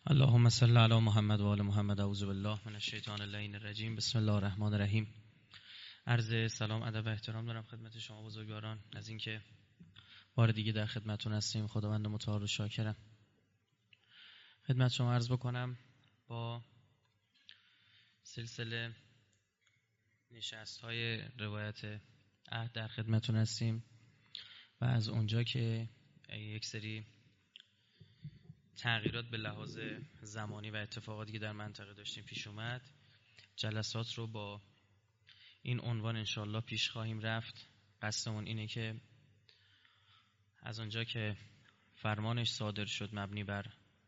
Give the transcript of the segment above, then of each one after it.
اللهم صل علی محمد و آل محمد. اعوذ بالله من الشیطان اللعین الرجیم. بسم الله الرحمن الرحیم. عرض سلام، ادب و احترام دارم خدمت شما بزرگواران از اینکه بار دیگه در خدمتتون هستیم. خداوند متعال و شاکرم. خدمت شما عرض بکنم با سلسله نشست‌های روایت عهد در خدمتتون هستیم و از اونجا که یک سری تغییرات به لحاظ زمانی و اتفاقاتی که در منطقه داشتیم پیش اومد، جلسات رو با این عنوان انشاءالله پیش خواهیم رفت. قصدمون اینه که از اونجا که فرمانش صادر شد مبنی بر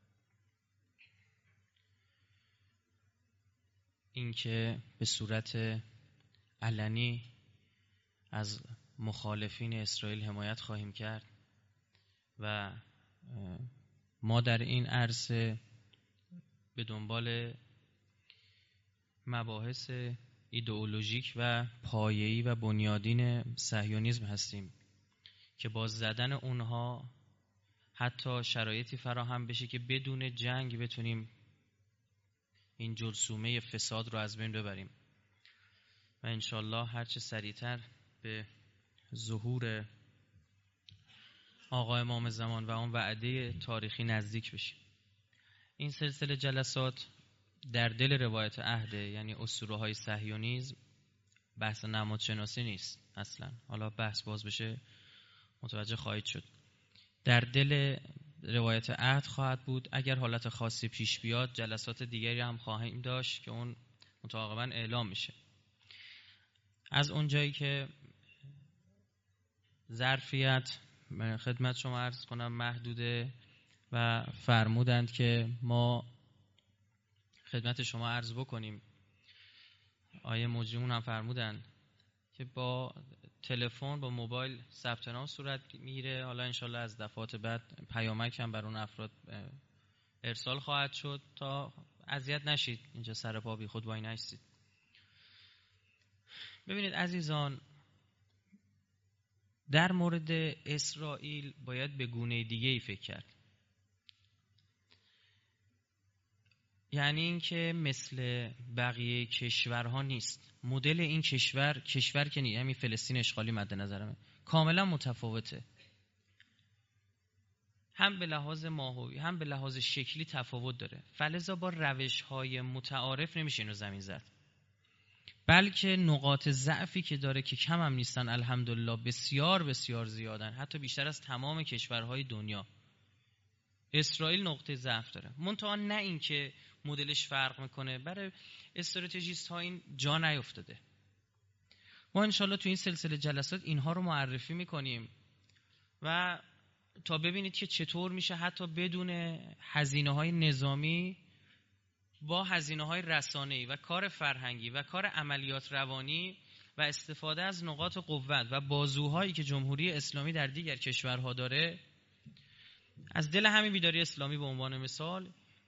اینکه به صورت علنی از مخالفین اسرائیل حمایت خواهیم کرد و ما در این عرصه به دنبال مباحث ایدئولوژیک و پایه‌ای و بنیادین صهیونیسم هستیم که با زدن اونها حتی شرایطی فراهم بشه که بدون جنگ بتونیم این جرثومه فساد رو از بین ببریم و انشالله هرچه سریعتر به ظهور آقا امام زمان و اون وعده تاریخی نزدیک بشیم. این سلسله جلسات در دل روایت عهد، یعنی اسطوره‌های صهیونیسم، بحث نمادشناسی نیست اصلا. حالا بحث باز بشه متوجه خواهید شد. در دل روایت عهد خواهد بود. اگر حالت خاصی پیش بیاد جلسات دیگری هم خواهیم داشت که اون متعاقباً اعلام میشه. از اونجایی که ظرفیت خدمت شما عرض کنم محدوده و فرمودند که ما خدمت شما عرض بکنیم، آیه مجریمون هم فرمودند که با تلفن با موبایل ثبت نام صورت میگیره. حالا انشالله از دفعات بعد پیامک هم بر اون افراد ارسال خواهد شد تا اذیت نشید، اینجا سر پا بی خود وای نشید. ببینید عزیزان، در مورد اسرائیل باید به گونه دیگه ای فکر کرد. یعنی اینکه مثل بقیه کشورها نیست. مدل این کشور که نیست، همین فلسطین اشغالی مد نظرمه، کاملا متفاوته. هم به لحاظ ماهوی هم به لحاظ شکلی تفاوت داره. فلذا با روش‌های متعارف نمیشه اینو زمین زد. بلکه نقاط ضعفی که داره که کم هم نیستن الحمدلله، بسیار بسیار زیادن، حتی بیشتر از تمام کشورهای دنیا. اسرائیل نقطه ضعف داره، منتها نه این که مدلش فرق میکنه. برای استراتژیست ها این جا نیفتاده. ما انشالله تو این سلسله جلسات اینها رو معرفی میکنیم و تا ببینید که چطور میشه حتی بدون هزینه های نظامی با هزینه‌های رسانه‌ای و کار فرهنگی و کار عملیات روانی و استفاده از نقاط قوت و بازوهایی که جمهوری اسلامی در دیگر کشورها داره، از دل همین بیداری اسلامی به عنوان مثال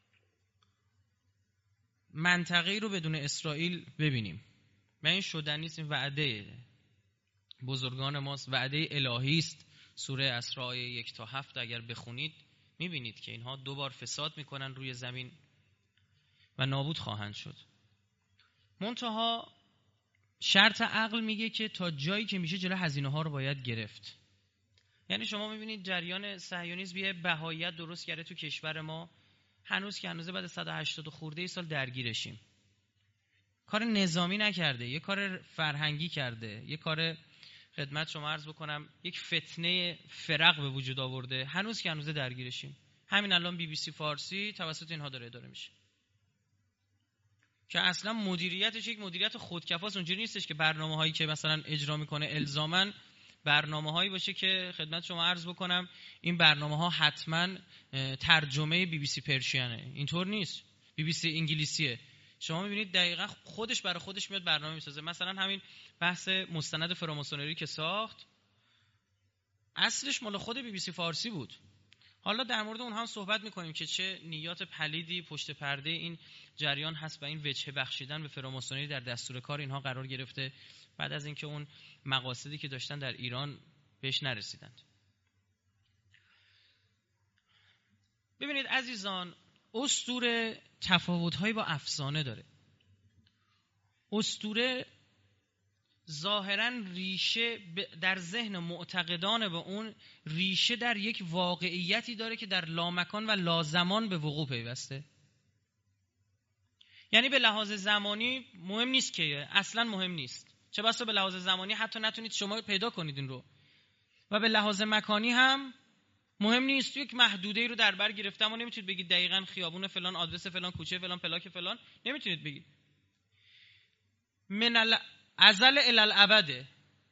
منطقه‌ای رو بدون اسرائیل ببینیم. و این شدنی نیست، این وعده بزرگان ماست، وعده الهی است. سوره اسراء 1 تا 7 اگر بخونید می‌بینید که اینها دوبار فساد می‌کنن روی زمین و نابود خواهند شد. منتها شرط عقل میگه که تا جایی که میشه جلو هزینه ها رو باید گرفت. یعنی شما میبینید جریان صهیونیسم یه بهاییت درست کرده تو کشور ما، هنوز که هنوز بعد 180 خورده ای سال درگیرشیم. کار نظامی نکرده، یه کار فرهنگی کرده، یه کار خدمت شما عرض بکنم یک فتنه فرق به وجود آورده، هنوز که هنوز درگیرشیم. همین الان BBC فارسی توسط اینها داره اداره میشه که اصلا مدیریتش یک مدیریت خودکفاست. اونجوری نیستش که برنامه‌هایی که مثلا اجرا میکنه الزاماً برنامه‌هایی باشه که خدمت شما عرض بکنم این برنامه‌ها حتما ترجمه BBC پرشینه. اینطور نیست. BBC انگلیسیه. شما می‌بینید دقیقاً خودش برای خودش میاد برنامه میسازه. مثلا همین بحث مستند فراماسونری که ساخت اصلش مال خود BBC فارسی بود. حالا در مورد اون هم صحبت میکنیم که چه نیات پلیدی پشت پرده این جریان هست و این وجهه بخشیدن به فراماسونری در دستور کار اینها قرار گرفته بعد از اینکه اون مقاصدی که داشتن در ایران بهش نرسیدند. ببینید عزیزان، اسطوره تفاوت‌هایی با افسانه داره. اسطوره ظاهراً ریشه در ذهن معتقدان به اون ریشه در یک واقعیتی داره که در لامکان و لازمان به وقوع پیوسته. یعنی به لحاظ زمانی مهم نیست که اصلاً مهم نیست، چه بسا به لحاظ زمانی حتی نتونید شما پیدا کنید این رو، و به لحاظ مکانی هم مهم نیست. یک محدوده‌ای رو در بر گرفتم و نمیتونید بگید دقیقاً خیابون فلان، آدرس فلان، کوچه فلان، پلاک فلان، نمیتونید بگید. من الازل الی الابد.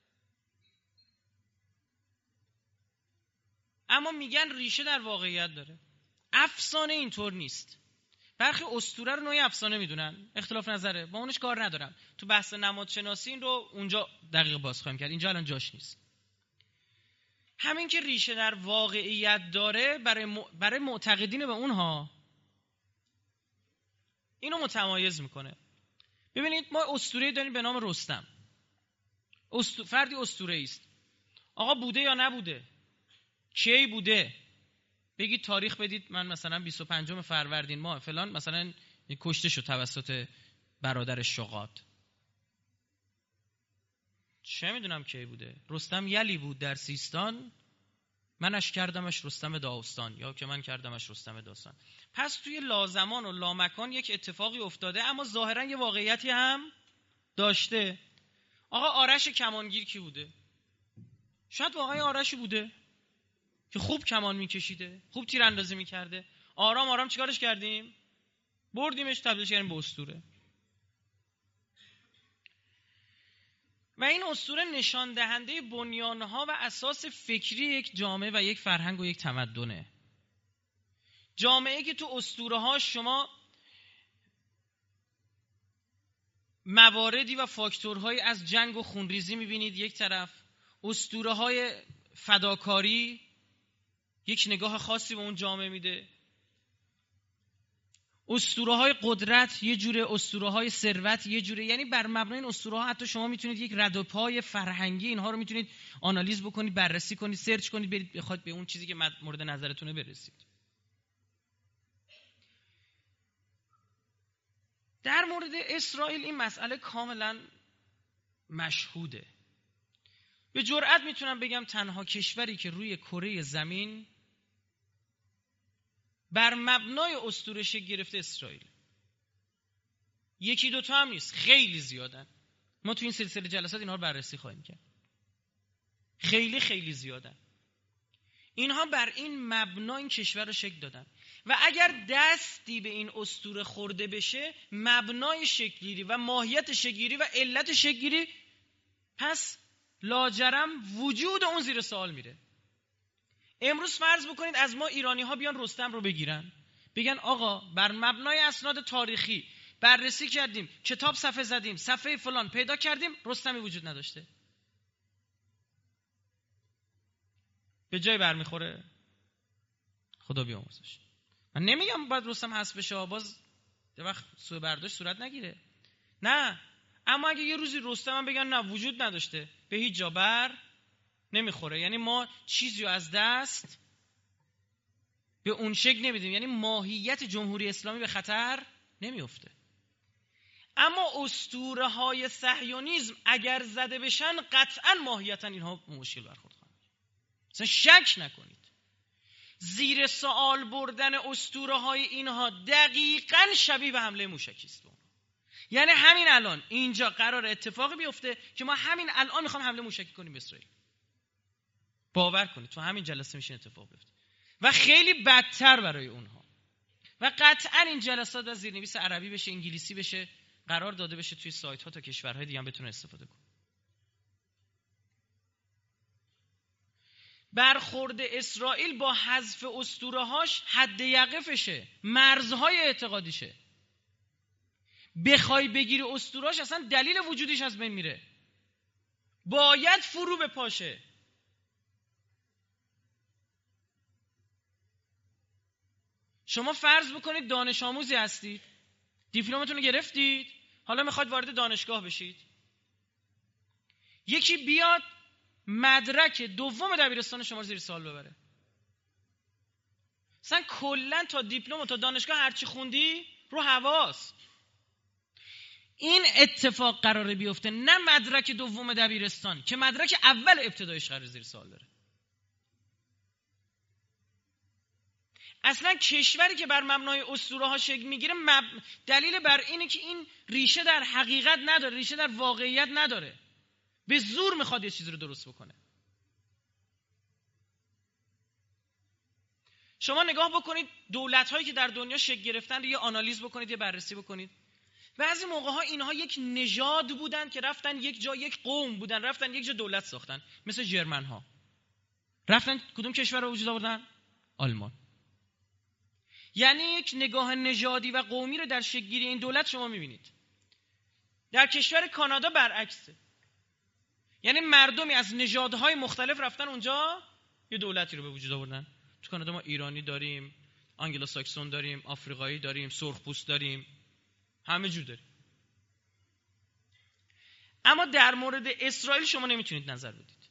اما میگن ریشه در واقعیت داره. افسانه اینطور نیست. برخی اسطوره رو نوعی افسانه میدونن، اختلاف نظره، با اونش کار ندارم. تو بحث نمادشناسی این رو اونجا دقیق باز خواهیم کرد، اینجا الان جاش نیست. همین که ریشه در واقعیت داره برای معتقدین به اونها اینو متمایز میکنه. ببینید ما اسطوره‌ای داریم به نام رستم. فردی اسطوره‌ای است. آقا بوده یا نبوده؟ کی بوده؟ بگید تاریخ بدید، من مثلا 25 فروردین ماه فلان مثلا کشته شد توسط برادر شغاد. چه میدونم کی بوده؟ رستم یلی بود در سیستان، منش کردمش رستم داستان، یا که من کردمش رستم داستان. پس توی لازمان و لامکان یک اتفاقی افتاده، اما ظاهرا یه واقعیتی هم داشته. آقا آرش کمانگیر کی بوده؟ شاید واقعا آرشی بوده که خوب کمان میکشیده، خوب تیراندازی میکرده. آرام آرام چیکارش کردیم؟ بردیمش، تبدیلش کردیم به اسطوره. و این اسطوره نشان دهنده بنیانها و اساس فکری یک جامعه و یک فرهنگ و یک تمدنه. جامعه که تو اسطوره ها شما مواردی و فاکتورهایی از جنگ و خونریزی میبینید یک طرف، اسطوره های فداکاری یک نگاه خاصی به اون جامعه میده، اسطوره های قدرت یه جوره، اسطوره های ثروت یه جوره. یعنی بر مبنای این اسطوره ها حتی شما میتونید یک رد و پای فرهنگی اینها رو میتونید آنالیز بکنید، بررسی کنید، سرچ کنید، برید بخواید به اون چیزی که مورد نظرتونه برسید. در مورد اسرائیل این مسئله کاملا مشهوده. به جرئت میتونم بگم تنها کشوری که روی کره زمین بر مبنای اسطوره شکل گرفته اسرائیل. یکی دوتا هم نیست، خیلی زیادن. ما تو این سلسله جلسات اینها رو بررسی خواهیم کرد. خیلی خیلی زیادن. اینها بر این مبنا این کشور رو شکل دادن و اگر دستی به این اسطوره خورده بشه، مبنای شکلگیری و ماهیت شکلگیری و علت شکلگیری پس لاجرم وجود اون زیر سوال میره. امروز فرض بکنید از ما ایرانی ها بیان رستم رو بگیرن، بگن آقا بر مبنای اسناد تاریخی بررسی کردیم، کتاب صفحه زدیم، صفحه فلان پیدا کردیم، رستمی وجود نداشته. به جای برمیخوره؟ خدا بیامرزش. من نمیگم باید رستم حذف بشه، باز یه وقت سوء برداشت صورت نگیره، نه. اما اگه یه روزی رستم هم بگن نه وجود نداشته، به هیچ جا بر نمیخوره. یعنی ما چیزی رو از دست به اون شکل نمیدیم، یعنی ماهیت جمهوری اسلامی به خطر نمیفته. اما اسطوره های صهیونیسم اگر زده بشن قطعا ماهیتا اینها مشکل برخورد خواهند. مثلا شک نکنید زیر سوال بردن اسطوره های اینها دقیقاً شبیه به حمله موشکی است. یعنی همین الان اینجا قرار اتفاقی بیفته که ما همین الان میخوام حمله موشکی کنیم به اسرائیل. باور کنید تو همین جلسه میشه اتفاق بیفته و خیلی بدتر برای اونها. و قطعاً این جلسات از زیرنویس عربی بشه، انگلیسی بشه، قرار داده بشه توی سایت ها تا کشورهای دیگه هم بتونه استفاده کنه. برخورد اسرائیل با حذف اسطوره‌هاش حد یقفشه، مرزهای اعتقادیشه. بخوای بگیری اسطوره‌اش اصلا دلیل وجودش از بین میره، باید فرو بپاشه. شما فرض بکنید دانش آموزی هستید، دیپلمتون رو گرفتید، حالا میخواید وارد دانشگاه بشید. یکی بیاد مدرک دوم دبیرستان شما رو زیر سوال ببره. اصلا کلا تا دیپلم و تا دانشگاه هرچی خوندی رو حواس. این اتفاق قراره بیفته، نه مدرک دوم دبیرستان که مدرک اول ابتدایش قرار زیر سوال داره. اصلا کشوری که بر مبنای اسطوره ها شکل میگیره دلیل بر اینه که این ریشه در حقیقت نداره، ریشه در واقعیت نداره، به زور میخواد یه چیزی رو درست بکنه. شما نگاه بکنید دولت هایی که در دنیا شکل گرفتن رو یه آنالیز بکنید، یه بررسی بکنید. بعضی موقع ها اینها یک نژاد بودن که رفتن یک جا، یک قوم بودن رفتن یک جا دولت ساختن، مثل ژرمن ها رفتن کدوم کشور رو وجود آوردن؟ آلمان. یعنی یک نگاه نژادی و قومی رو در شکل گیری این دولت شما میبینید. در کشور کانادا برعکسه، یعنی مردمی از نژادهای مختلف رفتن اونجا یه دولتی رو به وجود آوردن. تو کانادا ما ایرانی داریم، آنگلو ساکسون داریم، آفریقایی داریم، سرخپوست داریم، همه جور داریم. اما در مورد اسرائیل شما نمیتونید نظر بدید،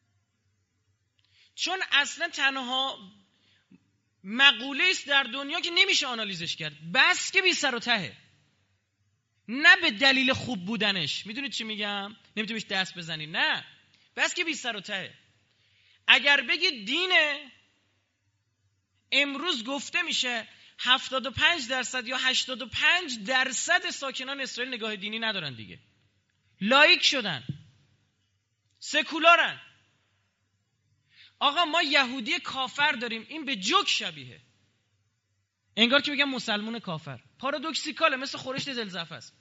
چون اصلا تنها مقوله است در دنیا که نمیشه آنالیزش کرد، بس که بی سر و تهه، نه به دلیل خوب بودنش. میدونید چی میگم؟ نمیتونید دست بزنید، نه، بس که بی سر و تهه. اگر بگید دینه، امروز گفته میشه 75% یا 85% ساکنان اسرائیل نگاه دینی ندارن دیگه، لایک شدن، سکولارن. آقا ما یهودی کافر داریم، این به جوک شبیه، انگار که بگم مسلمون کافر. پارادوکسیکاله، مثل خورشت زلزفه است،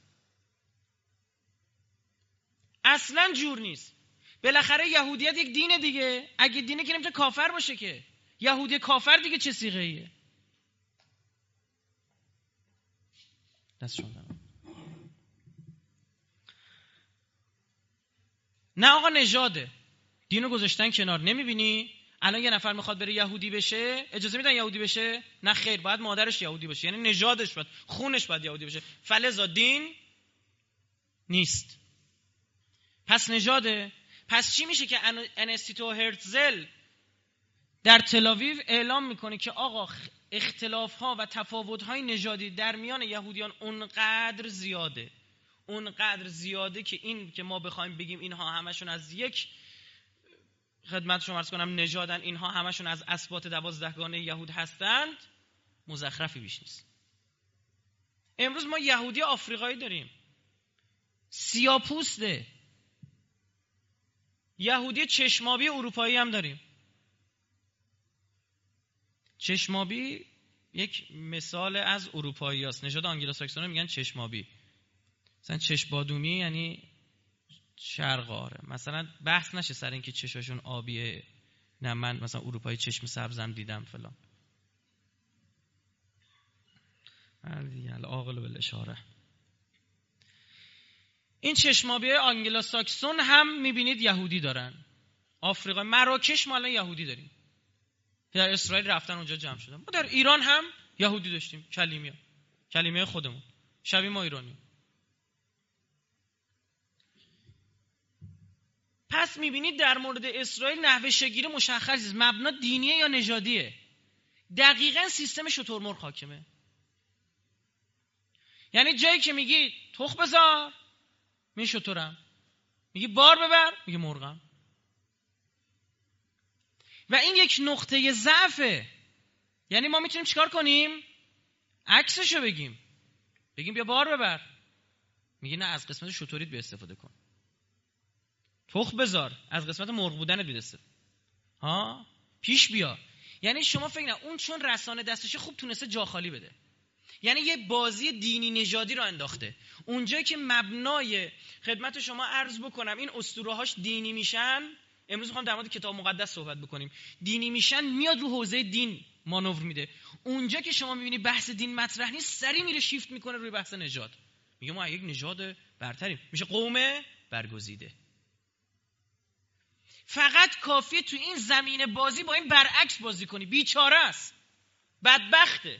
اصلا جور نیست. بالاخره یهودیت یک دینه دیگه، اگه دینه که نمیتونه کافر باشه که. یهودی کافر دیگه چه صیغه ایه؟ دستشون دارم. نه آقا نژاده، دینو گذاشتن کنار. نمیبینی الان یه نفر میخواد بره یهودی بشه، اجازه میدن یهودی بشه؟ نه خیر، باید مادرش یهودی باشه، یعنی نژادش باید، خونش باید یهودی بشه. فلزا دین نیست، پس نژاده. پس چی میشه که انستیتو هرتزل در تل‌آویو اعلام میکنه که آقا اختلاف‌ها و تفاوت‌های نژادی در میان یهودیان اونقدر زیاده که این که ما بخوایم بگیم اینها همشون از یک، خدمت شما عرض کنم، نژادن، اینها همشون از اسباط 12گانه یهود هستند، مزخرفی بیش نیست. امروز ما یهودی آفریقایی داریم، سیاه‌پوسته، یهودی چشمابی اروپایی هم داریم. چشمابی یک مثال از اروپایی هست، نژاد آنگلو ساکسون میگن چشمابی. مثلا چشم‌بادومی یعنی شرقاره، مثلا بحث نشه سر این که چشاشون آبیه، نه من مثلا اروپایی چشم سبزم دیدم فلان. العاقل بالاشاره. این چشمابی آنگلو ساکسون هم میبینید یهودی دارن. آفریقا، مراکش ما الان یهودی داریم، در اسرائیل رفتن اونجا جمع شدن. ما در ایران هم یهودی داشتیم، کلیمیه خودمون، شبیه ما ایرانی. پس میبینید در مورد اسرائیل نحوه شگیری مشخصی، مبنا دینیه یا نژادیه. دقیقاً سیستم شترمرغ حاکمه. یعنی جایی که میگی تخم بذار، می شترم، میگی بار ببر، میگه مرغم. و این یک نقطه ضعفه. یعنی ما میتونیم چیکار کنیم؟ عکسشو بگیم بیا بار ببر، میگه نه از قسمت شتریت بیا استفاده کن. تخم بذار، از قسمت مرغ بودنت بیا استفاده. پیش بیا. یعنی شما فکر نه اون چون رسانه دستشه خوب تونسته جا خالی بده، یعنی یه بازی دینی نژادی رو انداخته. اونجایی که مبنای، خدمت شما عرض بکنم، این اسطوره‌هاش دینی میشن. امروز میخوام در مورد کتاب مقدس صحبت بکنیم. دینی میشن، میاد رو حوزه دین مانور میده. اونجا که شما میبینی بحث دین مطرح نیست، سری میره شیفت میکنه روی بحث نژاد. میگه ما یک نژاد برتریم، میشه قوم برگزیده. فقط کافیه تو این زمین بازی با این برعکس بازی کنی، بیچاره است، بدبخته.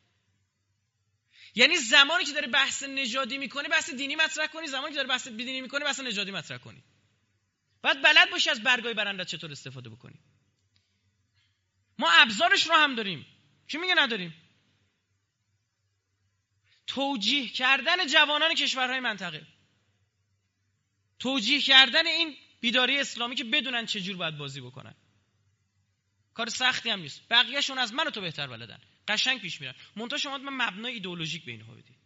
یعنی زمانی که داره بحث نژادی میکنه بحث دینی مطرح کنی، زمانی که داره بحث دینی میکنه بحث نژادی مطرح کنی. باید بلد باشی از برگای برنده چطور استفاده بکنی. ما ابزارش رو هم داریم. کی میگه نداریم؟ توجیه کردن جوانان کشورهای منطقه، توجیه کردن این بیداری اسلامی که بدونن چه جور باید بازی بکنن. کار سختی هم نیست. بقیه‌شون از من و تو بهتر بلدن، قشنگ پیش میرن. منتها شما من مبنای ایدئولوژیک به اینها بدید.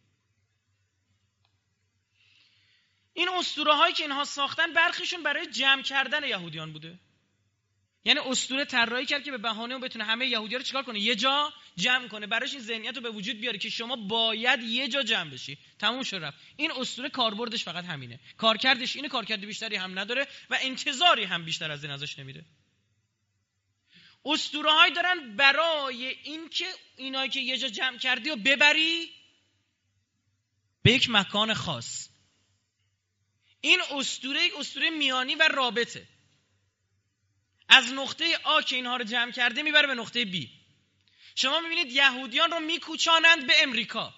این اسطوره هایی که اینها ساختن برخیشون برای جمع کردن یهودیان بوده. یعنی اسطوره طراحی کرد که به بهانه اون بتونه همه یهودی‌ها رو چیکار کنه؟ یه جا جمع کنه. براش این ذهنیت رو به وجود بیاره که شما باید یه جا جمع بشی. تموم شد رفت. این اسطوره کاربردش فقط همینه. کارکردش اینه، کارکرد بیشتری هم نداره و انتظاری هم بیشتر از این ازش نمیره. اسطوره هایی دارن برای اینکه اینایی که یه جا جمع کردی و ببری به یک مکان خاص. این اسطوره میانی و رابطه. از نقطه آ که اینها رو جمع کرده میبره به نقطه بی. شما میبینید یهودیان رو میکوچانند به امریکا.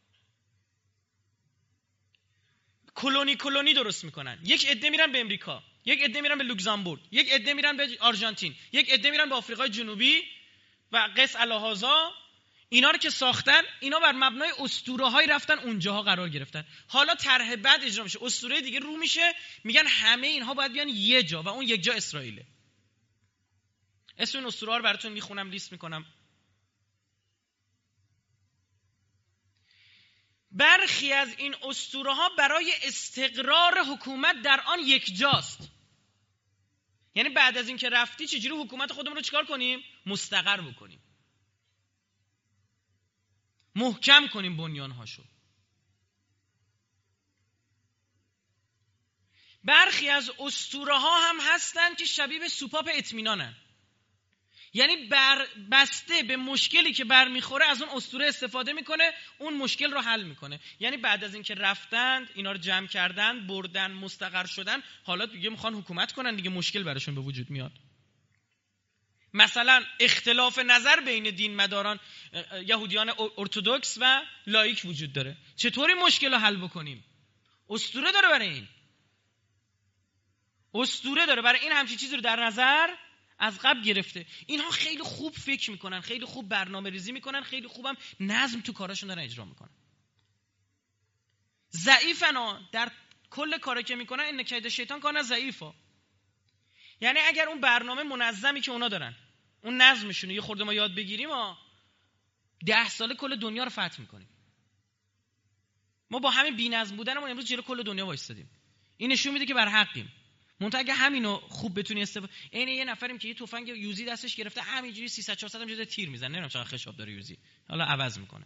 کلونی درست میکنن. یک عده میرن به امریکا، یک عده میرن به لوکزامبورگ، یک عده میرن به آرژانتین، یک عده میرن به آفریقای جنوبی و قیس الهازا. اینا رو که ساختن، اینا بر مبنای اسطوره‌های رفتن اونجاها قرار گرفتن. حالا طرح بعد اجرا میشه، اسطوره دیگه رو میشه، میگن همه اینها باید بیان یه جا و اون یک جا اسرائیله. اسم این اسطوره رو براتون میخونم، لیست میکنم. برخی از این اسطوره ها برای استقرار حکومت در آن یک جاست. یعنی بعد از این که رفتی چجوری حکومت خودمون رو چیکار کنیم؟ مستقر بکنیم، محکم کنیم بنیانهاشو. برخی از اسطوره ها هم هستن که شبیه به سوپاپ اطمینانن. یعنی بسته به مشکلی که برمیخوره از اون اسطوره استفاده میکنه، اون مشکل رو حل میکنه. یعنی بعد از اینکه رفتند، اینا رو جمع کردن، بردن، مستقر شدن، حالا دیگه میخوان حکومت کنن دیگه، مشکل براشون به وجود میاد. مثلا اختلاف نظر بین دین مداران یهودیان ارتدوکس و لایک وجود داره. چطوری مشکل رو حل بکنیم؟ اسطوره داره برای این. اسطوره داره برای این همچین چیزی رو در نظر از قبل گرفته. اینها خیلی خوب فکر میکنن، خیلی خوب برنامه ریزی میکنن، خیلی خوبم نظم تو کاراشون دارن اجرا میکنن. ضعیفن در کل کاری که میکنن. این کید شیطان کار ضعیفه. یعنی اگر اون برنامه منظمی که اونا دارن، اون نظمشونه یه خورده ما یاد بگیریم، 10 ساله کل دنیا رو فتح میکنیم. ما با همین بی‌نظم بودنمون امروز جلوی کل دنیا وایسادیم. این نشون میده که بر حقیم. منتها اگه همینو خوب بتونی استفاده، عین یه نفریم که یه تفنگ یوزی دستش گرفته، همینجوری 300 400 هم جوری تیر میزنه، نمیدونم چقدر خشاب داره یوزی، حالا عوض میکنه.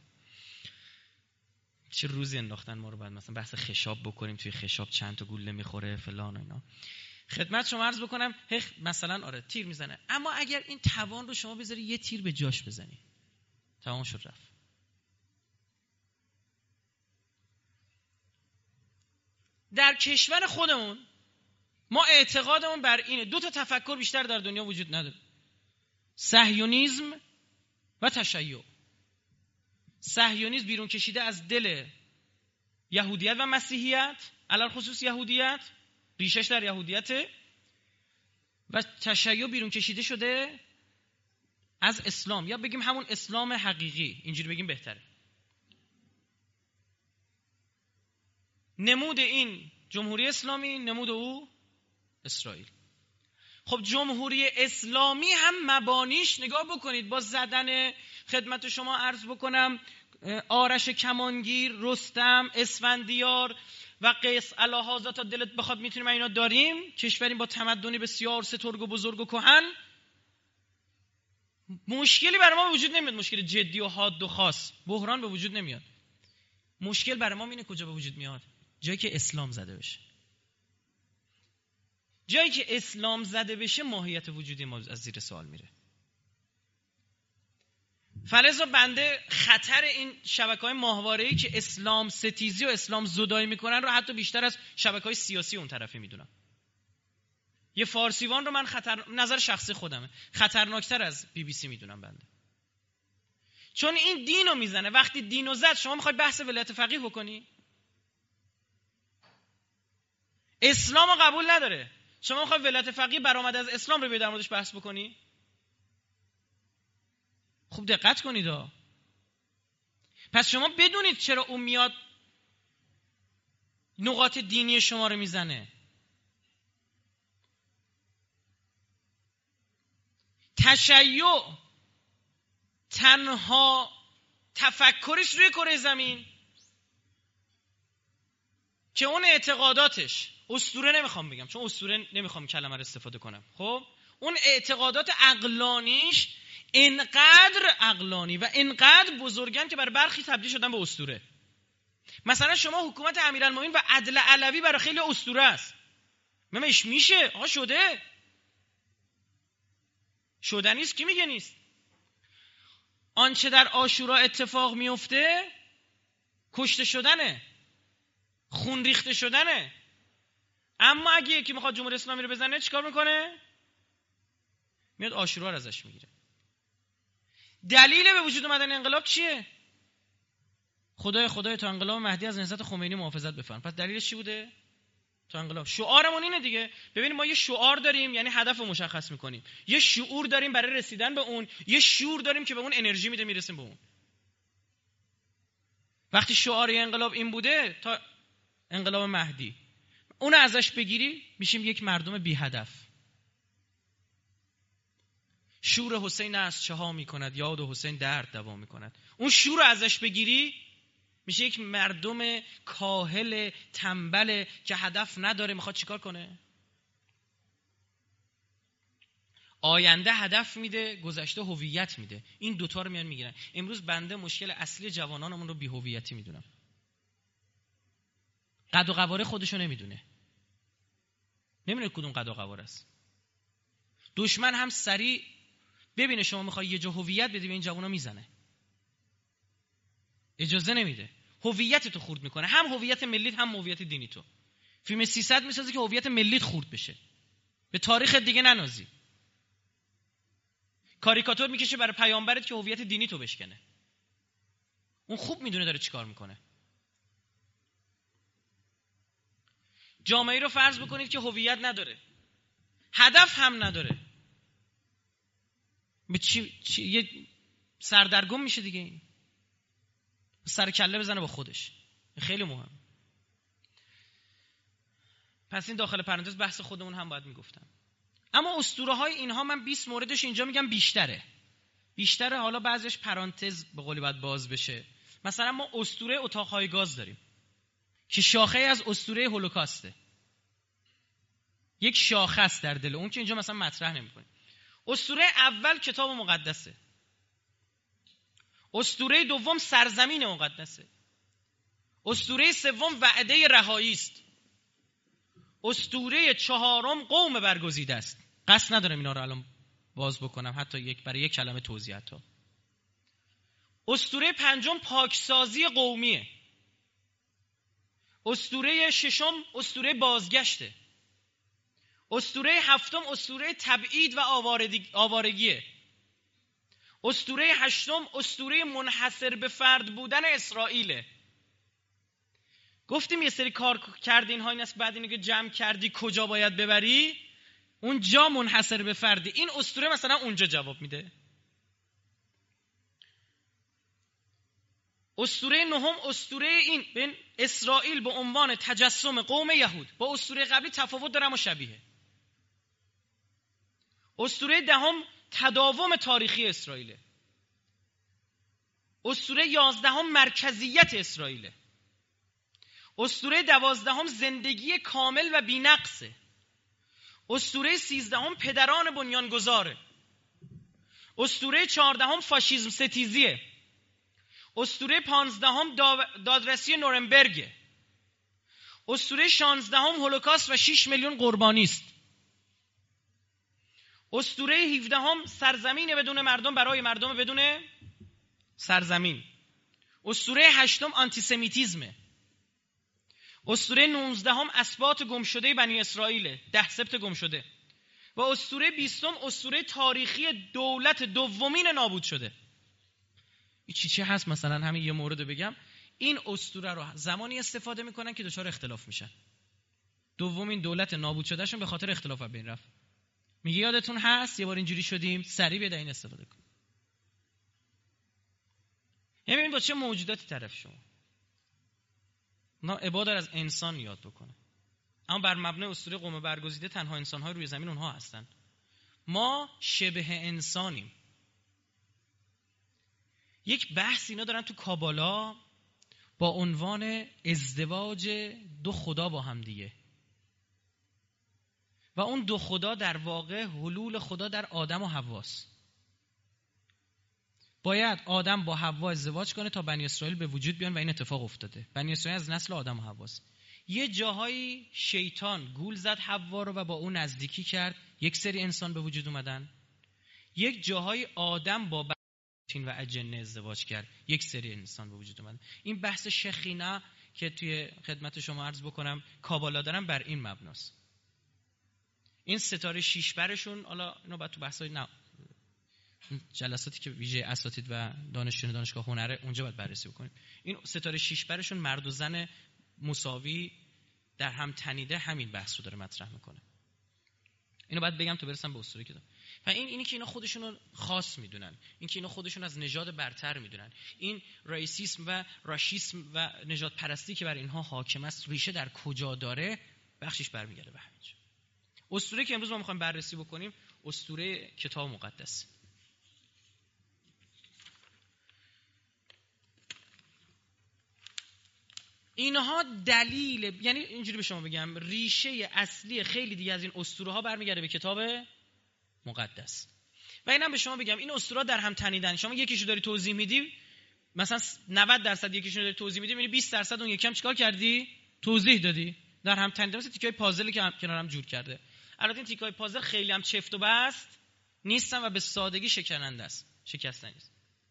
چه روزی انداختن ما رو بعد مثلا بحث خشاب بکنیم، توی خشاب چند تا گوله میخوره فلان و اینا. خدمت شما عرض بکنم مثلا آره تیر میزنه، اما اگر این توان رو شما بذاری یه تیر به جاش بزنی، تمام شد رفت. در کشور خودمون ما اعتقادمون بر اینه، 2 تا تفکر بیشتر در دنیا وجود نداره: صهیونیسم و تشیع. صهیونیسم بیرون کشیده از دل یهودیت و مسیحیت، علل خصوص یهودیت، ریشش در یهودیته، و تشیع بیرون کشیده شده از اسلام، یا بگیم همون اسلام حقیقی، اینجوری بگیم بهتره. نمود این جمهوری اسلامی، نمود او اسرائیل. خب جمهوری اسلامی هم مبانیش نگاه بکنید، با زدن خدمت شما عرض بکنم آرش کمانگیر، رستم، اسفندیار و قیس الهازا، تا دلت بخواد میتونیم اینا داریم. کشوری با تمدنی بسیار سترگ و بزرگ و کهن. مشکلی برای ما وجود نمیاد، مشکل جدی و حاد و خاص، بحران به وجود نمیاد. مشکل برای ما اینه کجا به وجود میاد؟ جایی که اسلام زده بشه. جایی که اسلام زده بشه ماهیت وجودی ما از زیر سوال میره. فلذا بنده خطر این شبکه‌های ماهواره‌ای که اسلام ستیزی و اسلام زدایی میکنن رو حتی بیشتر از شبکه‌های سیاسی اون طرفی میدونم. یه فارسیوان رو من نظر شخصی خودمه، خطرناکتر از BBC میدونم بنده. چون این دینو میزنه. وقتی دینو زد، شما میخوای بحث ولایت فقیه بکنی؟ اسلامو قبول نداره. شما میخوای ولایت فقیه برآمد از اسلام رو در موردش بحث بکنی؟ خوب دقت کنید ها. پس شما بدونید چرا اون میاد نقاط دینی شما رو میزنه. تشیع تنها تفکرش روی کره زمین که اون اعتقاداتش، اسطوره نمیخوام بگم چون اسطوره نمیخوام کلمه رو استفاده کنم، خب اون اعتقادات عقلانیش انقدر عقلانی و انقدر بزرگن که برای برخی تبدیل شدن به اسطوره. مثلا شما حکومت امیرالمومنین و عدل علوی برای خیلی اسطوره است. مش میشه آقا، شده نیست. کی میگه نیست؟ آنچه در عاشورا اتفاق میفته کشته شدنه، خون ریخته شدنه. اما اگه یکی میخواد جمهوری اسلامی رو بزنه چیکار میکنه؟ میاد عاشورا رو ازش میگیره. دلیل به وجود اومدن انقلاب چیه؟ خدای تا انقلاب مهدی از نهضت خمینی محافظت بفرم. پس دلیلش چی بوده؟ تا انقلاب. شعارمون اینه دیگه. ببینید ما یه شعار داریم، یعنی هدف رو مشخص میکنیم. یه شعور داریم برای رسیدن به اون، یه شعور داریم که به اون انرژی میده میرسیم به اون. وقتی شعار انقلاب این بوده تا انقلاب مهدی، اون ازش بگیری میشیم یک مردم بی هدف. شور حسین است چه ها میکند، یاد حسین درد دوا میکند. اون شور رو ازش بگیری میشه یک مردم کاهل تنبل که هدف نداره، میخواد چیکار کنه؟ آینده هدف میده، گذشته هویت میده. این دوتا رو میان میگیرن. امروز بنده مشکل اصلی جوانانمون رو بی هویتی میدونم. قد و قواره خودشو نمیدونه کدوم قد و قواره است. دشمن هم سریع ببینه شما میخوای یه جا هویت بدی به این جوانا میزنه، اجازه نمیده. هویت تو خورد میکنه، هم هویت ملیت هم هویت دینی تو. فیلم 300 میسازه که هویت ملیت خورد بشه، به تاریخ دیگه ننازی. کاریکاتور میکشه برای پیامبرت که هویت دینی تو بشکنه. اون خوب میدونه داره چیکار میکنه. جامعه رو فرض بکنید که هویت نداره، هدف هم نداره، به چی یه سردرگم میشه دیگه. این سر کله بزنه با خودش. خیلی مهم. پس این داخل پرانتز بحث خودمون هم باید میگفتم. اما اسطوره های اینها من 20 موردش اینجا میگم بیشتره. حالا بعضیش پرانتز به قولی باید باز بشه. مثلا ما اسطوره اتاقهای گاز داریم که شاخه از اسطوره هولوکاسته. یک شاخه است در دل اون که اینجا مثلا مطرح نمی‌کنیم. اسطوره اول کتاب مقدسه. اسطوره دوم سرزمین مقدسه. اسطوره سوم وعده رهایی است. اسطوره چهارم قوم برگزیده است. قصد ندارم اینا رو الان باز بکنم، حتی برای یک کلمه توضیح حتی. اسطوره پنجم پاکسازی قومیه. اسطوره ششم اسطوره بازگشته. اسطوره هفتم اسطوره تبعید و آوارگیه. اسطوره هشتم اسطوره منحصر به فرد بودن اسرائیله. گفتیم یه سری کار کردین ها این است، بعد اینو که جمع کردی کجا باید ببری؟ اونجا منحصر به فردی. این اسطوره مثلا اونجا جواب میده. اسطوره نهم اسطوره این بین اسرائیل به عنوان تجسم قوم یهود با اسطوره قبلی تفاوت داره اما شبیه. اسطوره دهم تداوم تاریخی اسرائیل. اسطوره 11 مرکزیت اسرائیل. اسطوره 12 زندگی کامل و بی‌نقصه. اسطوره 13 پدران بنیانگذاره. اسطوره 14 فاشیسم ستیزیه. اسطوره 15 دادرسی نورنبرگ. اسطوره 16 هولوکاست و 6 میلیون قربانی است. اسطوره 17 سرزمین بدون مردم برای مردم بدون سرزمین. اسطوره 8 آنتیسمیتیسمه. اسطوره 19 اسباط گمشده بنی اسرائیل، 10 سبت گمشده. و اسطوره 20 اسطوره تاریخی دولت دومین نابود شده. این چی هست؟ مثلا همین یه مورد بگم. این اسطوره رو زمانی استفاده میکنن که دچار اختلاف میشن. دومین دولت نابود شدهشون به خاطر اختلاف بین رفت. میگه یادتون هست یه بار اینجوری شدیم، سریع بده این استفاده کن. یعنی ببین با چه موجوداتی طرف شما. اونا عبادت از انسان یاد بکنه، اما بر مبنای اسطوره قوم برگزیده تنها انسان‌های روی زمین اونها هستن. ما شبه انسانیم. یک بحث اینا دارن تو کابالا با عنوان ازدواج دو خدا با هم دیگه، و اون دو خدا در واقع حلول خدا در آدم و حواست. باید آدم با حوا ازدواج کنه تا بنی اسرائیل به وجود بیان و این اتفاق افتاده. بنی اسرائیل از نسل آدم و حواست. یه جاهایی شیطان گول زد حوا رو و با اون نزدیکی کرد، یک سری انسان به وجود اومدن. یک جاهایی آدم با و اجنه ازدواج کرد، یک سری انسان به وجود اومدن. این بحث شخینه که توی خدمت شما عرض بکنم کابالا دارم بر این مبناست. این ستاره شیش برشون، حالا اینو بعد تو بحثای جلساتی که ویژه اساتید و دانشجویان دانشگاه هنره اونجا باید بررسی بکنیم. این ستاره شیش برشون مرد و زن مساوی در هم تنیده همین بحث رو داره مطرح میکنه. اینو بعد بگم تو برسم به اسطوره کتاب. و اینی که اینا خودشون رو خاص میدونن، این که اینا خودشون از نژاد برتر میدونن، این رئیسیسم و راشیسم و نژاد پرستی که بر اینها حاکم است ریشه در کجا داره؟ بخشش برمیگرده به همینجا. اسطوره که امروز ما میخوایم بررسی بکنیم اسطوره کتاب مقدس. اینها دلیل، یعنی اینجوری به شما بگم، ریشه اصلی خیلی دیگه از این اسطوره ها برمیگرده به کتاب مقدس. و اینم به شما بگم این اسطوره در هم تنیدن. شما یکیشو داری توضیح میدی، مثلا 90% یکیشو داری توضیح میدی، میبینی 20% اون یکم چیکار کردی؟ توضیح دادی. در هم تنیدن، مثل تیکای پازلی که کنار هم جور کرده. البته این تیکای پازل خیلی هم چفت و بست نیستن و به سادگی شکننده است، شکستنی است.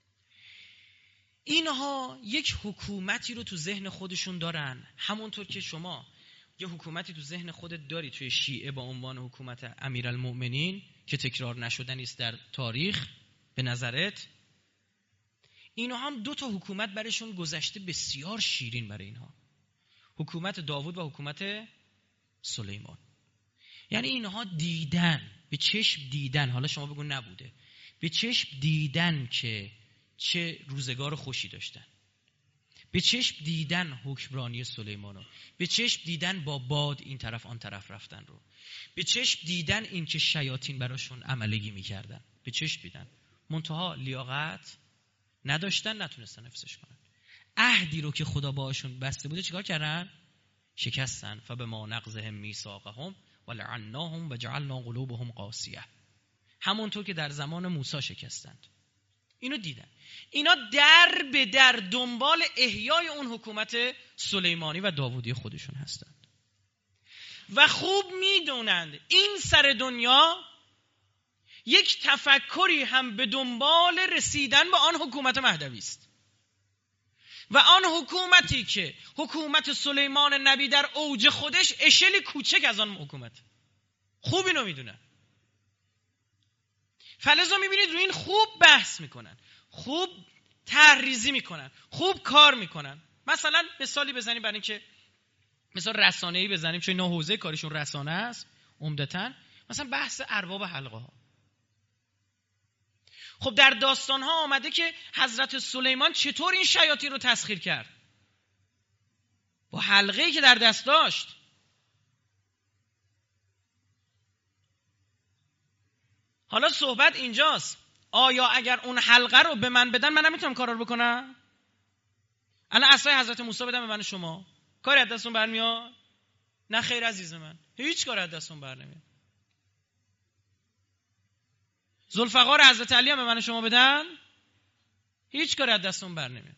اینها یک حکومتی رو تو ذهن خودشون دارن، همونطور که شما یه حکومتی تو ذهن خودت داری توی شیعه با عنوان حکومت امیرالمؤمنین که تکرار نشدنی است در تاریخ به نظرت. اینها هم دو تا حکومت برشون گذشته بسیار شیرین برای اینها، حکومت داوود و حکومت سلیمان. یعنی اینها دیدن، به چشم دیدن، حالا شما بگو نبوده، به چشم دیدن که چه روزگار خوشی داشتن، به چشم دیدن حکمرانی سلیمانو، به چشم دیدن با باد این طرف آن طرف رفتن رو، به چشم دیدن این که شیاطین براشون عملگی میکردن، به چشم دیدن. منتها لیاقت نداشتن، نتونستن حفظش کنن. عهدی رو که خدا باهاشون بسته بوده چیکار کردن؟ شکستن. فبما نقضهم میثاقهم ولعناهم وجعلنا قلوبهم قاسیه. همونطور که در زمان موسی شکستند. اینو دیدن. اینا در به در دنبال احیای اون حکومت سلیمانی و داوودی خودشون هستند و خوب میدونند این سر دنیا یک تفکری هم به دنبال رسیدن به آن حکومت مهدوی است و آن حکومتی که حکومت سلیمان نبی در اوج خودش اشلی کوچک از آن حکومت. خوب اینو میدونن. فلذا میبینید روی این خوب بحث میکنن، خوب طرح‌ریزی میکنن، خوب کار میکنن. مثلا مثالی بزنیم برای اینکه مثلا رسانه‌ای بزنیم، چون اینا حوزه کارشون رسانه است عمدتاً. مثلا بحث ارباب حلقه ها. خب در داستان ها آمده که حضرت سلیمان چطور این شیاطین رو تسخیر کرد با حلقه‌ای که در دست داشت. حالا صحبت اینجاست، آیا اگر اون حلقه رو به من بدن من نمیتونم کارا رو بکنم؟ الان عصای حضرت موسی بدم به من شما، کاری از دستون برمیاد؟ نه خیر عزیز من، هیچ کاری از دستون بر نمیاد. ذوالفقار حضرت علی هم به من شما بدن، هیچ کاری از دستون بر نمیاد.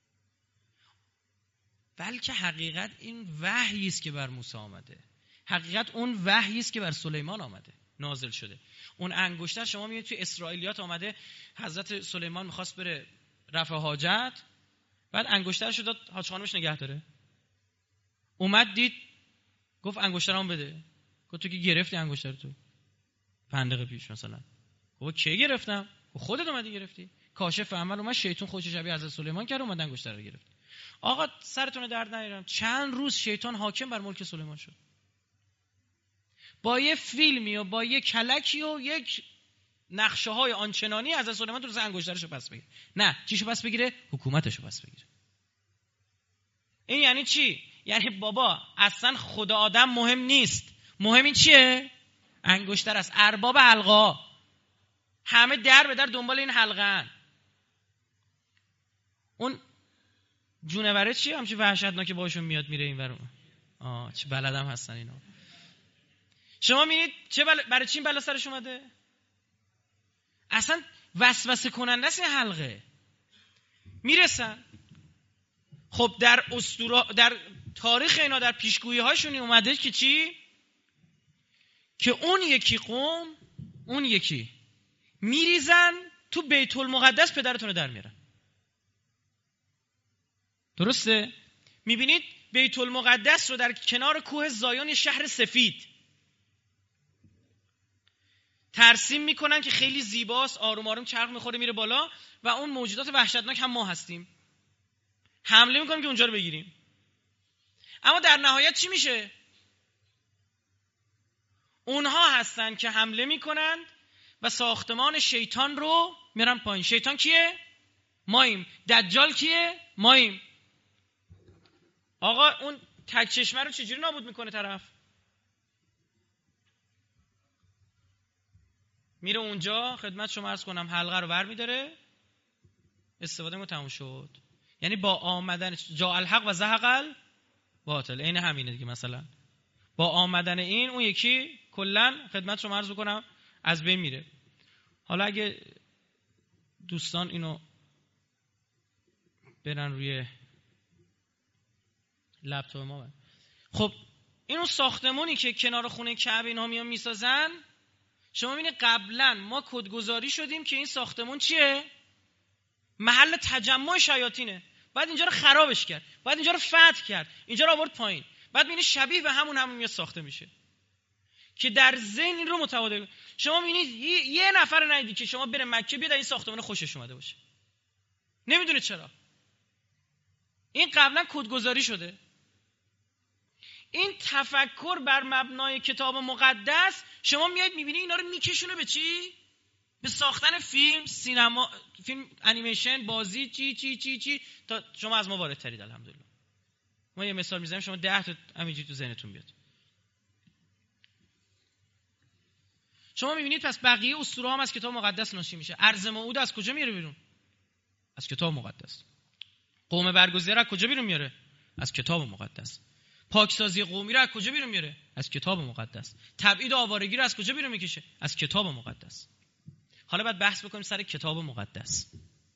بلکه حقیقت این وحیی است که بر موسی آمده، حقیقت اون وحیی است که بر سلیمان آمده، نازل شده. اون انگشتر شما میبینید توی اسرائیلیات آمده حضرت سلیمان میخواست بره رفع حاجت، بعد انگشترش رو داد حاج خانمش نگه داره. اومد دید، گفت انگشترام بده. گفت تو که گرفتی انگشتر تو 5 دقیقه پیش مثلا. گفت کی گرفتم؟ گفت خودت اومدی گرفتی. کاشف عمل اومد، شیطان خودش شبیه حضرت سلیمان کرد، اومد انگشتر رو گرفت. آقا سرتون درد نیارم، چند روز شیطان حاکم بر ملک سلیمان شد با یه فیلمی و با یه کلکی و یک نقشه های آنچنانی از سلیمان تو انگشترشو پس بگیره. نه، چیشو پس بگیره؟ حکومتشو پس بگیره. این یعنی چی؟ یعنی بابا اصلا خدا آدم مهم نیست، مهم این چیه؟ انگشتر است. ارباب حلقه همه در به در دنبال این حلقه هن. اون جونوره چیه؟ همچی وحشتناک باشون میاد میره این ور. چه بلدم هستن اینا. شما میبینید برای چی این بلا سرش اومده؟ اصلا وسوسه کننده است این حلقه. میرسن خب در تاریخ اینا، در پیشگویی هاشون اومده که چی؟ که اون یکی قوم، اون یکی میریزن تو بیت المقدس پدرتون رو در میارن. درسته؟ میبینید بیت المقدس رو در کنار کوه زایون شهر سفید ترسیم میکنن که خیلی زیباست، آروم آروم چرخ میخوره میره بالا و اون موجودات وحشتناک هم ما هستیم، حمله میکنیم که اونجا رو بگیریم. اما در نهایت چی میشه؟ اونها هستن که حمله میکنن و ساختمان شیطان رو میرن پایین. شیطان کیه؟ ماییم. دجال کیه؟ ماییم. آقا اون تک چشمه رو چجوری نابود میکنه طرف؟ میره اونجا، خدمت شما عرض کنم، حلقه رو برمی‌داره، استفاده ما تموم شد. یعنی با آمدن جاء الحق و زهق الباطل، این همینه دیگه. مثلا با آمدن این، اون یکی کلا خدمت شما عرض کنم از بین میره. حالا اگه دوستان اینو برن روی لپتاپ ما خب این اون ساختمانی که کنار خونه کعبه اینها میان میسازن، شما ببینید قبلا ما کدگذاری شدیم که این ساختمون چیه؟ محل تجمع شیاطینه. بعد اینجا رو خرابش کرد، بعد اینجا رو فتح کرد، اینجا رو آورد پایین، بعد ببینید شبیه به همون میاد ساخته میشه که در ذهن این رو متبادل. شما ببینید یه نفر ندیدی که شما بره مکه بیاد این ساختمان خوشش اومده باشه. نمیدونه چرا. این قبلا کدگذاری شده. این تفکر بر مبنای کتاب مقدس، شما میایید میبینید اینا رو میکشونه به چی؟ به ساختن فیلم، سینما، فیلم انیمیشن، بازی، چی تا شما از ما واردترید. الحمدلله. ما یه مثال میزنیم شما 10 تا همینجوری تو ذهنتون بیاد. شما میبینید پس بقیه اسطوره هم از کتاب مقدس ناشی میشه. ارض موعود از کجا میاره بیرون؟ از کتاب مقدس. قوم برگزیده از کجا بیرون میاره؟ از کتاب مقدس. پاکسازی قومی رو از کجا بیرون میاره؟ از کتاب مقدس. تبعید آوارگی رو از کجا بیرون میکشه؟ از کتاب مقدس. حالا باید بحث بکنیم سر کتاب مقدس.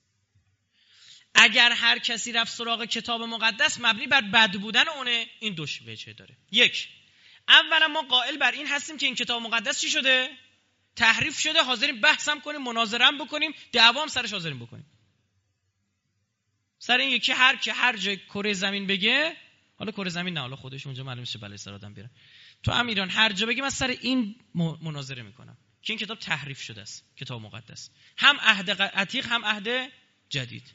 اگر هر کسی رفت سراغ کتاب مقدس مبنی بر بد بودن اونه، این دو وجه داره. یک، اولا ما قائل بر این هستیم که این کتاب مقدس چی شده؟ تحریف شده. حاضریم بحثم کنیم، مناظره هم بکنیم، دعوا هم سرش حاضریم بکنیم. سر این یکی هر جای کره زمین بگه، حالا کره زمین نه، حالا خودش اونجا معلومه چه بلایی سر آدم بیاره. تو هم ایران هر جا بگی من سر این مناظره میکنم که این کتاب تحریف شده است، کتاب مقدس. هم عهد عتیق هم عهد جدید.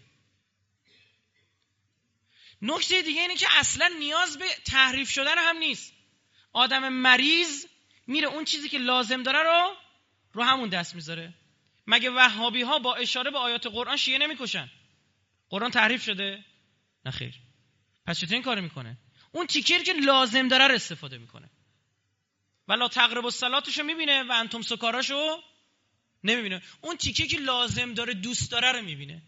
نکته دیگه اینه که اصلا نیاز به تحریف شدن هم نیست. آدم مریض میره اون چیزی که لازم داره رو همون دست میذاره. مگه وهابی ها با اشاره به آیات قرآن شیعه نمیکشن؟ قرآن تحریف شده؟ نه خیر. پس چطور این کارو میکنه؟ اون تیکری که لازم داره رو استفاده میکنه. ولا تقربوا الصلاتشو میبینه و انتم سکاراشو نمیبینه. اون تیکری که لازم داره، دوست داره رو میبینه.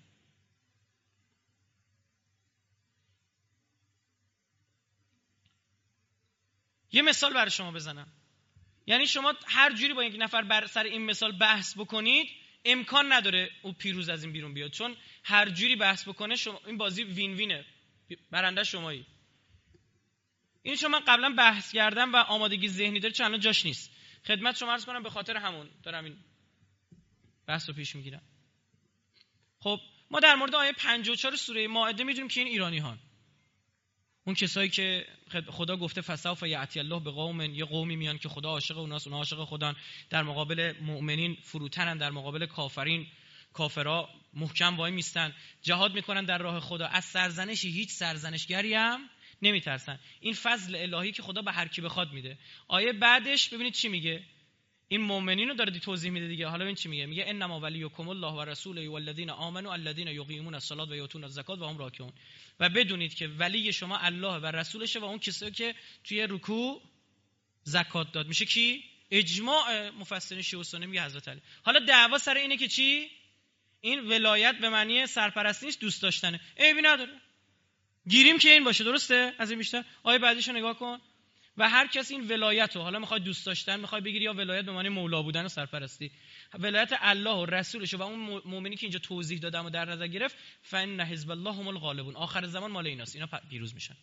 یه مثال برای شما بزنم. یعنی شما هر جوری با یک نفر بر سر این مثال بحث بکنید، امکان نداره او پیروز از این بیرون بیاد، چون هر جوری بحث بکنه شما این بازی وین وینه، برنده شمایی. این شما من قبلا بحث کردم و آمادگی ذهنی داره، چون الان جاش نیست. خدمت شما عرض کنم به خاطر همون دارم این بحث رو پیش میگیرم. خب ما در مورد آیه 54 سوره مائده میدونیم که این ایرانی هان، اون کسایی که خدا گفته فسوف یأتی الله بقوم، یه قومی میان که خدا عاشق اوناست، اونها عاشق خدان، در مقابل مؤمنین فروتنن، در مقابل کافرا محکم وای میستن، جهاد میکنن در راه خدا، از سرزنشی هیچ سرزنشگری هم نمیترسن. این فضل الهی که خدا به هر کی بخواد میده. آیه بعدش ببینید چی میگه؟ این مؤمنین رو داره توضیح میده دیگه. حالا ببین چی میگه، میگه انما ولیکم الله و رسوله والذین آمنوا الذین یقیمون الصلاة و یؤتون الزکات و هم راکعون. و بدونید که ولی شما الله و رسولشه و اون کسایی که توی رکوع زکات داد. میشه کی؟ اجماع مفسرین شیعه و سنی میگه حضرت علی. حالا دعوا سر اینه که چی؟ این ولایت به معنی سرپرستی نیست، دوست داشتنه. عیبی نداره. گیریم که این باشه، درسته؟ از این بیشتر آیه بعدیشو نگاه کن. و هر کس این ولایت رو حالا میخوای دوست داشتن میخوای بگیری یا ولایت به معنی مولا بودن و سرپرستی، ولایت الله و رسولش و اون مؤمنی که اینجا توضیح دادم و در نظر گرفت، فان حزب الله هم الغالبون، آخر زمان مال ایناست، اینا پیروز میشن.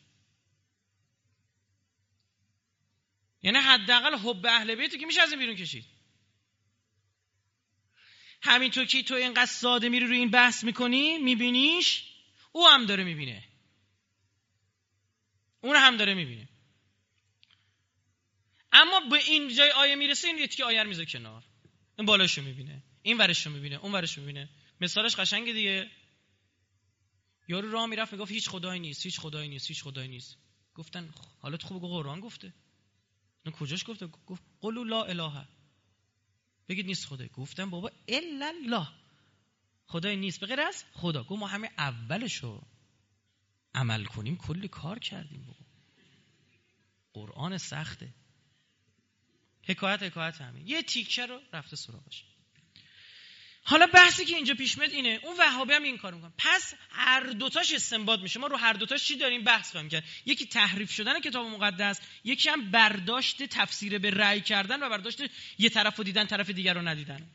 یعنی حداقل حب اهل بیت که میشه از این بیرون کشید. همینطور که تو اینقدر ساده میری روی این بحث میکنی میبینیش، او هم داره میبینه، اون هم داره میبینه. اما به این جای آیه میرسه، این یکی آیه رو میذاره کنار، این بالاشو میبینه، این ورشو میبینه، اون ورشو میبینه. مثالش قشنگه دیگه. یارو راه میرفت میگفت هیچ خدایی نیست، هیچ خدایی نیست، هیچ خدایی نیست. گفتن حالت خوبه، قرآن گفته. اون کجاش گفته؟ گفت قولوا لا اله، بگید نیست خدایی. گفتم بابا الا الله، خدایی نیست به غیر از خدا. گفت ما همه اولشو عمل کنیم کلی کار کردیم بابا، قرآن سخته. حکایت همین یه تیکه رو رفته سراغش. حالا بحثی که اینجا پیش میاد اینه، اون وهابی هم این کارو میکنه. پس هر دوتاش استنباط میشه. ما رو هر دوتاش چی داریم بحث خواهیم کرد. یکی تحریف شدن کتاب مقدس، یکی هم برداشت تفسیر به رأی کردن و برداشت یه طرفو دیدن طرف دیگر رو ندیدن.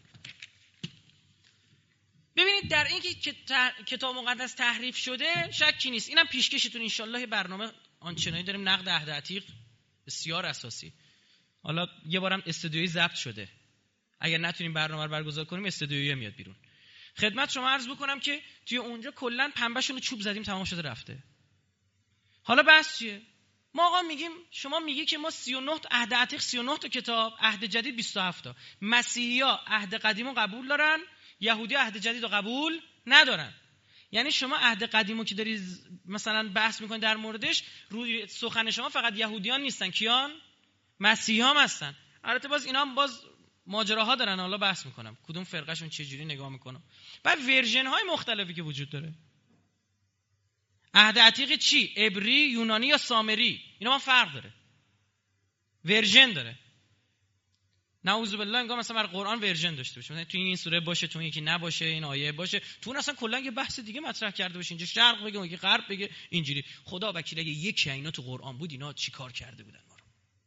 ببینید در این که کتاب مقدس تحریف شده شکی نیست. اینم پیشکشتون ان شاء الله برنامه آنچنانی داریم، نقد عهد عتیق بسیار اساسی. حالا یه بارم استودیویی ضبط شده، اگر نتونیم برنامه رو برگزار کنیم استودیویی میاد بیرون. خدمت شما عرض بکنم که توی اونجا کلا پنبهشون رو چوب زدیم تمام شده رفته. حالا بحث چیه؟ ما آقا میگیم، شما میگی که ما 39 عهد عتیق 39 تا کتاب، عهد جدید 27 تا. مسیحی‌ها عهد قدیمو قبول دارن، یهودی عهد جدید رو قبول ندارن. یعنی شما عهد قدیمو که داری مثلا بحث میکنید در موردش، روی سخن شما فقط یهودیان نیستن، کیان؟ مسیحی‌ها هستن. البته باز اینا هم باز ماجراها دارن، حالا بحث میکنم کدوم فرقهشون چه جوری نگاه میکنه. بعد ورژن های مختلفی که وجود داره. عهد عتیق چی؟ عبری، یونانی یا سامری؟ اینا ما فرق داره، ورژن داره. نعوذ بالله انگار مثلا بر قرآن ورژن داشته باشه، مثلا تو این سوره باشه، تو این یکی نباشه، این آیه باشه، تو اون اصلا کلا یه بحث دیگه مطرح کرده باشه، اینجا شرق بگه اون غرب بگه اینجوری. خدا وکیل اگه یکی اینا تو قرآن بود اینا چیکار کرده بودن ما رو.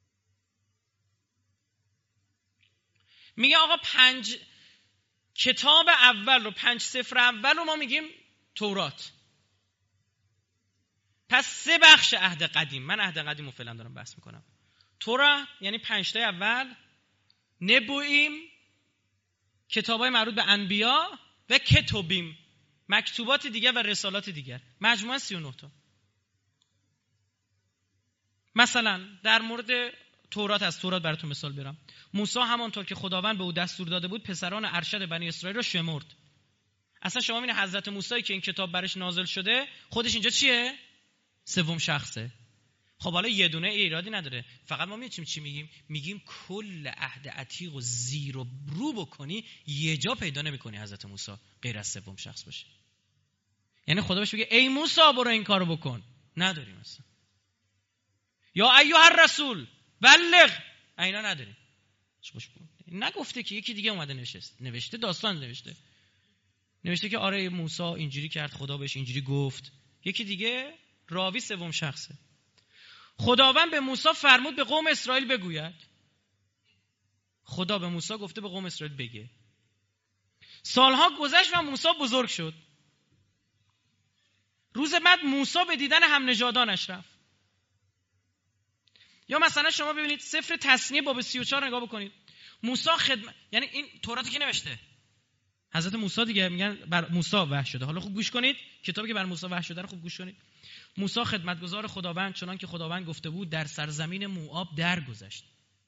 میگه آقا 5 کتاب اول رو، 5 سفر اول رو ما میگیم تورات. پس 3 بخش عهد قدیم، من عهد قدیم رو فعلا دارم بحث میکنم. تورات یعنی 5 تا اول، نبوئیم کتابای مربوط به انبیا، و کتبیم مکتوبات دیگر و رسالات دیگر، مجموعاً 39 تا. مثلا در مورد تورات، از تورات براتون مثال بیارم. موسی همانطور که خداوند به او دستور داده بود پسران ارشد بنی اسرائیل رو شمرد. اصلا شما میبینید حضرت موسی که این کتاب برش نازل شده خودش اینجا چیه؟ سوم شخصه. خب حالا یه دونه ایرادی نداره، فقط ما میگیم چی میگیم؟ میگیم کل عهد عتیق و زیر و رو بکنی یه جا پیدا نمیکنی حضرت موسی غیر از سوم شخص باشه. یعنی خدا بهش بگه ای موسی برو این کارو بکن، نداریم اصلا. یا ایها الرسول بلغ، اینا نداریم. نگفته که یکی دیگه اومده نوشته داستان نوشته که آره موسی اینجوری کرد، خدا بهش اینجوری گفت. یکی دیگه راوی سوم شخصه. خداوند به موسی فرمود به قوم اسرائیل بگوید. خدا به موسی گفته به قوم اسرائیل بگه. سالها گذشت و موسی بزرگ شد. روز بعد موسی به دیدن هم نژادانش رفت. یا مثلا شما ببینید سفر تثنیه باب 34 نگاه بکنید. موسی خدمت، یعنی این توراتی که نوشته حضرت موسی دیگه، میگن بر موسی وحی شده. حالا خوب گوش کنید، کتابی که بر موسی وحی شده رو خوب گوش کنید. موسی خدمتگزار خداوند چنان که خداوند گفته بود در سرزمین موآب درگذشت.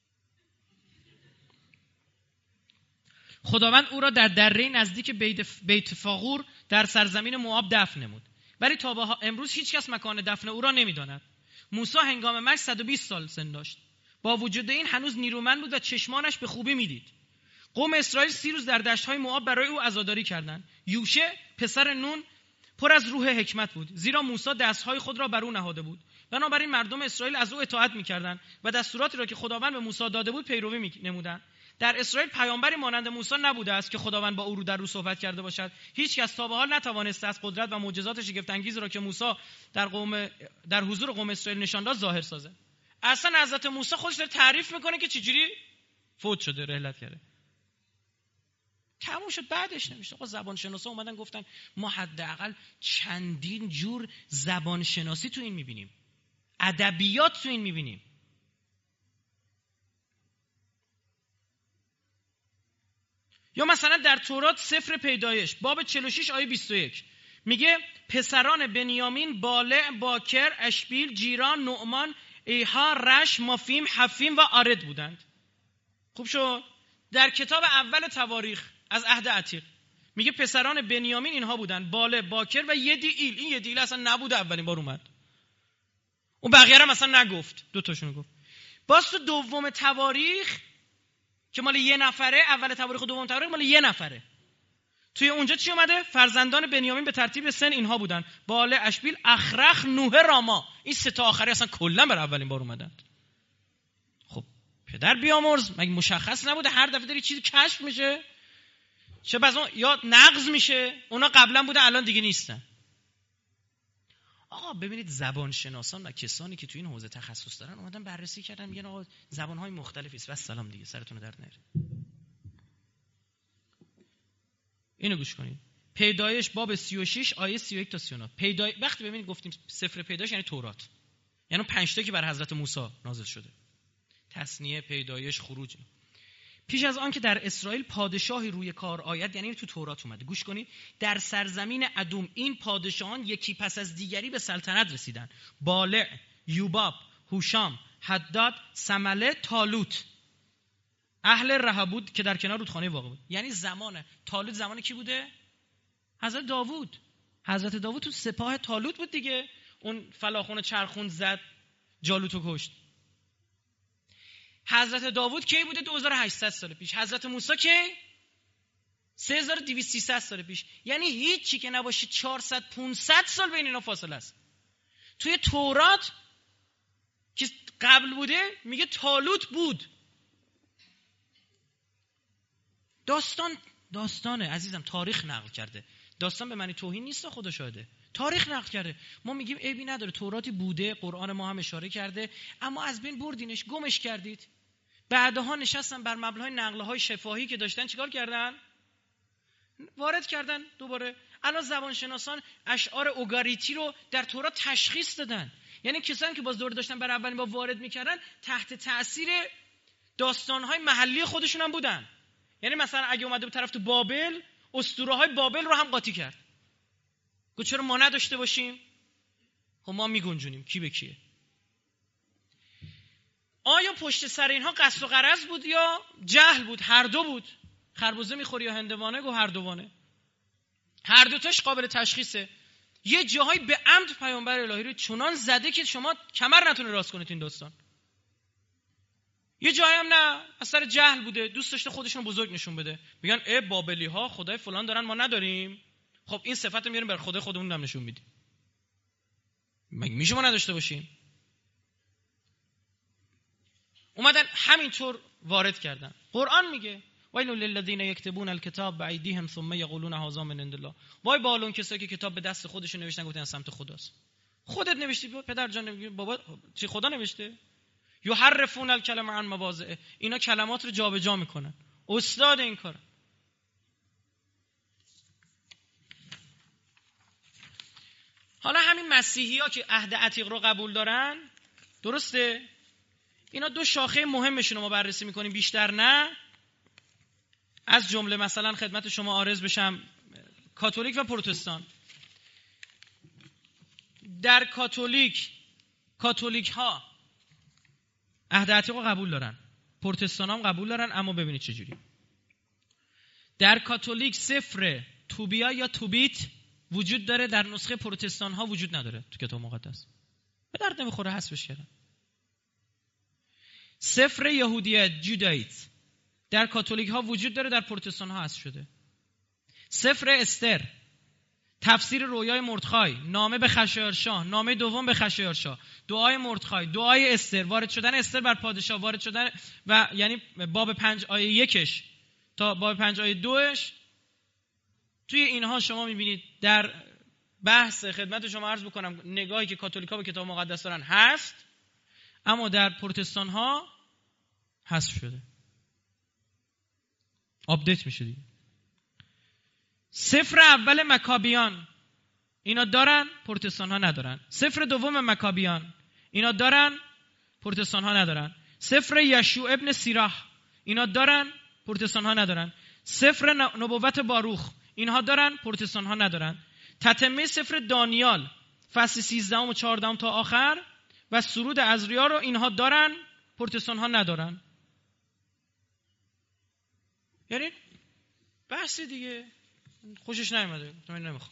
خداوند او را در دره نزدیک بیت فاغور در سرزمین موآب دفن نمود، ولی تا به امروز هیچ کس مکان دفن او را نمیداند. موسی هنگام مرگ 120 سال سن داشت. با وجود این هنوز نیرومند بود و چشمانش به خوبی میدید. قوم اسرائیل 30 روز در دشت‌های موآب برای او عزاداری کردند. یوشع پسر نون پر از روح حکمت بود، زیرا موسی دستهای خود را بر او نهاده بود. بنابراین مردم اسرائیل از او اطاعت می‌کردند و دستوراتی را که خداوند به موسی داده بود پیروی می‌نمودند. در اسرائیل پیامبری مانند موسی نبوده است که خداوند با او رو در رو صحبت کرده باشد. هیچ کس تا به حال نتوانسته است قدرت و معجزات شگفت انگیزی را که موسی در حضور قوم اسرائیل نشان داد ظاهر سازد. اصلا حضرت موسی خودش داره تعریف میکنه که چجوری فوت شده، رحلت کرده. تموم شد. بعدش نمیشه. آقا زبان شناسا اومدن گفتن ما حداقل چندین جور زبان شناسی تو این میبینیم، ادبیات تو این میبینیم. یا مثلا در تورات سفر پیدایش باب 46 آیه 21 میگه پسران بنیامین بالع، باکر، اشبیل، جیران، نعمان، ایها، رش، مافیم، حفیم و آرد بودند. خوب شد. در کتاب اول تواریخ از عهد عتیق میگه پسران بنیامین اینها بودند: بالع، باکر و یدیعیل. این یدیعیل اصلا نبوده، اولین بار اومد. اون بقیه هم اصلا نگفت، دو تاشون گفت. باز تو دوم تواریخ که مال یه نفره، اول تواریخ و دوم تواریخ مال یه نفره، توی اونجا چی اومده؟ فرزندان بنیامین به ترتیب سن اینها بودن: بالع، اشبیل، اخرخ، نوح، راما. این سه تا آخری اصلا کلا بر اولین بار اومدند. خب پدر بیامرز، مگه مشخص نبوده هر دفعه داری چیزی کشف میشه؟ چه بعضا یا نقض میشه، اونا قبلا بودن الان دیگه نیستن. آقا ببینید زبان شناسان و کسانی که تو این حوزه تخصص دارن اومدن بررسی کردن، میگن آقا زبان‌های مختلفی است. و سلام دیگه، سرتون درد نره. اینو گوش کنید. پیدایش باب 36 آیه 31 تا 39. وقتی ببینید گفتیم سفر پیدایش یعنی تورات، یعنی 5 تا که بر حضرت موسی نازل شده. تثنیه، پیدایش، خروج. پیش از آن که در اسرائیل پادشاهی روی کار آید، یعنی تو تورات اومده. گوش کنید. در سرزمین ادوم این پادشاهان یکی پس از دیگری به سلطنت رسیدند: بالع، یوباب، هوشام، حداد، سمله، طالوت. اهل رهبود که در کنار رودخانه واقع بود. یعنی زمان طالوت زمان کی بوده؟ حضرت داوود. حضرت داوود تو سپاه طالوت بود دیگه. اون فلاخون چرخون زد، جالوتو کشت. حضرت داوود کی بوده؟ 2800 سال پیش. حضرت موسی کی؟ 3200 سال پیش. یعنی هیچی که نباشه 400 500 سال بین اینا فاصله است. توی تورات که قبل بوده میگه طالوت بود. داستانه عزیزم، تاریخ نقل کرده. داستان به معنی توهین نیست، خدا شاهده. تاریخ نقل کرده. ما میگیم عیبی نداره، توراتی بوده، قرآن ما هم اشاره کرده، اما از بین بردینش، گمش کردید. بعدها نشستن بر مبنای نقل‌های شفاهی که داشتن چیکار کردن؟ وارد کردن دوباره. الان زبانشناسان اشعار اوگاریتی رو در تورات تشخیص دادن. یعنی کسانی که باز دوره داشتن برای اولین بار وارد میکردن تحت تأثیر داستان‌های محلی خودشون هم بودن. یعنی مثلا اگه اومده به طرف تو بابل، اسطوره‌های بابل رو هم قاطی کرد. گفت چرا ما نداشته باشیم؟ خب ما میگنجونیم، کی به کیه؟ آیا پشت سر اینها قصد و غرض بود یا جهل بود؟ هر دو بود. خربوزه میخوری یا هندوانه؟ گو هر دوانه. هر دوتاش قابل تشخیصه. یه جاهایی به عمد پیامبر الهی رو چنان زده که شما کمر نتونه راست کنید این داستان. یه جایی هم نه، از سر جهل بوده، دوست داشته خودشون بزرگ نشون بده. میگن ای بابلی ها خدای فلان دارن ما نداریم. خب این صفت رو میاریم بر خدای خودمون هم نشون میدیم. مگه میشه ما نداشته باشیم؟ اومدن همینطور وارد کردن. قرآن میگه ویل للذین یکتبون الکتاب بایدیهم ثم یقولون هذا من عند الله. وای با اون کسایی که کتاب به دست خودشون نوشتن گفتن از سمت خداست. خودت نوشتی پدر جان؟ نمیگی بابا چی خدا نوشته؟ یحرفون الکلمه عن مواضعه. اینا کلمات رو جابجا میکنن. استاد این کار. حالا همین مسیحی‌ها که عهد عتیق رو قبول دارن، درسته؟ اینا دو شاخه مهمشون رو ما بررسی میکنیم، بیشتر نه. از جمله مثلا خدمت شما عارض بشم کاتولیک و پروتستان. در کاتولیک ها عهد عتیق رو قبول دارن، پروتستان هم قبول دارن، اما ببینید چجوری. در کاتولیک سفر توبیا یا توبیت وجود داره، در نسخه پروتستان ها وجود نداره تو کتاب مقدس. به درد نمیخوره، حذفش کردن. سفر یهودیت جودایت در کاتولیک ها وجود داره، در پروتستان ها حذف شده. سفر استر، تفسیر رویای مردخای، نامه به خشایارشاه، نامه دوم به خشایارشاه، دعای مردخای، دعای استر، وارد شدن استر بر پادشاه، وارد شدن و یعنی باب 5 آیه 1 تا باب 5 آیه 2 توی اینها شما میبینید در بحث خدمت شما عرض بکنم نگاهی که کاتولیکا به کتاب مقدس دارن هست، اما در پروتستان ها حذف شده، آپدیت میشه دیگه. سفر اول مکابیان اینا دارن، پروتستان ها ندارن. سفر دوم مکابیان اینا دارن، پروتستان ها ندارن. سفر یشوع ابن سیراح اینا دارن، پروتستان ها ندارن. سفر نبوت باروخ اینها دارن، پروتستان ها ندارن. تتمه سفر دانیال فصل 13 و 14 تا آخر و سرود عزریا رو اینها دارن، پروتستان ها ندارن. یعنی بحثی دیگه خوشش نیومده، من نمیخوام.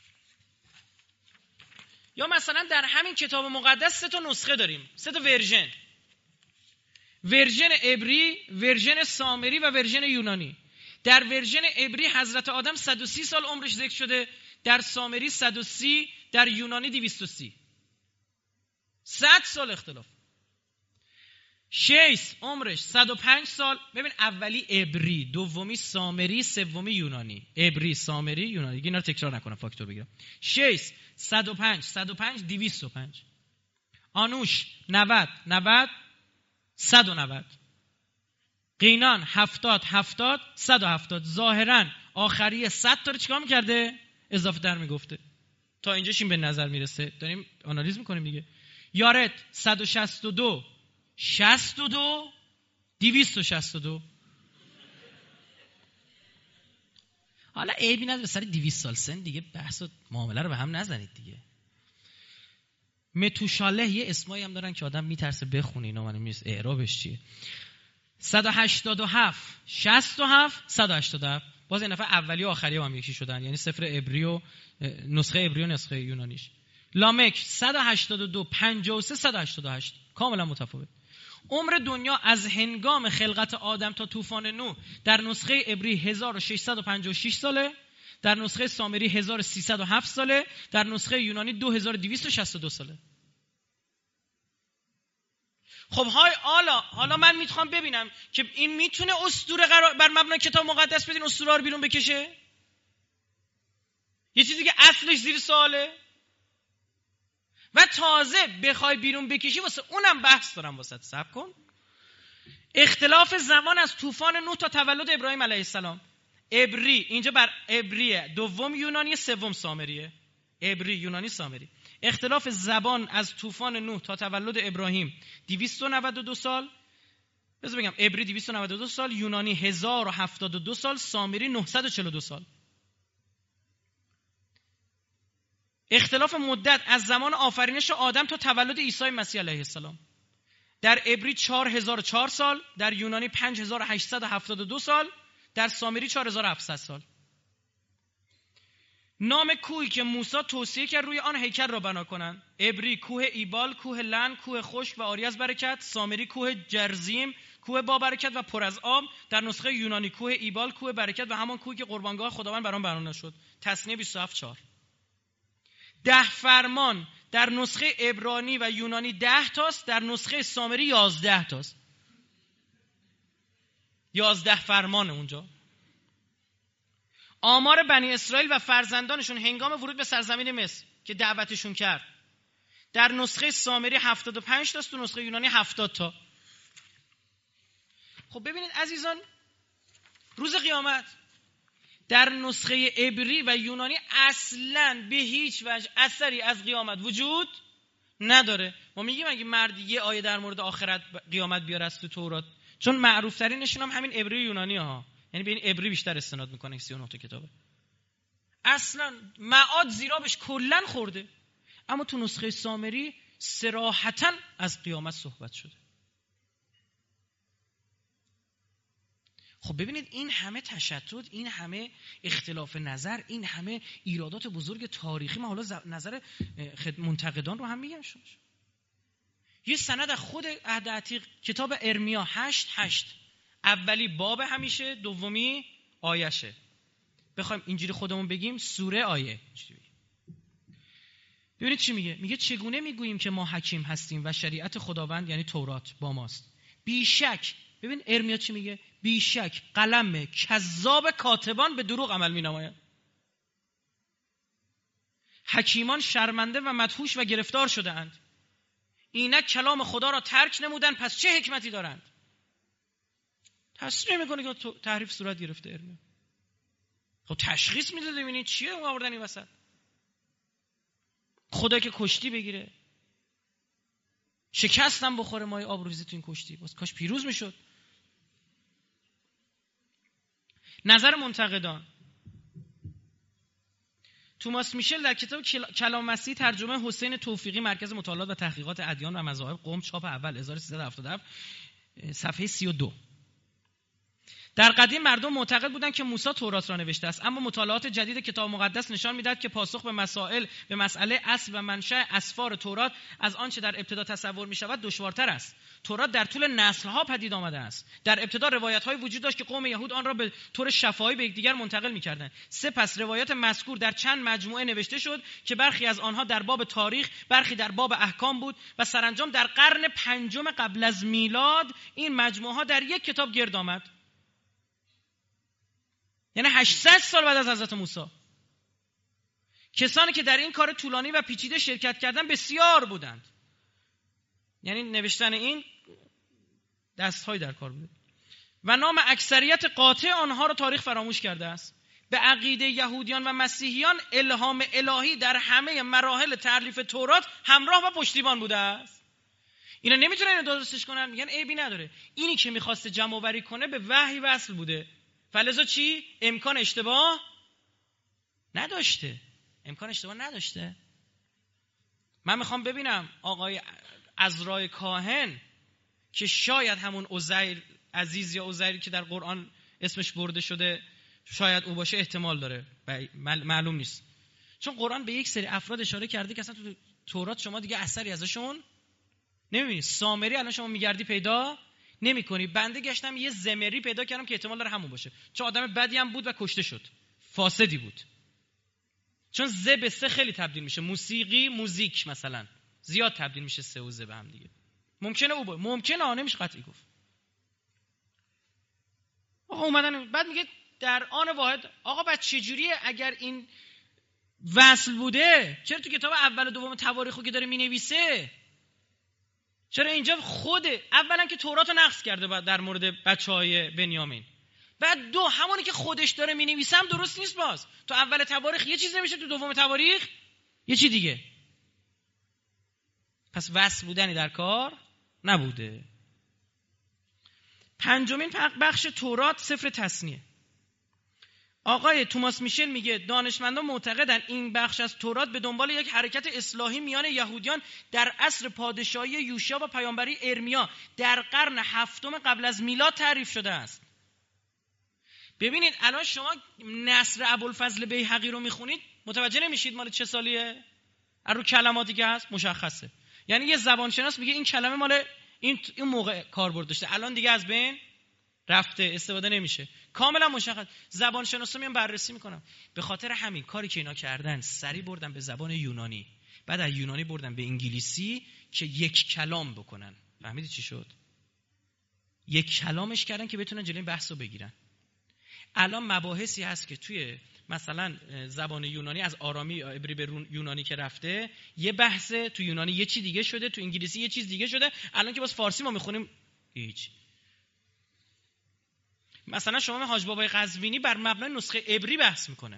یا مثلا در همین کتاب مقدس 3 تا نسخه داریم، 3 تا ورژن. ورژن عبری، ورژن سامری و ورژن یونانی. در ورژن عبری حضرت آدم 130 سال عمرش ذکر شده، در سامری 130، در یونانی 230. 100 سال اختلاف. شیس عمرش 105 سال. ببین اولی عبری، دومی سامری، سومی یونانی. عبری، سامری، یونانی. اینا رو تکرار نکنم فاکتور بگیرم. شیس 105 105 205. آنوش 90 90 190. قینان 70 70 170. ظاهرا آخریه 100 تا رو چیکار می‌کرده؟ اضافه در میگفته. تا اینجاش این به نظر میرسه، داریم آنالیز میکنیم دیگه. یارت 162 62 262. حالا عیبی نداره سر 200 سال سن دیگه بحث و معامله رو به هم نزنید دیگه. متوشاله یه اسمایی هم دارن که آدم میترسه بخونه اینا، من میرس اعرابش چیه. 187 67 187. باز این دفعه اولی و آخری هم یکی شدن، یعنی سفر عبری و نسخه عبری و نسخه یونانیش. لامک 182 53 188 کاملا متفاوت. عمر دنیا از هنگام خلقت آدم تا طوفان نوح در نسخه عبری 1656 ساله، در نسخه سامری 1307 ساله، در نسخه یونانی 2262 ساله. خب حالا من میخوام ببینم که این میتونه اسطوره بر مبنای کتاب مقدس بدین اسطوره رو بیرون بکشه؟ یه چیزی که اصلش زیر سواله و تازه بخوای بیرون بکشی واسه اونم بحث دارم واسه. صبر کن. اختلاف زمان از طوفان نوح تا تولد ابراهیم علیه السلام. عبری اینجا بر عبریه، دوم یونانی، سوم سامریه. عبری، یونانی، سامری. اختلاف زبان از طوفان نوح تا تولد ابراهیم 292 سال. بذار بگم عبری 292 سال، یونانی 1072 سال، سامری 942 سال. اختلاف مدت از زمان آفرینش آدم تا تولد عیسی مسیح علیه السلام. در عبری 4004 سال، در یونانی 5872 سال، در سامری 4700 سال. نام کوهی که موسی توصیه کرد روی آن هیکل را بنا کنند. عبری کوه ایبال، کوه لن، کوه خشک و عاری از برکت. سامری کوه جرزیم، کوه با برکت و پر از آب. در نسخه یونانی کوه ایبال، کوه برکت و همان کوهی که قربانگاه خداوند بر آن بنا شد. تثنیه 27:4. 10 فرمان در نسخه عبرانی و یونانی 10 تاست، در نسخه سامری 11 تاست. 11 فرمان اونجا. آمار بنی اسرائیل و فرزندانشون هنگام ورود به سرزمین مصر که دعوتشون کرد. در نسخه سامری 75 تاست، تو نسخه یونانی 70 تا. خب ببینید عزیزان، روز قیامت در نسخه عبری و یونانی اصلاً به هیچ وجه اثری از قیامت وجود نداره. ما میگیم اگه مرد یه آیه در مورد آخرت قیامت بیاره از تو تورات، چون معروف ترینشون هم همین عبری و یونانی ها، یعنی به این عبری بیشتر استناد میکنه 39 تا کتابه. اصلاً معاد زیرابش کلاً خورده، اما تو نسخه سامری صراحتاً از قیامت صحبت شده. خب ببینید این همه تشتت، این همه اختلاف نظر، این همه ایرادات بزرگ تاریخی، ما حالا نظر منتقدان رو هم میگم شما. یه سند از خود عهد عتیق، کتاب ارمیا 8:8، اولی باب همیشه، دومی آیشه. بخوایم اینجوری خودمون بگیم سوره آیه. ببینید چی میگه؟ میگه چگونه میگوییم که ما حکیم هستیم و شریعت خداوند یعنی تورات با ماست. بیشک، ببین ارمیا چی میگه؟ بیشک قلم کذاب کاتبان به دروغ عمل مینماید. حکیمان شرمنده و مدهوش و گرفتار شده اند. اینک کلام خدا را ترک نمودن، پس چه حکمتی دارند؟ تصریح میکنه که تحریف صورت گرفته ارمیا. خب تشخیص میده ببینید چیه آوردن این وسط. خدا که کشتی بگیره، شکستم بخوره مای آبروریزی تو این کشتی، باز کاش پیروز میشد. نظر منتقدان. توماس میشل در کتاب کلام مسیح ترجمه حسین توفیقی، مرکز مطالعات و تحقیقات ادیان و مذاهب، قم، چاپ اول 1377، صفحه 32. در قدیم مردم معتقد بودند که موسی تورات را نوشته است، اما مطالعات جدید کتاب مقدس نشان می‌دهد که پاسخ به مسئله اصل و منشأ اسفار تورات از آنچه در ابتدا تصور می‌شود دشوارتر است. تورات در طول نسل‌ها پدید آمده است. در ابتدا روایت‌هایی وجود داشت که قوم یهود آن را به طور شفاهی به یکدیگر منتقل می‌کردند. سپس روایات مذکور در چند مجموعه نوشته شد که برخی از آنها در باب تاریخ، برخی در باب احکام بود و سرانجام در قرن پنجم قبل از میلاد این مجموعه‌ها در یک کتاب گرد آمد. یعنی 800 سال بعد از حضرت موسی. کسانی که در این کار طولانی و پیچیده شرکت کردن بسیار بودند. یعنی نوشتن این دست‌های در کار بوده. و نام اکثریت قاطع آنها را تاریخ فراموش کرده است. به عقیده یهودیان و مسیحیان الهام الهی در همه مراحل تألیف تورات همراه و پشتیبان بوده است. اینا نمیتونن اینو درستش کنن، میگن عیبی نداره. اینی که می‌خواسته جمع آوری کنه به وحی وصل بوده. فلذا چی؟ امکان اشتباه نداشته. من میخوام ببینم آقای عزرای کاهن که شاید همون عزیر عزیز یا عزیری که در قرآن اسمش برده شده شاید او باشه، احتمال داره، معلوم نیست، چون قرآن به یک سری افراد اشاره کرده که اصلا تو تورات شما دیگه اثری ازشون نمیبینید. سامری الان شما میگردی پیدا نمی‌کنی. بنده گشتم یه زمری پیدا کردم که احتمال داره همون باشه، چون آدم بدی هم بود و کشته شد، فاسدی بود. چون ز به سه خیلی تبدیل میشه، موسیقی، موزیک مثلا زیاد تبدیل میشه سه و ز به هم دیگه. ممکنه او بود، ممکنه نمیشه قطعی گفت. آقا اومدن بعد میگه در آن واحد. آقا بعد چجوریه اگر این وصل بوده؟ چرا تو کتاب اول و دوم تواریخو که داره مینویسه، چرا اینجا خود اولا که تورات رو نقض کرده در مورد بچهای بنیامین، بعد دو همونی که خودش داره مینویسه هم درست نیست. باز تو اول تواریخ یه چیز نمیشه، تو دوم تواریخ یه چی دیگه. پس وصل بودنی در کار نبوده. پنجمین بخش تورات سفر تثنیه. آقای توماس میشل میگه دانشمندان معتقدن این بخش از تورات به دنبال یک حرکت اصلاحی میان یهودیان در عصر پادشاهی یوشیا و پیامبری ارمیا در قرن هفتم قبل از میلاد تعریف شده است. ببینید الان شما نصر ابوالفضل بیهقی رو میخونید متوجه نمیشید مال چه سالیه؟ رو کلماتی که هست مشخصه. یعنی یه زبانشناس میگه این کلمه مال این موقع کاربرد داشته، الان دیگه از بین رفته، استفاده نمیشه. کاملا مشخص. زبانشناسا میان بررسی میکنن. به خاطر همین کاری که اینا کردن سری بردن به زبان یونانی، بعد از یونانی بردن به انگلیسی که یک کلام بکنن. فهمیدی چی شد؟ یک کلامش کردن که بتونن جلوی بحثو بگیرن. الان مباحثی هست که توی مثلا زبان یونانی از آرامی یا عبری به یونانی که رفته، یه بحث تو یونانی یه چیز دیگه شده، تو انگلیسی یه چیز دیگه شده. الان که باز فارسی ما میخونیم هیچ. مثلا شما حاج بابای قزوینی بر مبنای نسخه عبری بحث میکنه.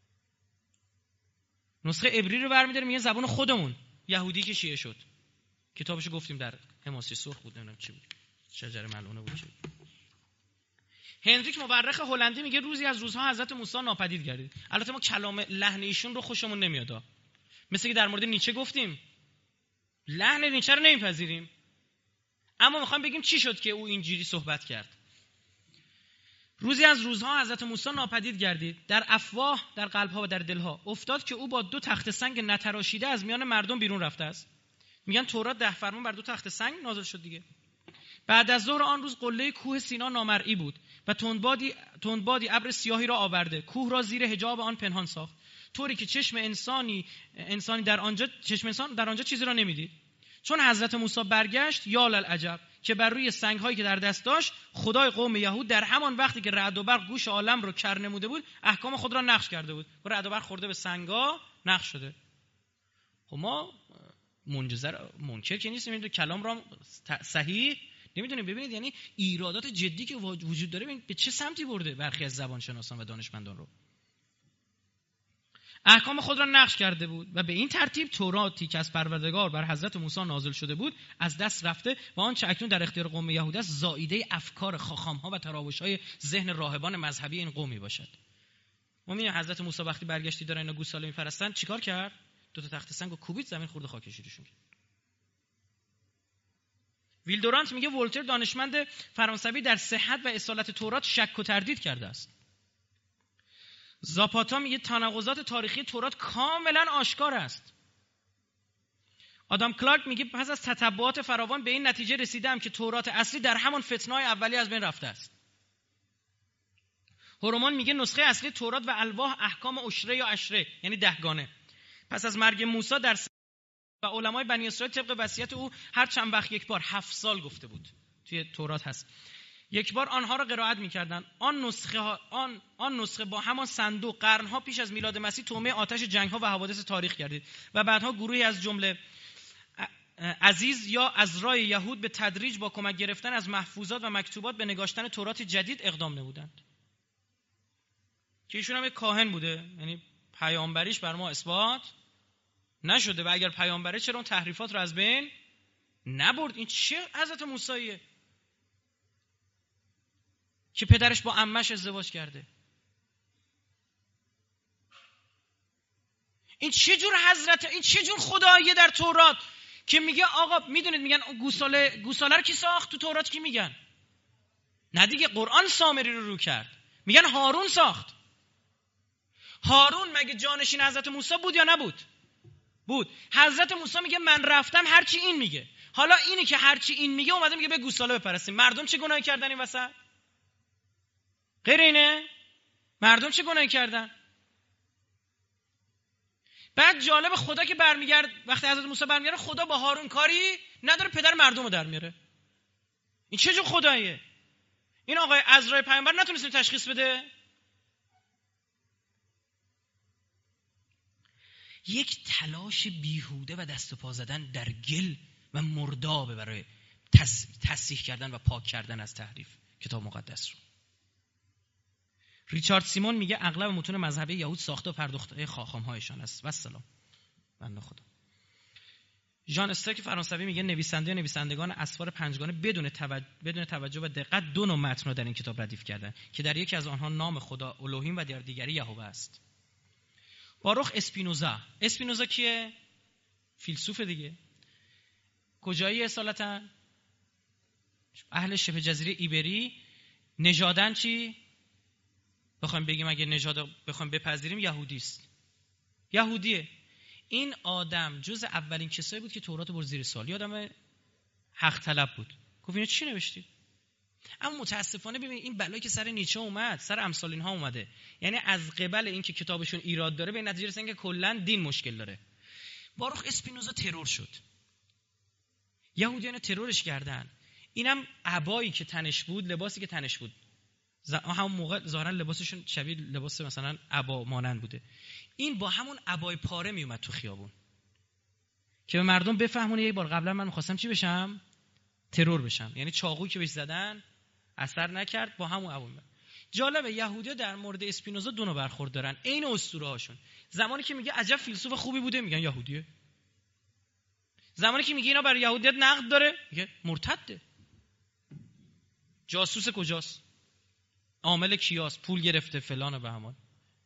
نسخه عبری رو برمی‌داره میگه زبان خودمون، یهودی که شیعه شد. کتابشو گفتیم در حماسی سرخ بود، نمیدونم چی بود، شجره ملعونه بود چی بود. هنریک مورخ هلندی میگه روزی از روزها حضرت موسی ناپدید گردید. البته ما کلام لحن ایشون رو خوشمون نمیاد، مثل که در مورد نیچه گفتیم لحن نیچه رو نمیپذیریم، اما میخوام بگیم چی شد که او اینجوری صحبت کرد. روزی از روزها حضرت موسی ناپدید گردید، در افواه، در قلبها و در دلها افتاد که او با 2 تخت سنگ نتراشیده از میان مردم بیرون رفته است. میگن تورات 10 فرمان بر 2 تخت سنگ نازل شد دیگه. بعد از ظهر آن روز قله کوه سینا نامرئی بود و تندبادی ابر سیاهی را آورده، کوه را زیر حجاب آن پنهان ساخت، طوری که چشم انسان در آنجا چیزی را نمیدید. چون حضرت موسی برگشت، یا للعجب که بر روی سنگ‌هایی که در دست داشت، خدای قوم یهود در همان وقتی که رعد و برق گوش عالم رو کر نموده بود، احکام خود را نقش کرده بود. و رعد و برق خورده به سنگا، نقش شده. خب ما منکر که نیستیم، این کلام را صحیح نمیدونیم. ببینید یعنی ایرادات جدی که وجود داره به چه سمتی برده برخی از زبانشناسان و دانشمندان رو. احکام خود را نقش کرده بود و به این ترتیب توراتی که از پروردگار بر حضرت موسی نازل شده بود از دست رفته و آنچه اکنون در اختیار قوم یهود است زائیده افکار خاخام‌ها و تراوش‌های ذهن راهبان مذهبی این قومی باشد. ما می‌بینیم حضرت موسی وقتی برگشتی دارن اینا گوساله می‌پرستن چیکار کرد؟ 2 تا تخت سنگو کوبید زمین، خورد خاکشیرشون کرد. ویلدورانت میگه ولتر دانشمند فرانسوی در صحت و اصالت تورات شک و تردید کرده است. زاپاتا میگه تناقضات تاریخی تورات کاملا آشکار است. آدام کلارک میگه پس از تتبعات فراوان به این نتیجه رسیدم که تورات اصلی در همان فتنه‌های اولیه از بین رفته است. هورمون میگه نسخه اصلی تورات و الواح احکام عشره یا عشره یعنی 10 گانه. پس از مرگ موسی در و علمای بنی اسرائیل طبق وصیت او هر چند وقت یک بار 7 سال گفته بود توی تورات هست، یک بار آنها را قرائت می‌کردند. آن نسخه با همان صندوق قرن‌ها پیش از میلاد مسیح طعمه آتش جنگ‌ها و حوادث تاریخ گردید و بعدها گروهی از جمله عزیز یا عزرای یهود به تدریج با کمک گرفتن از محفوظات و مکتوبات به نگاشتن تورات جدید اقدام نمودند. که ایشون هم یک کاهن بوده، یعنی پیامبریش بر ما اثبات نشده و اگر پیامبره چرا اون تحریفات رو از بین نبرد؟ این چه حضرت موسیه که پدرش با عمش ازدواج کرده؟ این چه جور حضرت، این چه جور خداییه در تورات که میگه آقا میدونید میگن گوساله رو کی ساخت؟ تو تورات کی میگن؟ نه دیگه، قرآن سامری رو کرد، میگن هارون ساخت. هارون مگه جانشین حضرت موسی بود یا نبود؟ بود. حضرت موسی میگه من رفتم هرچی این میگه. حالا اینی که هرچی این میگه اومده میگه به گوساله بپرستیم. مردم چه گناهی کردن این وسط؟ غیر اینه؟ مردم چه گناهی کردن؟ بعد جالب خدا که برمیگرد، وقتی حضرت موسی برمیگرده خدا با هارون کاری نداره، پدر مردم رو در میاره. این چه جور خداییه؟ این آقای عزرای پیامبر نتونستیم تشخیص بده؟ یک تلاش بیهوده و دست و پا زدن در گل و مردابه برای تصحیح کردن و پاک کردن از تحریف کتاب مقدس رو. ریچارد سیمون میگه اغلب متون مذهبی یهود ساخته و پرداخته خاخام‌هایشان است. والسلام. بنده خدا. ژان استرک فرانسوی میگه نویسندگان اسفار 5گانه بدون توجه و دقت 2 نوع متن رو در این کتاب ردیف کردن که در یکی از آنها نام خدا الوهیم و در دیگری یهوه است. باروخ اسپینوزا کیه؟ فیلسوف دیگه. کجایی اصالتا؟ اهل شبه جزیره ایبری. نژادن چی؟ بخوایم بگیم اگه نژاد بخوایم بپذیریم یهودیه. این آدم جز اولین کسایی بود که تورات برد زیر سوال. آدم حق طلب بود. گفت اینو چی نوشتی؟ اما متاسفانه ببین این بلایی که سر نیچه اومد، سر امثال اینها اومده، یعنی از قبل اینکه کتابشون ایراد داره به نتیجه رسیدن که کلا دین مشکل داره. باروخ اسپینوزا ترور شد، یهودیان ترورش کردن. اینم عبایی که تنش بود، لباسی که تنش بود، همون موقع ظاهرا لباسشون شبیه لباس مثلا عبا مانند بوده. این با همون عبای پاره می اومد تو خیابون که به مردم بفهمونه یک بار قبلا من می‌خواستم چی بشم؟ ترور بشم. یعنی چاقویی که بهش زدن اثر نکرد، با همون عبا. جالبه یهودی‌ها در مورد اسپینوزا 2 نوع برخورد دارن، عین اسطوره‌هاشون. زمانی که میگه عجب فیلسوف خوبی بوده میگن یهودیه، زمانی که میگه اینا برای یهودیت نقد داره میگه مرتده، جاسوس کجاست، عامل کیاست، پول گرفته فلان و بهمان.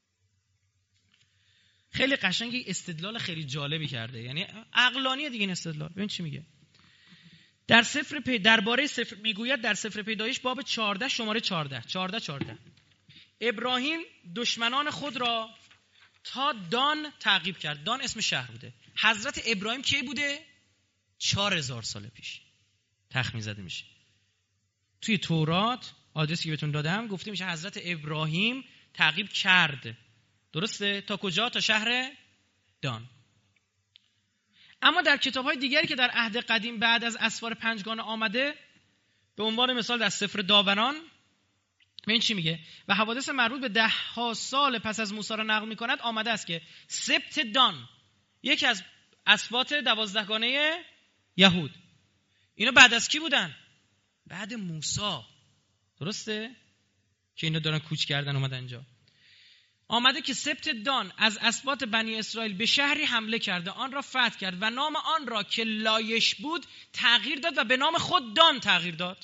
خیلی قشنگی استدلال خیلی جالبی کرده، یعنی عقلانیه دیگه این استدلال. ببین چی میگه در درباره سفر میگوید در سفر پیدایش باب 14 شماره 14 ابراهیم دشمنان خود را تا دان تعقیب کرد. دان اسم شهر بوده. حضرت ابراهیم کی بوده؟ 4000 سال پیش تخمین زده میشه. توی تورات آدرسی که بهتون دادم گفته میشه حضرت ابراهیم تعقیب کرد. درسته؟ تا کجا؟ تا شهر دان. اما در کتاب‌های دیگری که در عهد قدیم بعد از اسفار پنجگانه آمده، به عنوان مثال در سفر داوران، این چی میگه؟ و حوادث مربوط به 10 سال پس از موسی را نقل میکند آمده است که سبت دان، یکی از اسباط 12گانه یهود، اینا بعد از کی بودن؟ بعد موسی. درسته؟ که اینا دارن کوچ کردن اومدن اینجا. آمده که سبت دان از اسباط بنی اسرائیل به شهری حمله کرده، آن را فتح کرد و نام آن را که لایش بود تغییر داد و به نام خود دان تغییر داد.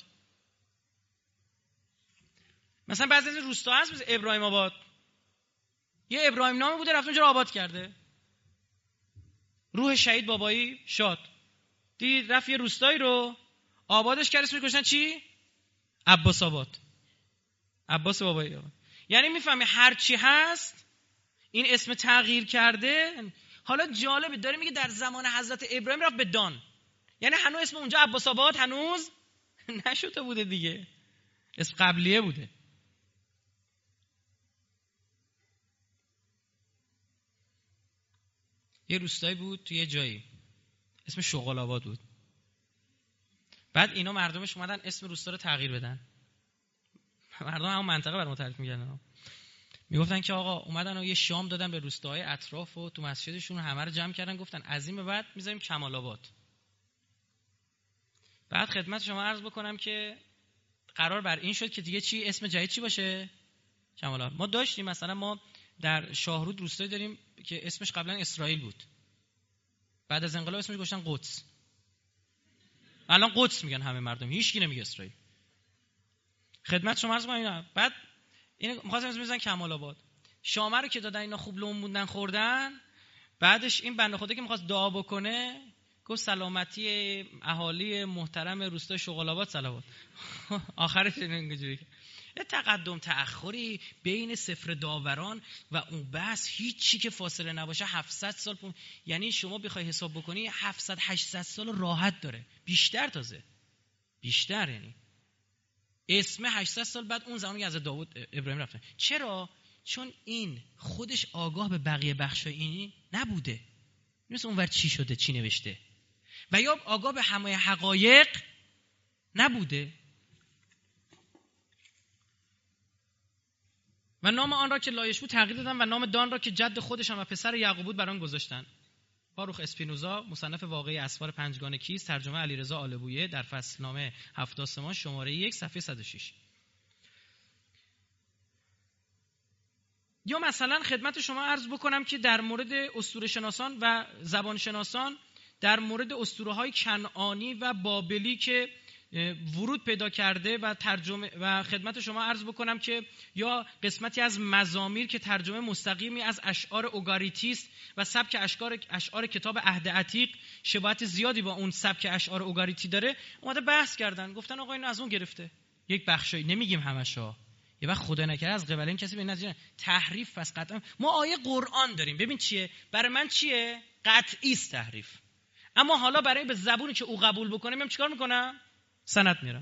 مثلا بعضی از روستا هست مثل ابراهیم آباد، یه ابراهیم نامی بوده رفت اونجا رو آباد کرده. روح شهید بابایی شاد دید رفت یه روستایی رو آبادش کرد، اسمش گذاشتن چی؟ عباس آباد، عباس بابایی آباد. یعنی میفهمی هر چی هست این اسم تغییر کرده. حالا جالبه داره میگه در زمان حضرت ابراهیم رفت به دان، یعنی هنوز اسم اونجا عباس آباد هنوز نشده بوده دیگه، اسم قبلیه بوده. یه روستایی بود توی یه جایی اسم شغال آباد بود. بعد اینا مردمش اومدن اسم روستا رو تغییر بدن. مردم همون منطقه برام تعریف می‌کردن، میگفتن که آقا اومدن و یه شام دادن به روستاهای اطراف و تو مسجدشون همه رو جمع کردن، گفتن از این به بعد میذاریم کمال آباد. بعد خدمت شما عرض بکنم که قرار بر این شد که دیگه چی اسم جدید چی باشه؟ کمال آباد. ما داشتیم مثلا ما در شاهرود روستایی داریم که اسمش قبلا اسرائیل بود، بعد از انقلاب اسمش گذاشتن قدس. الان قدس میگن همه مردم، هیچ کی نمیگه اسرائیل. خدمت شما عرض کنم بعد این می‌خواستم اسم بزنن کمال آباد. شامه رو که دادن اینا خوب لوم موندن خوردن. بعدش این بنده خدا که می‌خواست دعا بکنه گفت سلامتی اهالی محترم روستای شغال آباد صلوات. آخرش اینجوری یه تقدم تأخری بین سفر داوران و اون بحث هیچی که فاصله نباشه 700 سال یعنی شما بخوای حساب بکنی 700 800 سال راحت داره، بیشتر تازه بیشتر. یعنی اسم 800 سال بعد اون زمانی از داوود ابراهیم رفتن. چرا؟ چون این خودش آگاه به بقیه بخشای اینی نبوده، مثل اونور چی شده چی نوشته، و یا آگاه به همه حقایق نبوده. و نام آن را که لایش بود تغییر دادن و نام دان را که جد خودشان و پسر یعقوب بود بر آن گذاشتن. باروخ اسپینوزا مصنف واقعی اسفار پنجگانه کیست، ترجمه علیرضا آلبویه در فصلنامه 7 آسمان شماره 1 صفحه 106. یا مثلا خدمت شما عرض بکنم که در مورد اسطوره شناسان و زبان شناسان در مورد اسطوره‌های کنعانی و بابلی که ورود پیدا کرده و ترجمه و خدمت شما عرض بکنم که یا قسمتی از مزامیر که ترجمه مستقیمی از اشعار اوگاریتی است و سبک اشعار کتاب عهد عتیق شباهت زیادی با اون سبک اشعار اوگاریتی داره، اومده بحث کردن گفتن آقا اینو از اون گرفته. یک بخشی نمیگیم همشو، یه وقت خدا نکرده از قبل این کسی به نتیجه تحریف پس قطعا ما آیه قرآن داریم. ببین چیه برای من چیه قطعی است تحریف، اما حالا برای به زبونی که او قبول بکنه میام چیکار میکنم؟ سند میارم.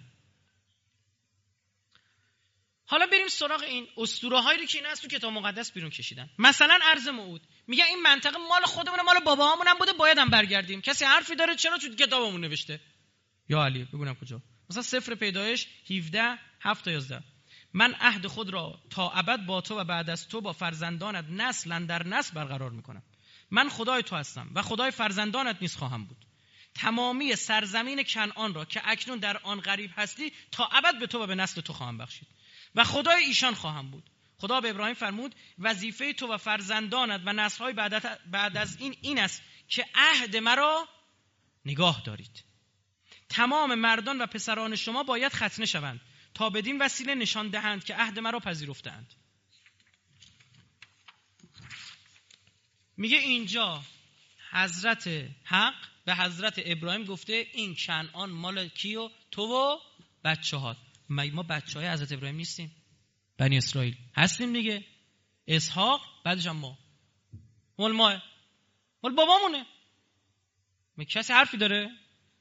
حالا بریم سراغ این اسطوره هایی که اینا از تو کتاب مقدس بیرون کشیدن. مثلا ارض موعود میگه این منطقه مال خودمونه، مال باباهامون هم بوده، باید هم برگردیم. کسی حرفی داره چرا تو کتابمون نوشته؟ یا علی بگونم کجا؟ مثلا سفر پیدایش 17 7 تا 11 من عهد خود را تا ابد با تو و بعد از تو با فرزندانت نسل در نسل برقرار میکنم. من خدای تو هستم و خدای فرزندانت نیز خواهم بود. تمامی سرزمین کنعان را که اکنون در آن غریب هستی تا ابد به تو و به نسل تو خواهم بخشید و خدای ایشان خواهم بود. خدا به ابراهیم فرمود وظیفه تو و فرزندانت و نسل‌های بعد از این است که عهد مرا نگاه دارید. تمام مردان و پسران شما باید ختنه شوند تا بدین وسیله نشان دهند که عهد مرا پذیرفتند. میگه اینجا حضرت حق به حضرت ابراهیم گفته این کنعان مال کیو؟ تو و بچه‌هات. ما بچه‌های حضرت ابراهیم نیستیم؟ بنی اسرائیل هستیم دیگه. اسحاق بعدش هم ما. مال بابامونه. کسی حرفی داره؟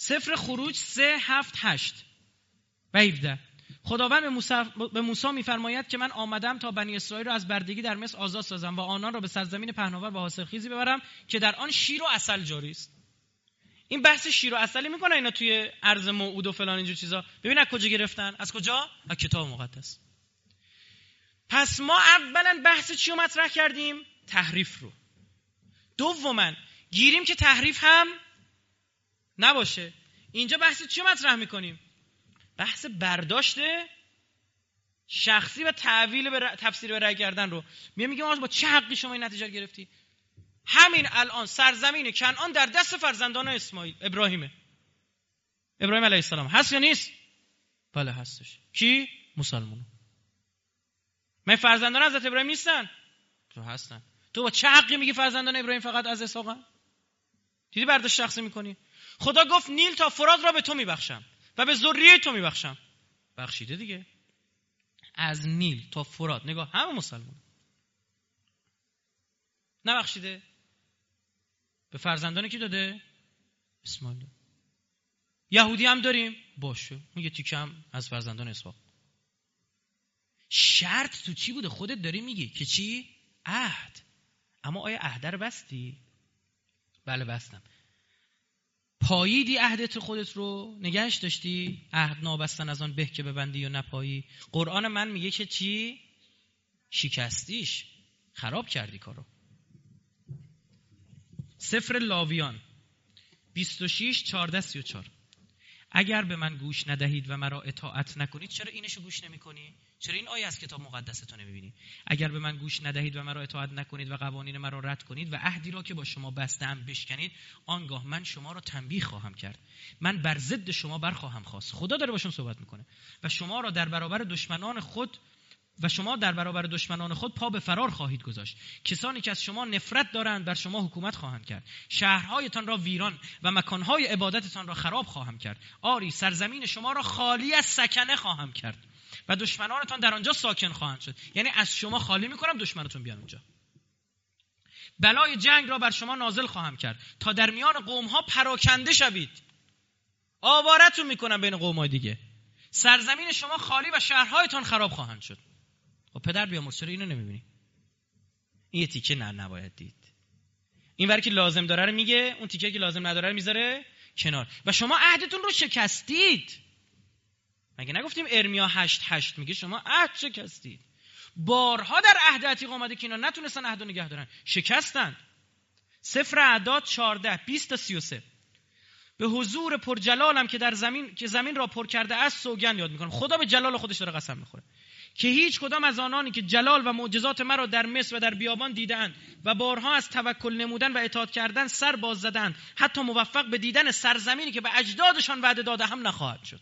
سفر خروج 3:7-8 و 17. خداوند به موسی می‌فرماید که من آمدم تا بنی اسرائیل را از بردگی در مصر آزاد سازم و آنان را به سرزمین پهناور و حاصلخیزی ببرم که در آن شیر و عسل جاری است. این بحث شیر و عسلی میکنه اینا توی ارض موعود و فلان اینجور چیزا. ببین از کجا گرفتن؟ از کجا؟ از کتاب مقدس. پس ما اولا بحث چی رو مطرح کردیم؟ تحریف رو. دوما گیریم که تحریف هم نباشه. اینجا بحث چی رو مطرح میکنیم؟ بحث برداشت شخصی و تفسیر به رأی کردن رو. میگیم آقا با چه حقی شما این نتیجه گرفتی؟ همین الان سرزمین کنعان در دست فرزندان ابراهیم علیه السلام هست یا نیست؟ بله هستش. کی؟ مسلمانان. من فرزندان حضرت ابراهیم نیستن؟ تو هستن. تو با چه حقی میگی فرزندان ابراهیم فقط از اسحاقن؟ دیدی برداشت شخصی میکنی؟ خدا گفت نیل تا فرات را به تو میبخشم و به ذریه تو میبخشم. بخشیده دیگه. از نیل تا فرات نگاه همه مسلمان. نبخشیده؟ به فرزندان کی داده؟ اسماعیل. یهودی هم داریم؟ باشه. میگه تیکه هم از فرزندان اسحاق. شرط تو چی بوده؟ خودت داری میگی که چی؟ عهد. اما آیا عهد رو بستی؟ بله بستم. پاییدی عهدت خودت رو نگهش داشتی؟ عهد نابستن از آن به که ببندی یا نپایی. قرآن من میگه که چی؟ شکستیش، خراب کردی کارو. سفر لاویان 26:14-34 اگر به من گوش ندهید و مرا اطاعت نکنید. چرا اینشو گوش نمی کنی؟ چرا این آیه از کتاب مقدس تو نمیبینی؟ اگر به من گوش ندهید و مرا اطاعت نکنید و قوانین مرا رد کنید و عهدی را که با شما بسته‌ام بشکنید، آنگاه من شما را تنبیه خواهم کرد. من بر ضد شما برخواهم خواست. خدا داره باشون صحبت میکنه. و شما در برابر دشمنان خود پا به فرار خواهید گذاشت. کسانی که از شما نفرت دارند بر شما حکومت خواهند کرد. شهرهایتان را ویران و مکانهای عبادتتان را خراب خواهم کرد. آری سرزمین شما را خالی از سکنه خواهم کرد و دشمنانتان در آنجا ساکن خواهند شد. یعنی از شما خالی میکنم، دشمنتون بیان اونجا. بلای جنگ را بر شما نازل خواهم کرد تا در میان قومها پراکنده شوید. آوارتون میکنم بین قومهای دیگه. سرزمین شما خالی و شهرهایتان خراب خواهند شد. خب پدر بیامرز، چرا اینو نمیبینی؟ این یه تیکه نباید دید. این وری که لازم داره رو میگه، اون تیکه که لازم نداره رو میذاره کنار. و شما عهدتون رو شکستید. مگه نگفتیم ارمیا 8:8 میگه شما عهد شکستید؟ بارها در عهد عتیق اومده که اینا نتونستن عهد رو نگه دارن، شکستند. سفر اعداد 14:20-33 به حضور پرجلالم که زمین را پر کرده است سوگند یاد میکنم. خدا به جلال خودش داره قسم میخوره که هیچ کدام از آنانی که جلال و معجزات مرا در مصر و در بیابان دیدند و بارها از توکل نمودن و اطاعت کردن سر باز زدند، حتی موفق به دیدن سرزمینی که به اجدادشان وعده داده هم نخواهد شد.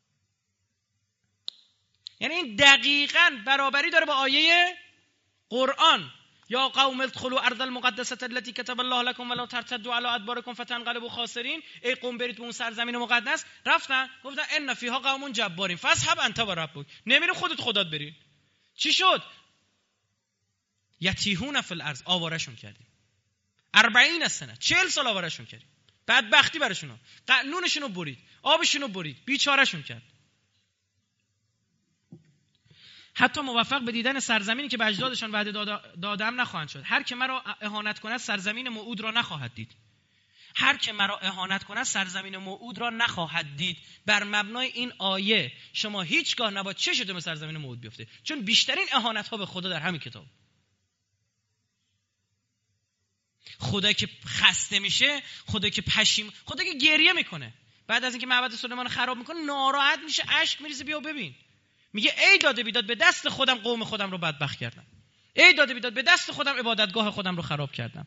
یعنی این دقیقاً برابری داره با آیه قرآن یا قوم ادخلوا ارض المقدسه التي كتب الله لكم ولا ترتدوا على ادباركم فتنقلبوا خاسرین. ای قوم برید به اون سرزمین مقدس. رفتن گفتن ان فیها قوم جبارین فاذهب انت و ربک. نمیره خودت برید. چی شد؟ یتیهون فی الارض. آوارهشون کردیم 40 سنه، 40 سال آوارهشون کردیم. بدبختی براشون، قانونشون رو برید، آبشون رو برید، بیچارهشون کرد. حتی موفق به دیدن سرزمینی که به اجدادشان وعده دادم نخواهند شد. هر که مرا اهانت کند سرزمین موعود را نخواهد دید. هر که مرا اهانت کند سرزمین موعود را نخواهد دید. بر مبنای این آیه شما هیچگاه نباید چشتون به سرزمین موعود بیفته، چون بیشترین اهانت ها به خدا در همین کتاب. خدا که خسته میشه، خدا که خدا که گریه میکنه بعد از اینکه معبد سلیمان خراب میکنه، ناراحت میشه، اشک میریزه. بیا ببین، میگه ای داده بیداد به دست خودم قوم خودم رو بدبخت کردم. ای داده بیداد به دست خودم عبادتگاه خودم رو خراب کردم.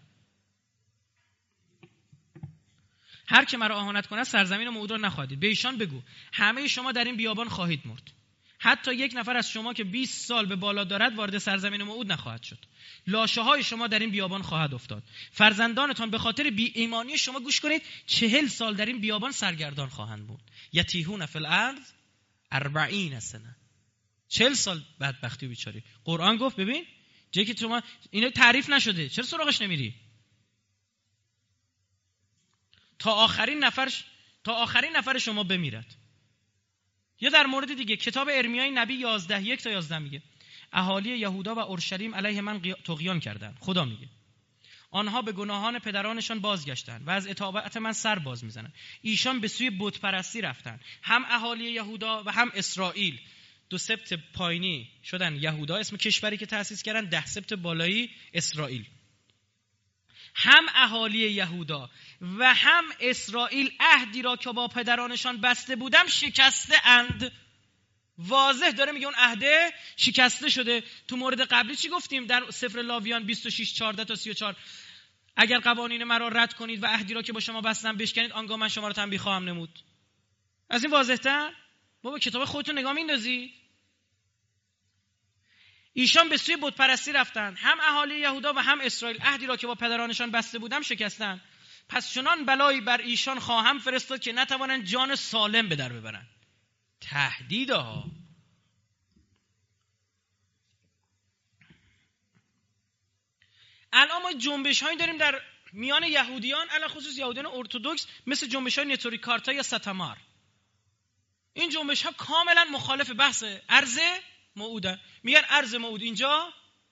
هر که مرا اهانت کند سرزمین موعود را نخواهید دید. به ایشان بگو همه شما در این بیابان خواهید مرد. حتی یک نفر از شما که 20 سال به بالا دارد وارد سرزمین موعود نخواهد شد. لاشه های شما در این بیابان خواهد افتاد. فرزندانتان به خاطر بی ایمانی شما گوش کنید 40 سال در این بیابان سرگردان خواهند بود. یتیهون فی الارض 40 سنه. 40 سال بدبختی و بیچاری. قرآن گفت ببین جایی که شما اینو تعریف نشده، چرا سراغش نمیری؟ تا آخرین نفر تا آخرین نفر شما بمیرد. یا در مورد دیگه کتاب ارمیای نبی 11:1 تا 11 میگه اهالی یهودا و اورشلیم علیه من طغیان کردند. خدا میگه آنها به گناهان پدرانشان بازگشتند و از اطاعت من سر باز میزنند. ایشان به سوی بت پرستی رفتند. هم اهالی یهودا و هم اسرائیل 2 سبت پایینی شدن یهودا، اسم کشوری که تأسیس کردن، 10 سبت بالایی اسرائیل. هم اهالی یهودا و هم اسرائیل عهدی را که با پدرانشان بسته بودم شکسته اند. واضح داره میگه اون عهده شکسته شده. تو مورد قبلی چی گفتیم در سفر لاویان 26:14 تا 34 اگر قوانین مرا رد کنید و عهدی را که با شما بستم بشکنید آنگاه من شما را تنبیه خواهم نمود. از این واضح‌تر بابا کتاب خودتون نگاه میندازید. ایشان به سوی بت پرستی رفتند. هم اهالی یهودا و هم اسرائیل عهدی را که با پدرانشان بسته بودم شکستند. پس چنان بلایی بر ایشان خواهم فرستاد که نتوانند جان سالم به در ببرند. تهدیدها. الان ما جنبش‌هایی داریم در میان یهودیان، علاوه خصوص یهودیان ارتدوکس، مثل جنبش‌های نتوری کارتا یا ستمار. این جنبش‌ها کاملا مخالف بحث ارض موعوده. میگن ارض موعود اینجا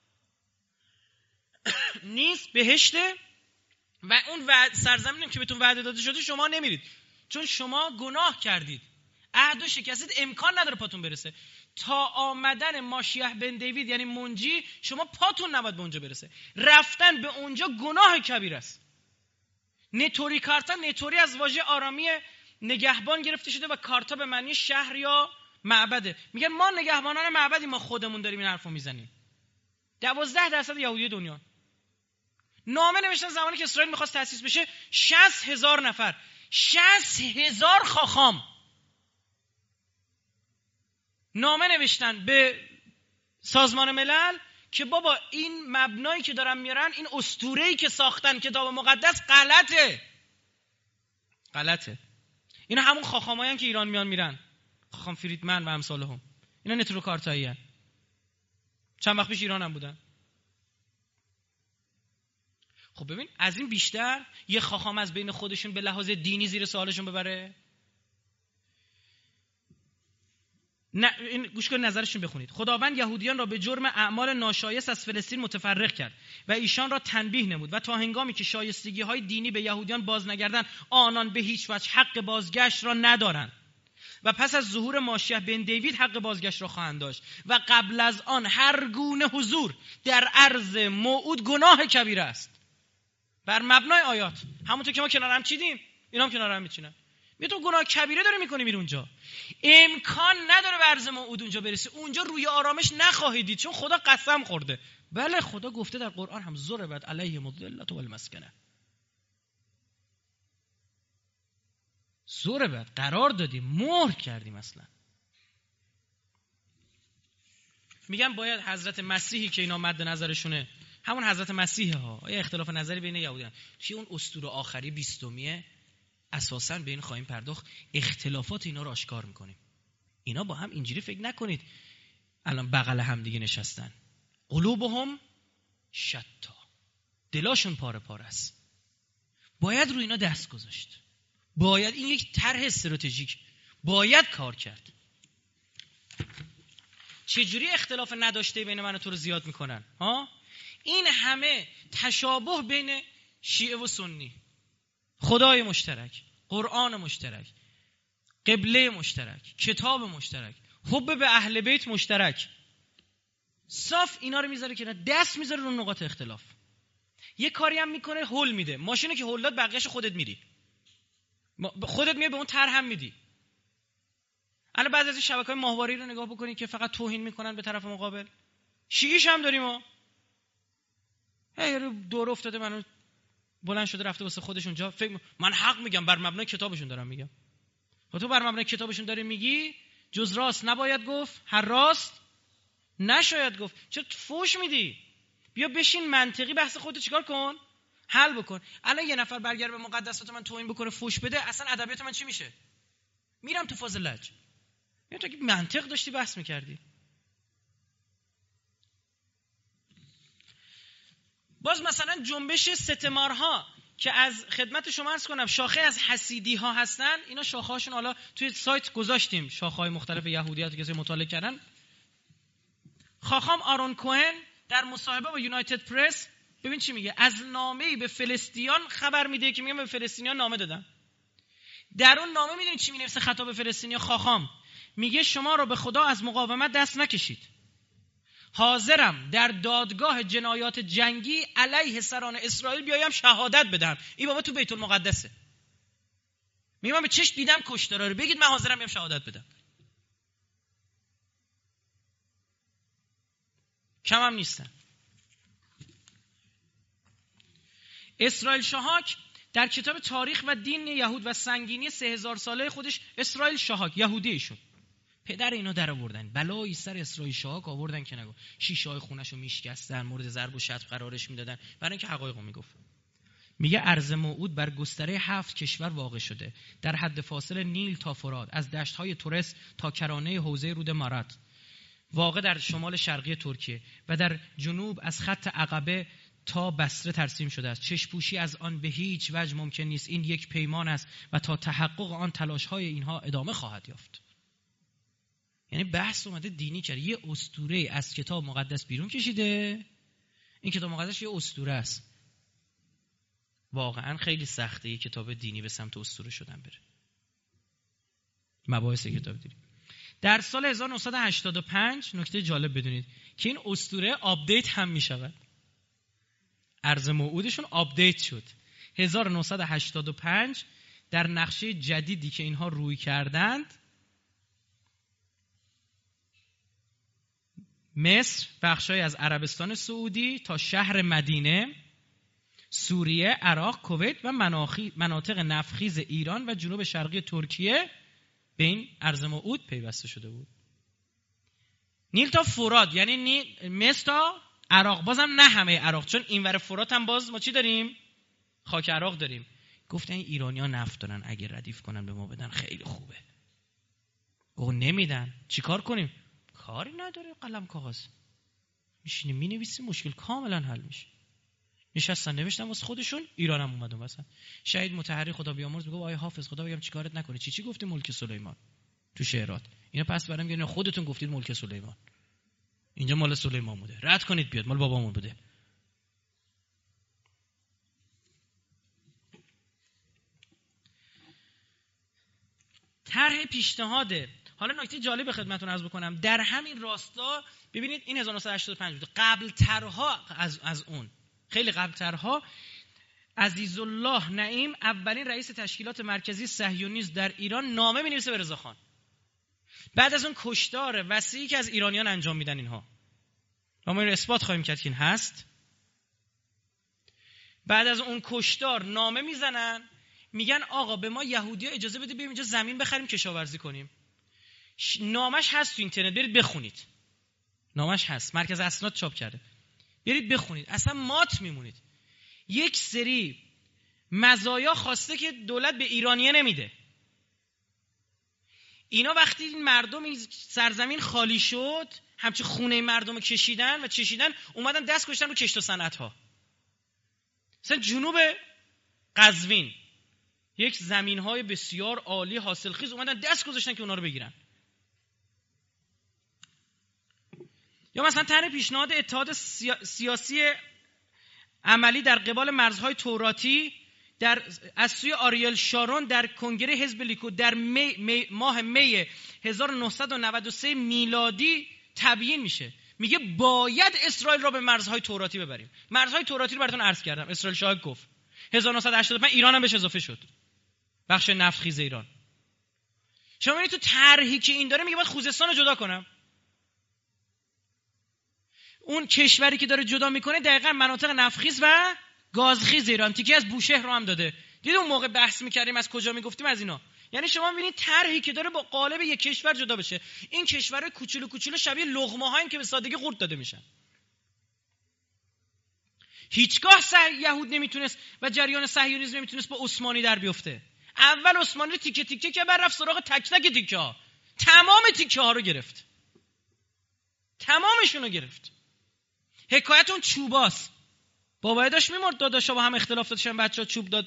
نیست، بهشته و اون سرزمینی که بهتون وعده داده شده شما نمیرید چون شما گناه کردید، عهد و شکستید، امکان نداره پاتون برسه. تا آمدن ماشیح بن دیوید یعنی منجی شما پاتون نباید به اونجا برسه. رفتن به اونجا گناه کبیر است. نتوری کارتا، نتوری از واژه آرامی نگهبان گرفته شده و کارتا به معنی شهر یا معبده. میگن ما نگهبانان معبدی، ما خودمون داریم این حرفو میزنیم. 12% یهودی دنیا. نامه نوشتن زمانی که اسرائیل میخواست تأسیس بشه 60,000 نفر، 60,000 خاخام نامه نوشتن به سازمان ملل که بابا این مبنایی که دارن میارن، این اسطوره‌ای که ساختن کتاب مقدس غلطه. اینا همون خاخامایان که ایران میرن، خاخام فریدمن و امثالهم. اینا نتروکارتایی هستن. چند وقت پیش ایران هم بودن. خب ببین از این بیشتر یه خاخام از بین خودشون به لحاظ دینی زیر سوالشون ببره؟ نه، این گوش کن نظرشون بخونید. خداوند یهودیان را به جرم اعمال ناشایست از فلسطین متفرق کرد و ایشان را تنبیه نمود و تا هنگامی که شایستگی‌های دینی به یهودیان باز نگردند آنان به هیچ وجه حق بازگشت را ندارند و پس از ظهور ماشیح بن دیوید حق بازگشت را خواهند داشت و قبل از آن هر گونه حضور در ارض موعود گناه کبیره است. بر مبنای آیات همونطور که ما کنار هم چیدیم اینا هم کنار هم میچینن. می تو گناه کبیره داری میکنی میری اونجا، امکان نداره به ارض موعود اونجا برسی. اونجا روی آرامش نخواهید دید چون خدا قسم خورده. بله خدا گفته در قرآن هم ضربت علیهم الذلة والمسکنه، ضربت قرار دادیم، مهر کردیم. اصلا میگم باید حضرت مسیحی که اینا مد نظرشونه همون حضرت مسیحه ها، یا اختلاف نظری بین یهودیان چی اون اسطوره آخری 20 اساساً به این خواهیم پرداخت. اختلافات اینا رو آشکار میکنیم. اینا با هم اینجوری فکر نکنید الان بغل هم دیگه نشستن. قلوبهم شتا، دلاشون پاره پاره است. باید روی اینا دست گذاشت. باید این یک طرح استراتژیک باید کار کرد. چجوری اختلاف نداشته بین من و تو رو زیاد میکنن ها؟ این همه تشابه بین شیعه و سنی، خدای مشترک، قرآن مشترک، قبله مشترک، کتاب مشترک، حب به اهل بیت مشترک، صاف اینا رو میذاره که دست میذاره رو نقاط اختلاف. یه کاری هم میکنه هول میده، ماشینه که هول داد بقیه‌اش خودت میری، خودت میای به اون طرح هم میدی. الان بعضی از شبکه‌های ماهواری رو نگاه بکنید که فقط توهین میکنن به طرف مقابل. شیعیش هم داریم ها، دور افتاده منو بلند شده رفته واسه خودش اونجا فکر من حق میگم، بر مبنای کتابشون دارم میگم. و تو بر مبنای کتابشون داری میگی جز راست نباید گفت، هر راست نشاید گفت. چرا فوش میدی؟ بیا بشین منطقی بحث خودت چیکار کن، حل بکن. الان یه نفر برگرده به مقدسات من توهین بکنه، فوش بده، اصلا ادبیات من چی میشه؟ میرم تو فاز لج. یا تو که منطق داشتی بحث میکردی. باز مثلا جنبش ستمارها که از خدمت شما عرض کنم شاخه از حسیدی ها هستن. اینا شاخه هاشون حالا توی سایت گذاشتیم، شاخه های مختلف یهودیت که کسی مطالعه کردن. خاخام آرون کوهن در مصاحبه با یونایتد پرس ببین چی میگه، از نامه‌ای به فلسطینیان خبر میده که میگن به فلسطینیان نامه دادن. در اون نامه میدونید چی مینویسه خطاب به فلسطینیان؟ خاخام میگه شما رو به خدا از مقاومت دست نکشید. حاضرم در دادگاه جنایات جنگی علیه سران اسرائیل بیایم شهادت بدم. این بابا تو بیت المقدسه. میگم من به چشم دیدم کشتارا رو، بگید من حاضرم بیام شهادت بدم. کم هم نیستن. اسرائیل شاهاک در کتاب تاریخ و دین یهود و سنگینی 3000 ساله خودش، اسرائیل شاهاک یهودی شد. پدر اینا در آوردن، بلایی سر اسرائیل شاهاک آوردن که نگو، شیشه های خونه‌شو میشکستن، مورد ضرب و شتم قرارش میدادن برای اینکه حقایقو میگفت. میگه ارض موعود بر گستره 7 کشور واقع شده، در حد فاصل نیل تا فرات، از دشت‌های تورس تا کرانه حوزه رود مارات، واقع در شمال شرقی ترکیه و در جنوب از خط عقبه تا بصره ترسیم شده است. چشم‌پوشی از آن به هیچ وجه ممکن نیست. این یک پیمان است و تا تحقق آن تلاش‌های اینها ادامه خواهد یافت. یعنی بحث اومده دینی کرد، یه اسطوره از کتاب مقدس بیرون کشیده. این کتاب مقدس یه اسطوره است. واقعا خیلی سخته یه کتاب دینی به سمت اسطوره شدن بره. مباحث کتاب دینی. در سال 1985 نکته جالب بدونید که این اسطوره آپدیت هم میشود. ارض موعودشون آپدیت شد. 1985 در نقشه جدیدی که اینها روی کردند، مصر، بخشای از عربستان سعودی تا شهر مدینه، سوریه، عراق، کویت و مناطق نفتخیز ایران و جنوب شرقی ترکیه به این ارض موعود پیوسته شده بود. نیل تا فرات، یعنی مصر تا عراق، بازم نه همه عراق، چون اینور فرات هم باز ما چی داریم؟ خاک عراق داریم. گفتن این ایرانی‌ها نفت دارن، اگه ردیف کنن به ما بدن خیلی خوبه. گفت نمیدن، چیکار کنیم؟ کاری نداره، قلم کاغذ میشینیم مینویسیم، مشکل کاملا حل میشه. نشستن نوشتن واسه خودشون، ایران هم اومد مثلا. شهید مطهری خدا بیامرز میگه آیه حافظ خدا بگم چیکارت نکنه، چی گفتی ملک سلیمان تو شعرات؟ اینا پس برام میگن خودتون گفتید ملک سلیمان، اینجا مال سلیمان بوده، رد کنید بیاد مال بابامون بوده. طرح پیشنهاده. حالا نکته جالب خدمتتون عرض بکنم، در همین راستا ببینید این 1985 بوده، قبل ترها از اون، خیلی قبل ترها، عزیزالله نعیم اولین رئیس تشکیلات مرکزی صهیونیسم در ایران نامه می‌نویسه به رضاخان. بعد از اون کشتار وسیعی که از ایرانیان انجام میدن اینها، ما این رو اثبات خواهیم کرد که این هست. بعد از اون کشتار نامه میزنن، میگن آقا به ما یهودی‌ها اجازه بده بریم اینجا زمین بخریم کشاورزی کنیم. نامش هست تو اینترنت، برید بخونید. نامش هست، مرکز اسناد چاپ کرده، برید بخونید. اصلا مات میمونید. یک سری مزایا خواسته که دولت به ایرانیه نمیده. اینا وقتی این مردم این سرزمین خالی شد، همچه خونه مردم کشیدن اومدن دست گذاشتن رو کشت و صنعت‌ها. مثلا جنوب قزوین یک زمین‌های بسیار عالی حاصلخیز اومدن دست گذاشتن که اونا رو بگیرن. یا مثلا طرح پیشنهاد اتحاد سیاسی عملی در قبال مرزهای توراتی از سوی آریل شارون در کنگره حزب لیکود در ماه می 1993 میلادی تبیین میشه. میگه باید اسرائیل را به مرزهای توراتی ببریم. مرزهای توراتی رو براتون عرض کردم، اسرائیل شاه گفت. 1985 ایران هم بهش اضافه شد، بخش نفتخیز ایران. شما ببینید تو طرحی که این داره میگه باید خوزستان رو جدا کنم. اون کشوری که داره جدا میکنه دقیقاً مناطق نفتخیز و گازخیز ایران، تیکه از بوشهر رو هم داده. دیدید اون موقع بحث میکردیم از کجا میگفتیم از اینا. یعنی شما ببینید طرحی که داره با قالب یک کشور جدا بشه. این کشورهای کوچولو شبیه لقمه‌هایی که به سادگی قورت داده میشن. هیچگاه یهود نمیتونست و جریان صهیونیسم نمیتونست با عثمانی در بیفته. اول عثمانی رو تیکه تیکه که بعد رفت سراغ تک تک تیکه ها. تمام تیکه ها رو گرفت. تمامشون رو گرفت. حکایت اون چوباست. بابا داشت میمرد، داداشا با هم اختلاف داشتن، بچه‌ها چوب داد.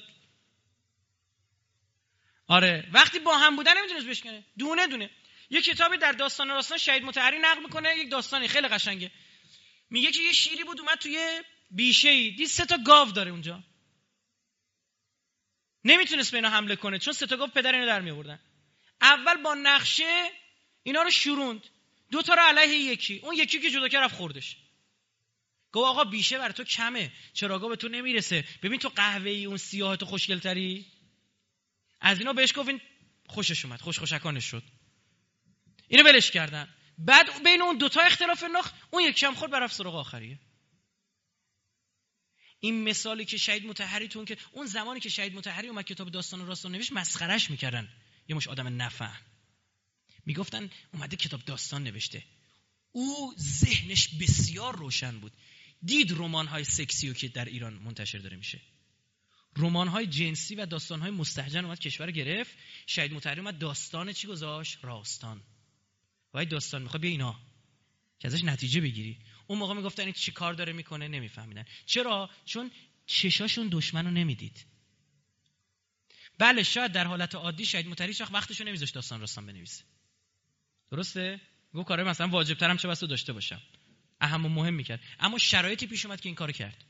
آره وقتی با هم بودن نمیتونست بشکنه. دونه دونه. یه کتابی در داستان شهید مطهری نقل میکنه، یک داستانی خیلی قشنگه. میگه که یه شیری بود اومد توی بیشه‌ای، دید 3 تا گاو داره اونجا. نمیتونست به اینا حمله کنه چون 3 تا گاو پدر اینو در میآوردن. اول با نقشه اینا رو شوروند، 2 تا رو علیه یکی، اون یکی که جدا کرد رفت خوردش. گفت آقا بیشه برای تو کمه، چراغا به تو نمیرسه، ببین تو قهوه‌ای اون سیاه تو خوشگل‌تری. از اینا بهش گفت، این خوشش اومد، خوشکانش شد. اینو ولش کردن. بعد بین اون 2 تا اختلاف نخ، اون یکی هم خورد برفت سراغ آخریه. این مثالی که شهید مطهری که اون زمانی که شهید مطهری اومد کتاب داستان راستان نوشت، مسخرهش میکردن. یه مش آدم نفهم میگفتن اومده کتاب داستان نوشته. او ذهنش بسیار روشن بود، دید رمان‌های سکسی که در ایران منتشر داره میشه، رمان‌های جنسی و داستان‌های مستهجن، اومد کشور گرفت. شهید مطهری اومد داستان چی گذاشت؟ راستان. وای داستان میخواد بیا اینا که ازش نتیجه بگیری. اون موقع میگفتن این چی کار داره میکنه، نمیفهمیدن. چرا؟ چون چشاشون دشمنو نمیدید. بله شاید در حالت عادی شهید مطهری وقتشو نمیذاشت داستان راستان بنویسه، درسته؟ گفت کارهای مثلا واجب‌ترم چه بسا داشته باشم، اهم و مهم میکرد، اما شرایطی پیش اومد که این کارو کرد.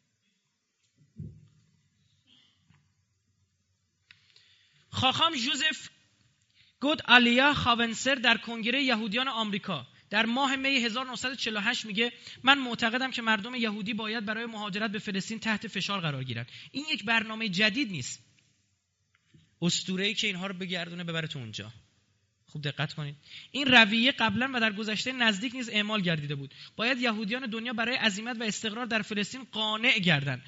خاخام جوزف گود آلیا خاونسر در کنگره یهودیان آمریکا در ماه می 1948 میگه من معتقدم که مردم یهودی باید برای مهاجرت به فلسطین تحت فشار قرار گیرن. این یک برنامه جدید نیست، اسطوره‌ای که اینها رو بگردونه ببره تو اونجا. خوب دقت کنید، این رویه قبلا و در گذشته نزدیک نیز اعمال گردیده بود. باید یهودیان دنیا برای عزیمت و استقرار در فلسطین قانع گردن.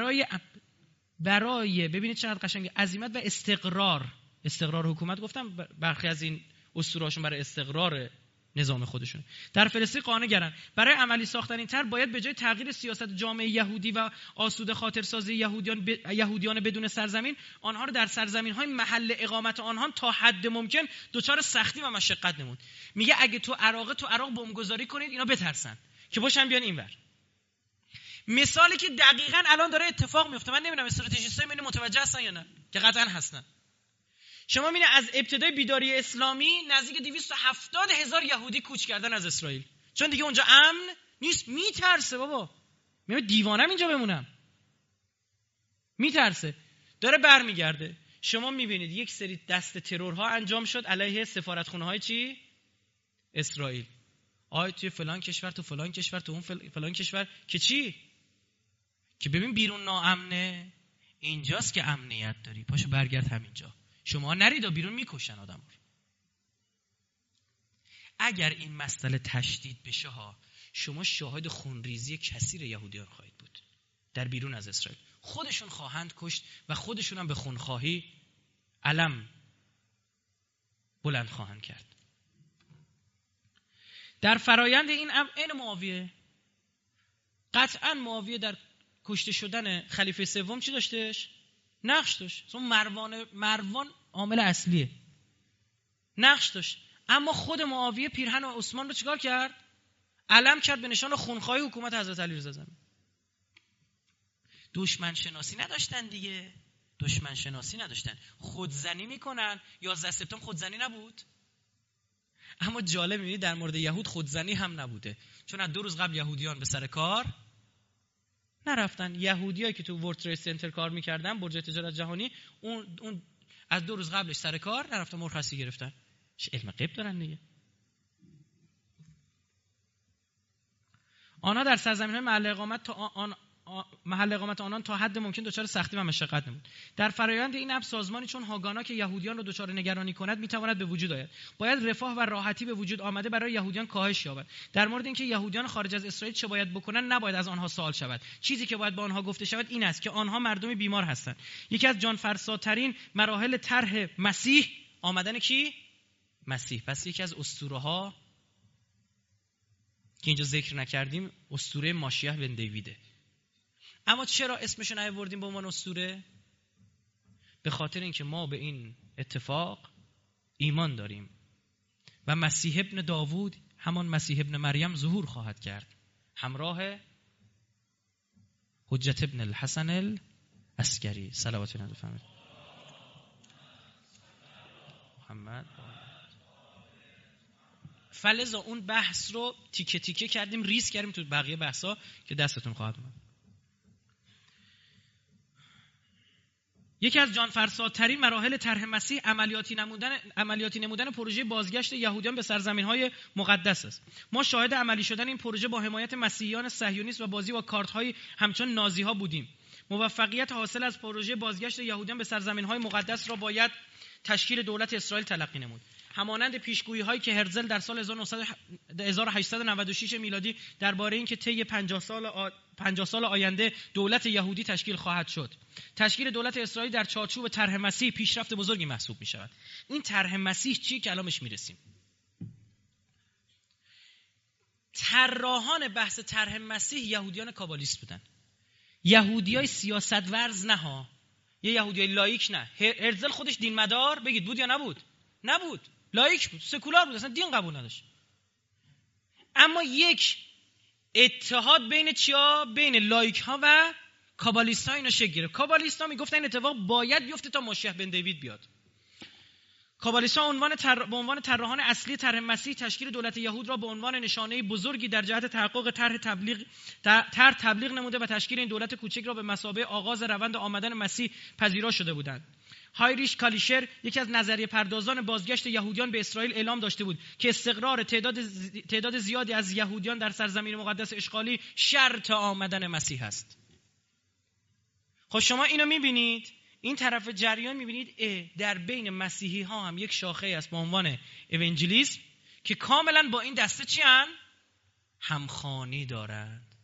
برای ببینید چقدر قشنگه، عزیمت و استقرار حکومت. گفتم برخی از این اسطوره‌هاشون برای استقرار نظام خودشون در فلسطین قانع گردن. برای عملی ساختن این طرح باید به جای تغییر سیاست جامعه یهودی و آسوده خاطرسازی یهودیان بدون سرزمین، آنها رو در سرزمین‌های محل اقامت آنها تا حد ممکن دچار سختی و مشقت نمود. میگه اگه تو عراق بمبگذاری کنید اینا بترسن که باشن بیان اینور. مثالی که دقیقاً الان داره اتفاق میفته. من نمیدونم استراتژیستای من متوجه هستن یا نه، که قطعاً هستن. شما میبینید از ابتدای بیداری اسلامی نزدیک 270,000 یهودی کوچ کردن از اسرائیل، چون دیگه اونجا امن نیست. میترسه بابا، میگه دیوانم اینجا بمونم، میترسه، داره برمیگرده. شما میبینید یک سری دست ترورها انجام شد علیه سفارتخونه‌های چی؟ اسرائیل. توی فلان کشور، تو فلان کشور، تو اون فلان کشور، که چی؟ که ببین بیرون ناامنه، اینجاست که امنیت داری، پاشو برگرد همینجا. شما نرید و بیرون میکشن آدم رو. اگر این مسئله تشدید بشه ها، شما شاهد خونریزی کثیر یهودیان خواهید بود در بیرون از اسرائیل. خودشون خواهند کشت و خودشون هم به خونخواهی علم بلند خواهند کرد. در فرایند این معاویه، قطعا معاویه در کشته شدن خلیفه سوم چی داشتش؟ نقش داشت. چون مروان عامل اصلیه، نقش داشت. اما خود معاویه پیرهن و عثمان رو چیکار کرد؟ علم کرد به نشان خونخواهی حکومت حضرت علی رضا زمین. دشمن شناسی نداشتن دیگه، دشمن شناسی نداشتن. خودزنی میکنن. 11 سپتامبر خودزنی نبود؟ اما جالب میبینید در مورد یهود خودزنی هم نبوده، چون از 2 روز قبل یهودیان به سر کار نرفتن. یهودیایی که تو ورلد ترید سنتر کار میکردن، برج تجارت جهانی، اون از 2 روز قبلش سر کار نرفتن، مرخصی گرفتن. علم غیب دارن دیگه. آنها در سرزمین‌های محل اقامت آنان تا حد ممکن دچار سختی و مشقت نمود. در فرآیند این امر سازمانی چون هاگانا که یهودیان را دچار نگرانی کند میتواند به وجود آید. باید رفاه و راحتی به وجود آمده برای یهودیان کاهش یابد. در مورد اینکه یهودیان خارج از اسرائیل چه باید بکنند نباید از آنها سوال شود. چیزی که باید به آنها گفته شود این است که آنها مردم بیمار هستند. یکی از جانفرساترین مراحل طرح مسیح آمدن کی؟ مسیح. پس یکی از اسطوره‌ها که اینجا ذکر نکردیم اسطوره ماشیح بن دیویده. اما چرا اسمشو نیاوردیم به عنوان اسطوره؟ به خاطر اینکه ما به این اتفاق ایمان داریم و مسیح ابن داوود، همان مسیح ابن مریم ظهور خواهد کرد همراه حجت ابن الحسن العسکری صلوات الله علیه محمد. فلذا اون بحث رو تیکه تیکه کردیم، ریز کردیم تو بقیه بحثا که دستتون خواهد اومد. یکی از جانفرساترین مراحل طرح مسیح عملیاتی نمودن پروژه بازگشت یهودیان به سرزمین‌های مقدس است. ما شاهد عملی شدن این پروژه با حمایت مسیحیان صهیونیست و بازی با کارت‌های همچون نازی‌ها بودیم. موفقیت حاصل از پروژه بازگشت یهودیان به سرزمین‌های مقدس را باید تشکیل دولت اسرائیل تلقی نمود. همانند پیشگویی‌هایی که هرزل در سال 1896 میلادی درباره اینکه طی 50 سال آینده دولت یهودی تشکیل خواهد شد. تشکیل دولت اسرائیل در چارچوب طرح مسیح پیشرفت بزرگی محسوب می‌شود. این طرح مسیح چیه که الان بهش میرسیم؟ طراحان بحث طرح مسیح یهودیان کابالیست بودن. یهودیای سیاست ورز نه ها. یه یهودیای لایک نه. هرزل خودش دین مدار بگید بود یا نبود؟ نبود. لایک بود، سکولار بود، اصلا دین قبول نداشت. اما یک اتحاد بین چیا؟ بین لایک ها و کابالیست ها اینا شکل گرفت. کابالیست ها میگفتن این اتفاق باید بیفته تا مشیح بن دیوید بیاد. کابالیست ها به عنوان طراحان اصلی طرح مسیح تشکیل دولت یهود را به عنوان نشانه بزرگی در جهت تحقق طرح تبلیغ نموده و تشکیل این دولت کوچک را به مثابه آغاز روند آمدن مسیح پذیرا شده بودند. هایریش کالیشر یکی از نظریه پردازان بازگشت یهودیان به اسرائیل اعلام داشته بود که استقرار تعداد زیادی از یهودیان در سرزمین مقدس اشغالی شرط آمدن مسیح است. خب شما اینو میبینید، این طرف جریان میبینید در بین مسیحی ها هم یک شاخه است با عنوان اوانجلیسم که کاملا با این دسته چی همخوانی دارند،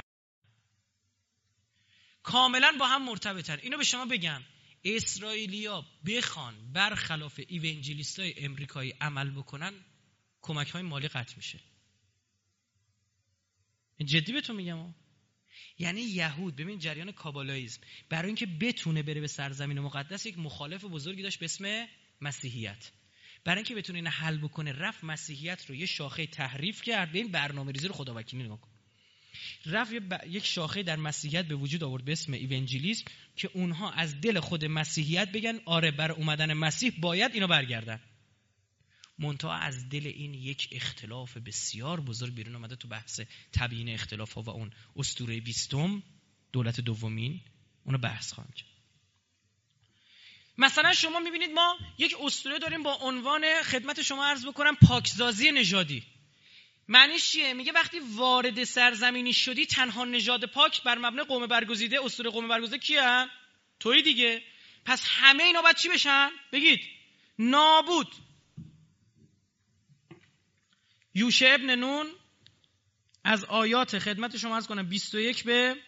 کاملا با هم مرتبطن. اینو به شما بگم، اسرائیلیا بخوان برخلاف ایوانجلیستای امریکایی عمل بکنن کمک‌های مالی قطع میشه. جدی بهتون میگم. یعنی یهود، ببین جریان کابالاییسم برای اینکه بتونه بره به سرزمین مقدس یک مخالف بزرگی داشت به اسم مسیحیت. برای اینکه بتونه این حل بکنه رفت مسیحیت رو یه شاخه تحریف کرد. به این برنامه‌ریزی رو خداوکیلی نگاه کن. رفت یک شاخه در مسیحیت به وجود آورد به اسم ایوانجلیسم که اونها از دل خود مسیحیت بگن آره برای اومدن مسیح باید اینو برگردن. منتها از دل این یک اختلاف بسیار بزرگ بیرون اومده تو بحث تبیین اختلاف ها و اون اسطوره 20 دولت دومین اونو بحث خواهم کرد. مثلا شما میبینید ما یک اسطوره داریم با عنوان، خدمت شما عرض بکنم، پاکسازی نژادی. معنیش چیه؟ میگه وقتی وارد سرزمینی شدی تنها نژاد پاک بر مبنای قوم برگزیده، اسطوره قوم برگزیده کیه؟ تویی دیگه. پس همه اینا باید چی بشن؟ بگید نابود. یوشع ابن نون از آیات، خدمت شما عرض کنم، 21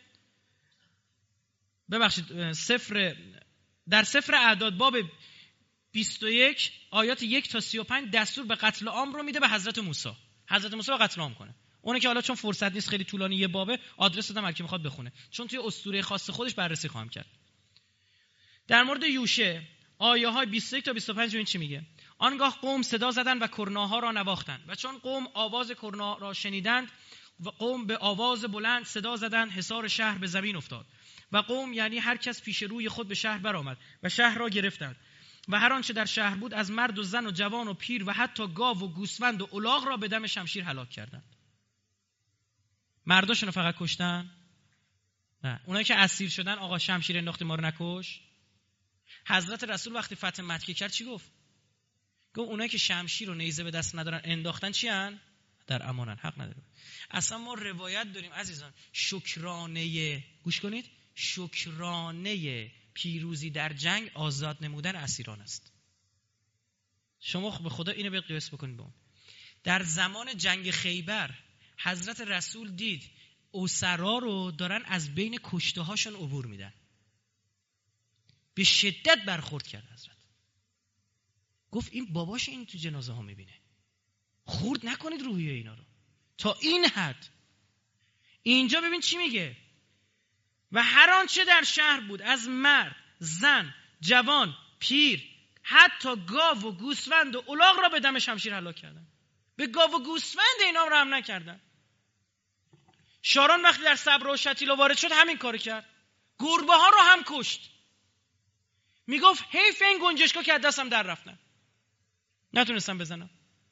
در سفر اعداد باب 21 آیات 1 تا 35 دستور به قتل عام رو میده به حضرت موسی. حضرت موسی رو قتل عام کنه. اونه که حالا چون فرصت نیست خیلی طولانی یه بابه، آدرس دادم هر کی میخواد بخونه، چون توی اسطوره خاص خودش بررسی خواهم کرد. در مورد یوشع آیه های 21 تا 25 ببین چی میگه. آنگاه قوم صدا زدند و کرناها را نواختند و چون قوم آواز کرنا را شنیدند و قوم به آواز بلند صدا زدند، حصار شهر به زمین افتاد و قوم یعنی هر کس پیش روی خود به شهر برآمد و شهر را گرفتند و هر آنچه در شهر بود از مرد و زن و جوان و پیر و حتی گاو و گوسفند و الاغ را به دم شمشیر هلاک کردند. مرداشون فقط کشتن؟ نه. اونایی که اسیر شدن آقا شمشیر انداخت ما رو نکش. حضرت رسول وقتی فتح مکه کرد چی گفت؟ گفت اونایی که شمشیر و نیزه به دست ندارن انداختن چی ان؟ در امانن، حق نداره. اصلا ما روایت داریم عزیزان، شکرانه، گوش کنید، شکرانه پیروزی در جنگ آزاد نمودن اسیران است. شما به خدا اینو به قیاس بکنید با اون. در زمان جنگ خیبر حضرت رسول دید اسرا رو دارن از بین کشته هاشون عبور میدن. به شدت برخورد کرد حضرت. گفت این باباش این تو جنازه ها میبینه. خورد نکنید روحیه اینا رو. تا این حد. اینجا ببین چی میگه. و هر آنچه در شهر بود از مرد، زن، جوان، پیر، حتی گاو و گوسفند و الاغ را به دم شمشیر هلاک کردن. به گاو و گوسفند اینا رو هم نکردن. شارون وقتی در صبرا و شتیلا وارد شد همین کارو کرد. گربه ها رو هم کشت. میگفت حیف این گنجشکا که از دستم در رفتن، نتونستم بزنم.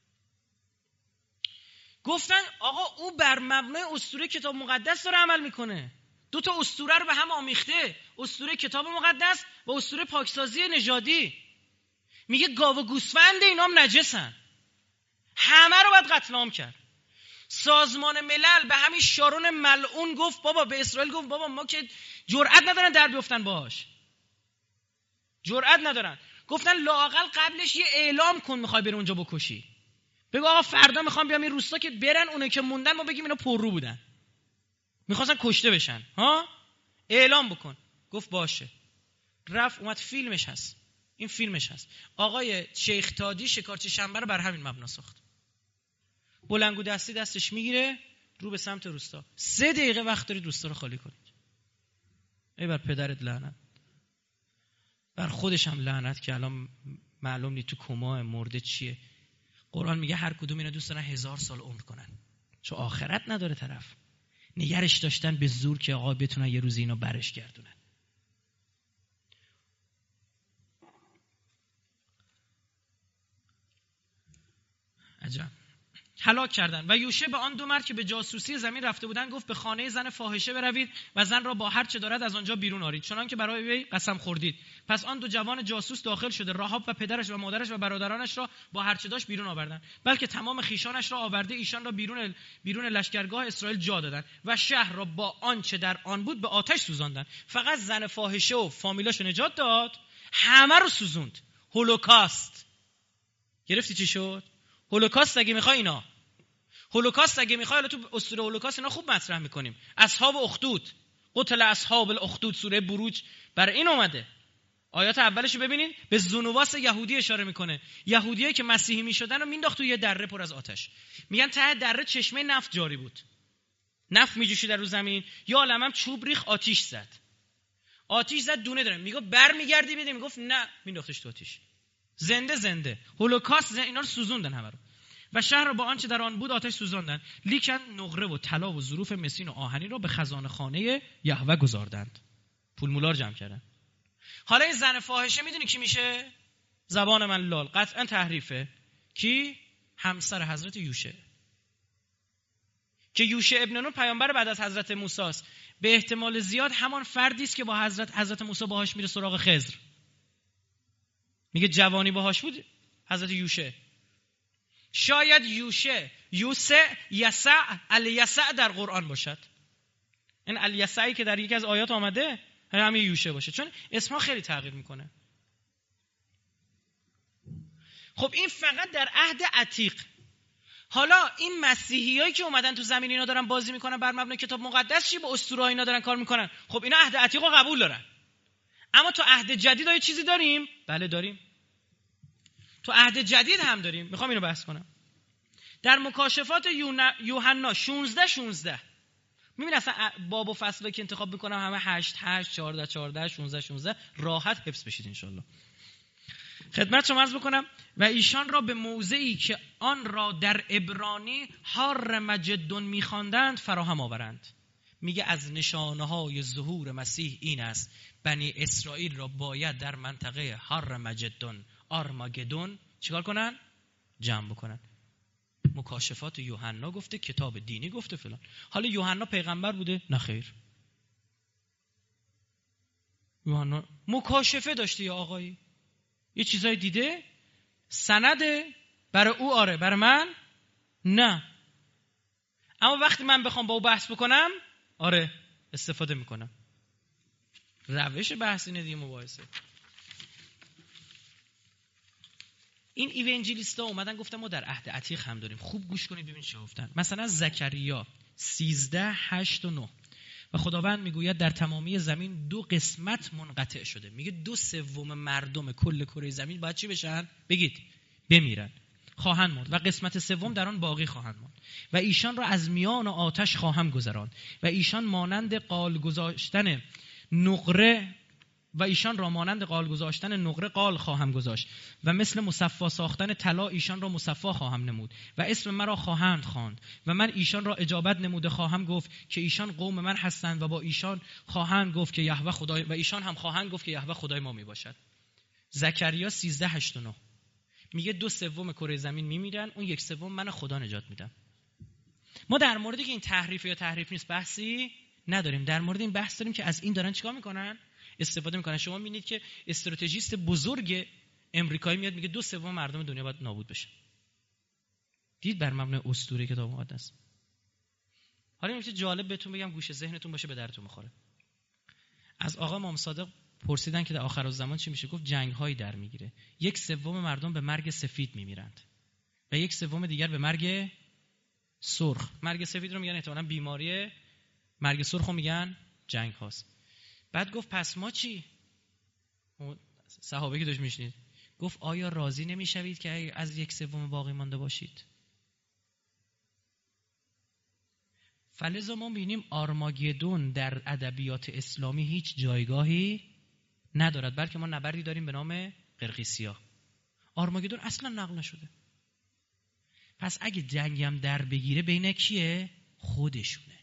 گفتن آقا او بر مبنای اسطوره کتاب مقدس داره عمل میکنه. 2 تا اسطوره رو به هم آمیخته، اسطوره کتاب مقدس و اسطوره پاکسازی نژادی. میگه گاو و گوسفند اینام نجسن، همه رو باید قتل عام کرد. سازمان ملل به همین شارون ملعون گفت بابا، به اسرائیل گفت بابا ما که جرئت ندارن در بیفتن باهاش، جرئت ندارن. گفتن لااقل قبلش یه اعلام کن میخوای بری اونجا بکشی، بگو آقا فردا میخوام بیام این روستا که برن، اونه که موندن ما بگیم اینا پررو بودن میخواستن کشته بشن، ها اعلام بکن. گفت باشه. رفت اومد، فیلمش هست، این فیلمش هست. آقای شیخ تادی شکارچی شنبه رو بر همین مبنا ساخت. بلنگو دستی دستش میگیره رو به سمت روستا. 3 دقیقه وقت دارید روستا رو خالی کنید. ای بر پدرت لعنت، بر خودش هم لعنت که الان معلوم نی تو کما مرده چیه. قرآن میگه هر کدوم اینا دوست دارن 1000 سال عمر کنن، چون آخرت نداره طرف. نگرش داشتن به زور که آقا بتونن یه روزی اینا برش گردونن. عجب. هلاک کردن. و یوشع به آن 2 مرد که به جاسوسی زمین رفته بودند گفت به خانه زن فاحشه بروید و زن را با هر چه دارد از آنجا بیرون آرید، چنان که برای وی قسم خوردید. پس آن 2 جوان جاسوس داخل شده راهاب و پدرش و مادرش و برادرانش را با هر چه داشت بیرون آوردند، بلکه تمام خیشانش را آورده ایشان را بیرون لشکرگاه اسرائیل جا دادند و شهر را با آنچه در آن بود به آتش سوزاندند. فقط زن فاحشه و فامیلاش نجات داد، همه رو سوزوند. هولوکاست. گرفتی چی شد؟ هولوکاست اگه میخوای اینا، هولوکاست اگه میخوای، حالا تو اسطوره هولوکاست اینا خوب مطرح میکنیم. اصحاب اخدود، قتل اصحاب الاخدود، سوره بروج برای این اومده. آیات اولش رو ببینید، به زونواس یهودی اشاره میکنه. یهودیایی که مسیحی میشدن رو مینداخت توی یه دره پر از آتش. میگن ته دره چشمه نفت جاری بود، نفت میجوشید در رو زمین. یا عالمم چوب ریخ آتیش زد، آتیش زد دونه داره. میگه برمیگردی بده، میگفت نه، مینداختش تو آتیش. زنده هولوکاست اینا رو سوزوندن همه رو. و شهر را با آنچه در آن بود آتش سوزاندند، لیکن نقره و طلا و ظروف مسین و آهنی را به خزانه خانه یهوه گذاردند. پول مولار جمع کردن. حالا این زن فاحشه میدونی کی میشه؟ زبان من لال، قطعا تحریفه. کی؟ همسر حضرت یوشع، که یوشع ابن نون پیامبر بعد از حضرت موسی است. به احتمال زیاد همان فردی است که با حضرت موسی باهاش میره سراغ خضر. میگه جوانی باهاش بود حضرت یوشع. شاید یوسع یسع الیسع در قرآن باشد. این الیسعی که در یکی از آیات آمده همین یوشع باشه، چون اسمها خیلی تغییر میکنه. خب این فقط در عهد عتیق. حالا این مسیحیایی که اومدن تو زمین اینا دارن بازی میکنن بر مبنای کتاب مقدس، چی با اسطوره اینا دارن کار میکنن؟ خب اینا عهد عتیق رو قبول دارن، اما تو عهد جدید ها چیزی داریم؟ بله داریم، تو عهد جدید هم داریم. میخوام اینو بحث کنم. در مکاشفات یوحنا 16 میبینی اصلا باب و فصلی که انتخاب میکنم همه 8 14 14 16 راحت حفظ بشید انشالله. خدمت شما عرض بکنم و ایشان را به موضعی که آن را در عبرانی حار مجدون میخواندند فراهم آورند. میگه از نشانه های ظهور مسیح این است، بنی اسرائیل را باید در منطقه حار مجدون آرماگدون چیکار کنن؟ جمع بکنن. مکاشفات یوحنا گفته، کتاب دینی گفته فلان. حالا یوحنا پیغمبر بوده؟ نه خیر. یوحنا مکاشفه داشته یا آقایی، یه چیزای دیده، سنده برای او آره، برای من نه. اما وقتی من بخوام با او بحث بکنم آره استفاده میکنم. روش بحث اینه دیگه، مباحثه. این ایوانجلیستا اومدن گفتن ما در عهد عتیق هم داریم. خوب گوش کنید ببینید چه گفتن. مثلا زکریا 13:8-9 و خداوند میگوید در تمامی زمین 2 قسمت منقطع شده. میگه 2/3 مردم کل کره زمین باید چی بشن؟ بگید بمیرن، خواهند مرد و قسمت 3 در آن باقی خواهند ماند و ایشان را از میان آتش خواهم گذراند و ایشان مانند قال گذاشتن نقره و ایشان را مانند قال گذاشتن نقره قال خواهم گذاشت و مثل مصفا ساختن طلا ایشان را مصفا خواهم نمود و اسم مرا خواهند خواند و من ایشان را اجابت نموده خواهم گفت که ایشان قوم من هستند و با ایشان خواهند گفت که یهوه خدای و ایشان هم خواهند گفت که یهوه خدای ما می باشد. زکریا 13:8-9 میگه 2/3 کره زمین میمیرن، اون 1/3 من خدا نجات میدم. ما در موردی که این تحریف یا تحریف نیست بحثی نداریم، در مورد این بحث داریم که از این دارن چیکار میکنن؟ استفاده میکنن. شما میبینید که استراتژیست بزرگ امریکایی میاد میگه 2/3 مردم دنیا باید نابود بشه. دید بر مبنای اسطوره کتاب مقدس. حالا این چه جالب بهتون بگم، گوش ذهنتون باشه، به درتون میخوره. از آقا امام صادق پرسیدن که در آخر الزمان چی میشه؟ گفت جنگ‌هایی در میگیره. 1/3 مردم به مرگ سفید میمیرند و 1/3 دیگر به مرگ سرخ. مرگ سفید رو میگن احتمالاً بیماریه، مرگ سرخ رو میگن جنگ هاست. بعد گفت پس ما چی؟ صحابه که داشت میشنید گفت آیا راضی نمیشوید که از 1/3 باقی مانده باشید؟ فلذا ما بینیم آرماگدون در ادبیات اسلامی هیچ جایگاهی ندارد، بلکه ما نبردی داریم به نام قرقیسیا. آرماگدون اصلا نقل نشده. پس اگه جنگی هم در بگیره بین کیه؟ خودشونه.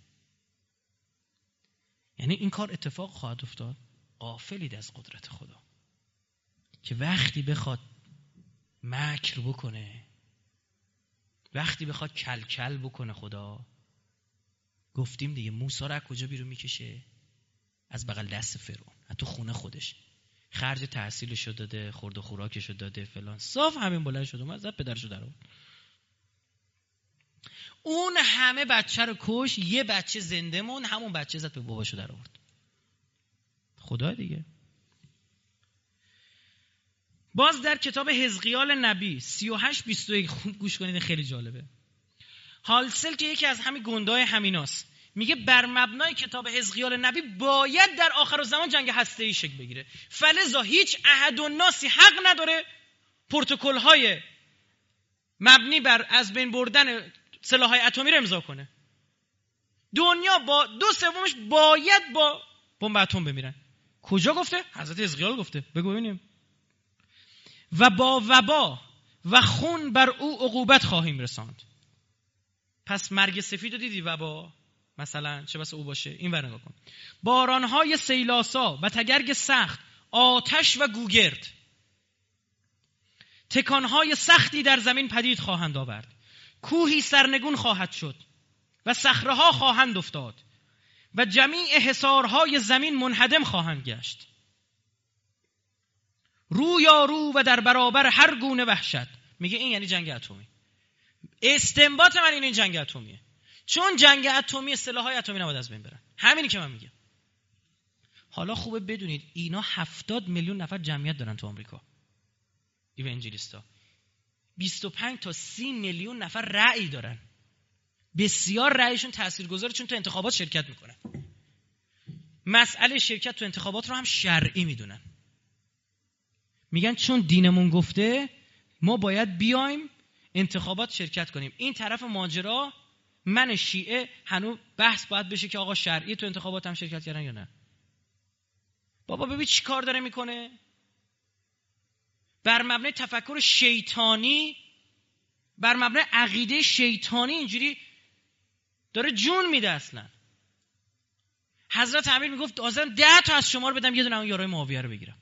یعنی این کار اتفاق خواهد افتاد. غافلید از قدرت خدا که وقتی بخواد مکر بکنه، وقتی بخواد کلکل بکنه، خدا گفتیم دیگه موسی را کجا بیرون میکشه؟ از بغل دست فرعون، حتی خونه خودش. خرج تحصیلشو داده، خورد و خوراکشو داده، فلان. صاف همین بلند شد اومد زد پدرشو در آورد. اون همه بچه رو کش، یه بچه زنده مون، همون بچه زد به باباشو در آورد. خدا دیگه. باز در کتاب حزقیال نبی 38:21 خوب گوش کنید، خیلی جالبه. هالسل که یکی از همین گندای همیناست میگه بر مبنای کتاب حزقیال نبی باید در آخر الزمان جنگ هسته‌ای شکل بگیره. فلذا هیچ احد و ناسی حق نداره پروتکل‌های مبنی بر از بین بردن سلاح‌های اتمی رو امضا کنه. دنیا با 2/3 باید با بمب اتم بمیرن. کجا گفته؟ حضرت حزقیال گفته. بگو ببینیم. و با وبا و خون بر او عقوبت خواهیم رساند. پس مرگ سفید رو دیدی؟ وبا مثلا چه بس او باشه. این ور نگاه کن. بارانهای سیلاسا و تگرگ سخت، آتش و گوگرد، تکانهای سختی در زمین پدید خواهند آورد. کوهی سرنگون خواهد شد و صخره‌ها خواهند افتاد و جمیع حصارهای زمین منهدم خواهند گشت. رو یا رو و در برابر هر گونه وحشت. میگه این یعنی جنگ اتمی. استنباط من این جنگ اتمیه. چون جنگ اتمی سلاح‌های اتمی نباید از بین برن. همینی که من میگم. حالا خوبه بدونید اینا 70 میلیون نفر جمعیت دارن تو آمریکا. ایوانجلیستا 25 تا 30 میلیون نفر رأی دارن. بسیار رأیشون تاثیرگذاره چون تو انتخابات شرکت میکنن. مسئله شرکت تو انتخابات رو هم شرعی میدونن. میگن چون دینمون گفته ما باید بیایم انتخابات شرکت کنیم. این طرف ماجرا من شیعه هنوز بحث باید بشه که آقا شرعی تو انتخابات هم شرکت کردن یا نه. بابا ببین چی کار داره میکنه. بر مبنای تفکر شیطانی، بر مبنای عقیده شیطانی اینجوری داره جون میده. اصلا حضرت امیر میگفت آزم 10 تا از شما رو بدم یه دونه اون یارای معاویه رو بگیرم.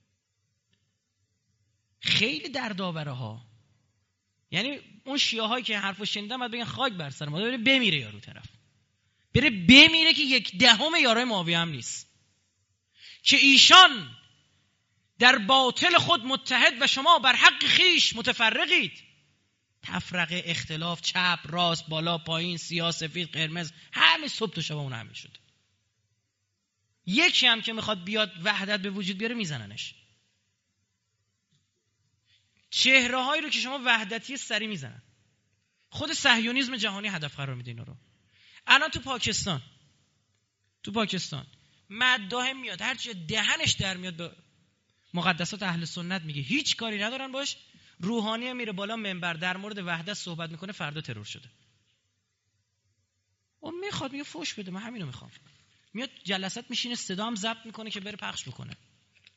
خیلی دردآوره ها. یعنی اون شیعه هایی که حرفو شنیدن بعد بگن خاک بر سر ما، بره بمیره یارو طرف، بره بمیره که 1/10 یارای معاویه هم نیست، که ایشان در باطل خود متحد و شما بر حق خیش متفرقید. تفرقه، اختلاف، چپ راست، بالا پایین، سیاه سفید قرمز، همه صبح تا شب اون همین شد. یکی هم که میخواد بیاد وحدت به وجود بیاره میزننش. چهره هایی رو که شما وحدتی سری میزنن. خود صهیونیسم جهانی هدف قرار میده اینا رو. الان تو پاکستان مداهم میاد هرچی دهنش در میاد به مقدسات اهل سنت میگه هیچ کاری ندارن باش. روحانی میره بالا منبر در مورد وحدت صحبت میکنه، فردا ترور شده. اون میخواد میگه فوش بده، من همینو میخوام. میاد جلسات میشینه صدا هم ضبط میکنه که بره پخش بکنه.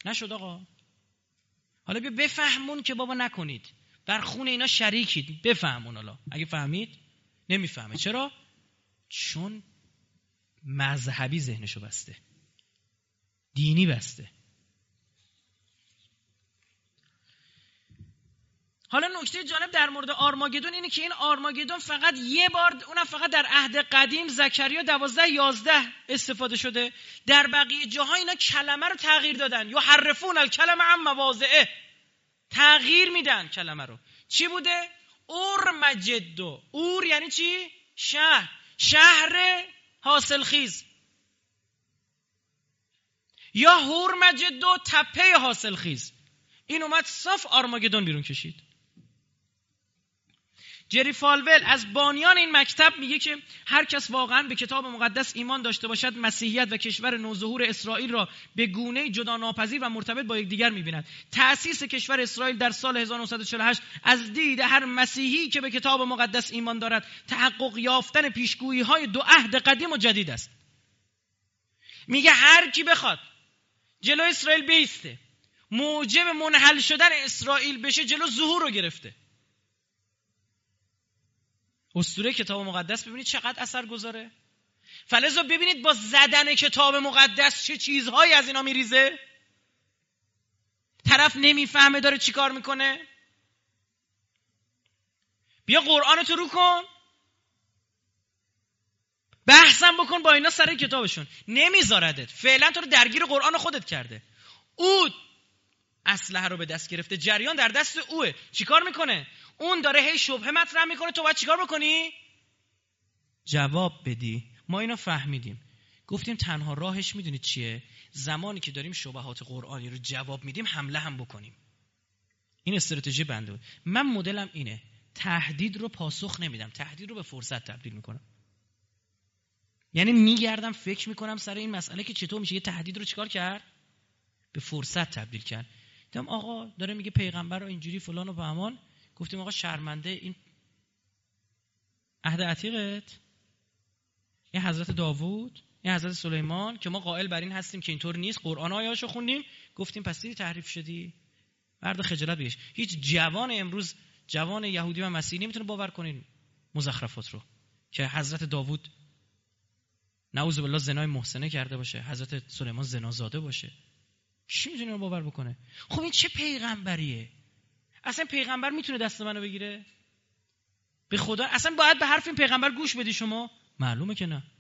نشد آقا. حالا بیا بفهمون که بابا نکنید، در خون اینا شریکید، بفهمون. حالا اگه فهمید نمیفهمه. چرا؟ چون مذهبی ذهنشو بسته، دینی بسته. حالا نکته جالب در مورد آرماگدون اینه که این آرماگدون فقط یه بار، اونم فقط در عهد قدیم زکریا 12-11 استفاده شده. در بقیه جاها اینا کلمه رو تغییر دادن. یحرفون الکلمه عن مواضعه، تغییر میدن کلمه رو. چی بوده؟ اورمجدو. اور یعنی چی؟ شهر، شهر حاصلخیز. یا هورمجدو، تپه حاصلخیز. این اومد صاف آرماگدون بیرون کشید. جری فالول از بانیان این مکتب میگه که هر کس واقعا به کتاب مقدس ایمان داشته باشد، مسیحیت و کشور نوظهور اسرائیل را به گونه‌ای جدا ناپذیر و مرتبط با یکدیگر می‌بیند. تأسیس کشور اسرائیل در سال 1948 از دید هر مسیحی که به کتاب مقدس ایمان دارد تحقق یافتن پیشگویی‌های دو عهد قدیم و جدید است. میگه هر کی بخواد جلو اسرائیل بیسته، موجب منحل شدن اسرائیل بشه، جلو ظهور رو گرفته. اسطوره کتاب مقدس ببینید چقدر اثر گذاره. فلذا ببینید با زدن کتاب مقدس چه چیزهایی از اینا میریزه. طرف نمیفهمه داره چی کار میکنه. بیا قرآنتو رو کن، بحثم بکن با اینا سر کتابشون. نمیذاردت، فعلا تو رو درگیر قرآن خودت کرده. او اسلحه رو به دست گرفته، جریان در دست اوه. چیکار میکنه؟ اون داره هی شبهه مطرح میکنه، تو باید چیکار بکنی؟ جواب بدی. ما اینو فهمیدیم، گفتیم تنها راهش میدونید چیه؟ زمانی که داریم شبهات قرآنی رو جواب میدیم حمله هم بکنیم. این استراتژی بنده بود. من مدلم اینه، تهدید رو پاسخ نمیدم، تهدید رو به فرصت تبدیل میکنم. یعنی میگردم فکر میکنم سر این مسئله که چطور میشه یه تهدید رو چیکار کرد؟ به فرصت تبدیل کرد. دیدم آقا داره میگه پیغمبر رو اینجوری فلان و بهمان. گفتیم آقا شرمنده این عهد عتیقت، این حضرت داوود، این حضرت سلیمان که ما قائل بر این هستیم که اینطور نیست. قرآن آیاشو خوندیم، گفتیم پس دیدی تحریف شدی. مرد خجالت بکش. هیچ جوان امروز، جوان یهودی و مسیحی نمیتونه باور کنین مزخرفات رو که حضرت داوود نعوذ بالله زنای محسنه کرده باشه، حضرت سلیمان زنازاده باشه. کی میتونه رو باور بکنه؟ خب این چه پیغمبریه؟ اصلا پیغمبر میتونه دست منو بگیره؟ به خدا اصلا باید به حرف این پیغمبر گوش بدی شما؟ معلومه که نه.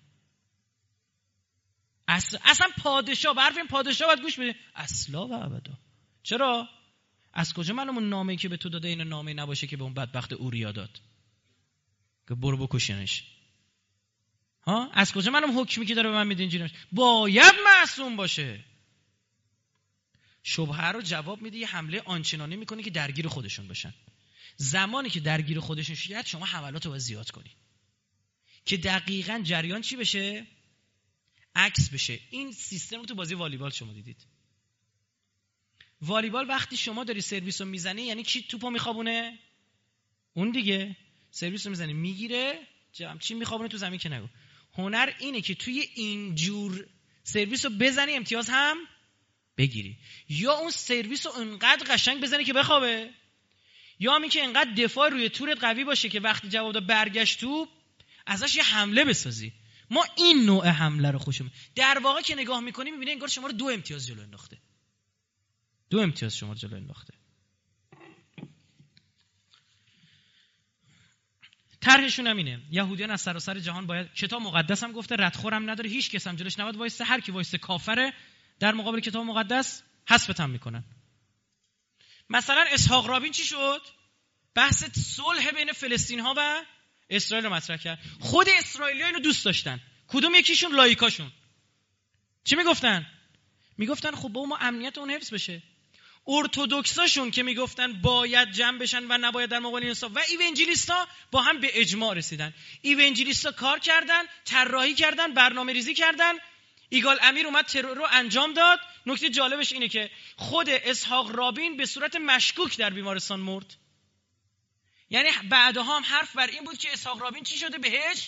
اصلا پادشاه به حرف این پادشاه باید گوش بدی؟ اصلا و ابدا. چرا؟ از کجا معلومه نامه‌ای که به تو داده این نامه نباشه که به اون بدبخت اوریا داد که برو بکشنش؟ ها؟ از کجا معلوم حکمی که داره به من میده اینجوری باید معصوم باشه؟ شبهه رو جواب میده، یه حمله آنچنانی میکنه که درگیر خودشون بشن. زمانی که درگیر خودشون شید شما حملات رو باید زیاد کنی که دقیقاً جریان چی بشه؟ عکس بشه. این سیستم رو تو بازی والیبال شما دیدید. والیبال وقتی شما داری سرویس رو میزنی یعنی کی توپو میخوابونه؟ اون دیگه. سرویس رو میزنی میگیره، چی میخوابونه تو زمین که نگو. هنر اینه که توی اینجور سرویس رو بزنی امتیاز هم بگیری، یا اون سرویس رو انقدر قشنگ بزنی که بخوابه، یا همین که انقدر دفاع روی تورت قوی باشه که وقتی جواب داد برگشت توپ ازش یه حمله بسازی. ما این نوع حمله رو خوشم. در واقع که نگاه میکنی میبینی انگار شما رو 2 امتیاز جلو انداخته. 2 امتیاز شما رو جلو انداخته. طرحشون هم اینه، یهودیان از سراسر جهان باید، کتاب مقدس هم گفته ردخورم نداره، هیچ کس هم جلوش نباید وایسه، هر کی وایسه کافره در مقابل کتاب مقدس حذفت هم میکنن. مثلا اسحاق رابین چی شد؟ بحث صلح بین فلسطین ها و اسرائیل رو مطرح کرد. خود اسرائیلی‌ها اینو دوست داشتن. کدوم یکیشون؟ لایکاشون. چی میگفتن؟ میگفتن خب با ما امنیت اون حفظ بشه. ارتدوکساشون که میگفتن باید جمع بشن و نباید در مقابل اینسا، و ایونجلیستا با هم به اجماع رسیدن. ایونجلیستا کار کردن، طراحی کردن، برنامه‌ریزی کردن. ایگال امیر اومد ترور رو انجام داد. نکته جالبش اینه که خود اسحاق رابین به صورت مشکوک در بیمارستان مرد. یعنی بعدها هم حرف بر این بود که اسحاق رابین چی شده؟ بهش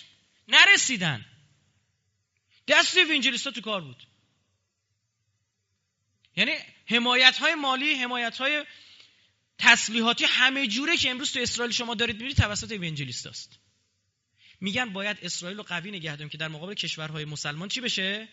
نرسیدن. دست ایونجلیستا تو کار بود. یعنی حمایت‌های مالی، حمایت‌های تسلیحاتی همه جوره که امروز تو اسرائیل شما دارید می‌بینید توسط اونجلیستاست. میگن باید اسرائیل رو قوی نگه داریم که در مقابل کشورهای مسلمان چی بشه؟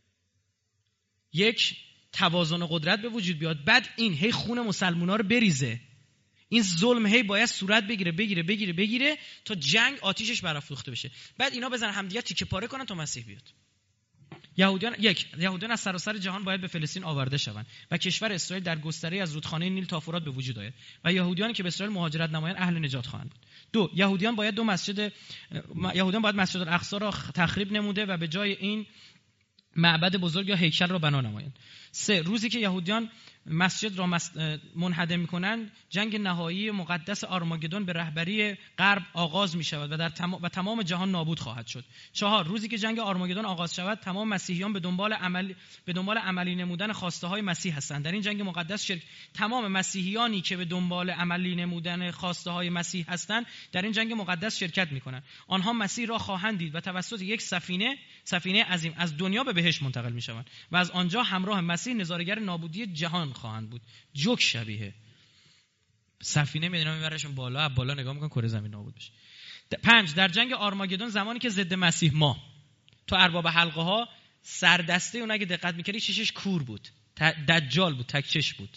یک توازن قدرت به وجود بیاد. بعد این هی خون مسلمونا رو بریزه. این ظلم هی باید صورت بگیره تا جنگ آتیشش برافروخته بشه. بعد اینا بزنن همدیگه تیکه پاره کنن تا مسیح بیاد. یهودیان از سراسر جهان باید به فلسطین آورده شوند و کشور اسرائیل در گستره از رودخانه نیل تا فرات به وجود آید و یهودیانی که به اسرائیل مهاجرت نمایند اهل نجات خواهند بود. 2. یهودیان باید مسجد الاقصی را تخریب نموده و به جای این معبد بزرگ یا هیکل را بنا نمایند. 3. روزی که یهودیان مسجد را منهدم می‌کنند، جنگ نهایی مقدس آرماگدون به رهبری غرب آغاز می‌شود و تمام جهان نابود خواهد شد. 4. روزی که جنگ آرماگدون آغاز شود، تمام مسیحیان به دنبال عملی نمودن خواسته‌های مسیح هستند. در این جنگ مقدس تمام مسیحیانی که به دنبال عملی نمودن خواسته‌های مسیح هستند، در این جنگ مقدس شرکت می‌کنند. آنها مسیح را خواهند دید و توسط یک سفینه عظیم از دنیا به بهشت منتقل می‌شوند و از آنجا همراه مسیح نظاره‌گر نابودی جهان خواهند بود. جوک شبیه سفینه میبرشون بالا نگاه میکنن کره زمین نابود بشه. 5. در جنگ آرماگدون زمانی که ضد مسیح ما تو ارباب حلقه ها سردسته اون اگه دقت میکردی چشش کور بود، دجال بود، تک چش بود.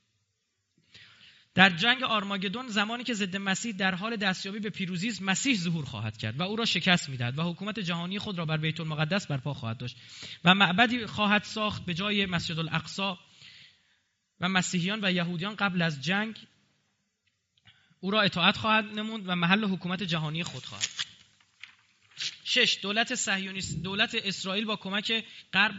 در جنگ آرماگدون زمانی که ضد مسیح در حال دستیابی به پیروزی است، مسیح ظهور خواهد کرد و او را شکست میدهد و حکومت جهانی خود را بر بیت المقدس برپا خواهد داشت و معبدی خواهد ساخت به جای مسجد الاقصی و مسیحیان و یهودیان قبل از جنگ او را اطاعت خواهد نمود و محل حکومت جهانی خود خواهد. 6. دولت اسرائیل با کمک غرب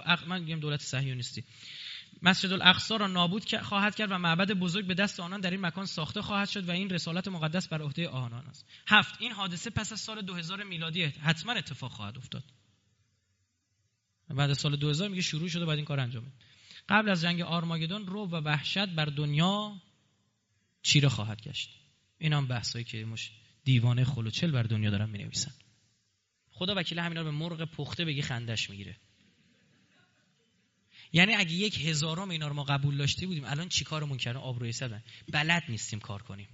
مسجد الاقصی را نابود خواهد کرد و معبد بزرگ به دست آنان در این مکان ساخته خواهد شد و این رسالت مقدس بر عهده آنان است. 7. این حادثه پس از سال 2000 میلادی حتما اتفاق خواهد افتاد. بعد از سال 2000 میگه شروع شده، بعد این کار انجام بده. قبل از جنگ آرماگدون رعب و وحشت بر دنیا چیره خواهد گشت. این هم بحثایی که دیوانه خلوچل بر دنیا دارن می‌نویسن. خدا وکیل همینا رو به مرغ پخته بگی خندش میگیره. یعنی اگه 1000 اینا رو ما قبول داشته بودیم الان چیکارمون کردن؟ آبروی سدن. بلد نیستیم کار کنیم.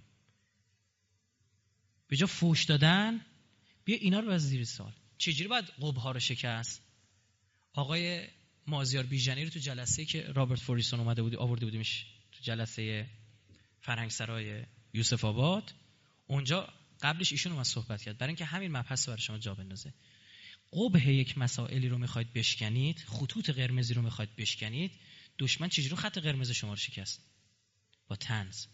به جا فوش دادن بیا اینا رو از زیر سوال. چجوری باید قبها رو شکست؟ آقای مازیار بیژنی رو تو جلسه‌ای که رابرت فوریسون آورده بودیمش تو جلسه فرهنگسرای یوسف آباد، اونجا قبلش ایشون اومد صحبت کرد برای اینکه همین مبحث برای شما جا بندازه. قبح یک مسائلی رو میخواید بشکنید، خطوط قرمزی رو میخواید بشکنید، دشمن چجوری خط قرمز شما رو شکست؟ با طنز.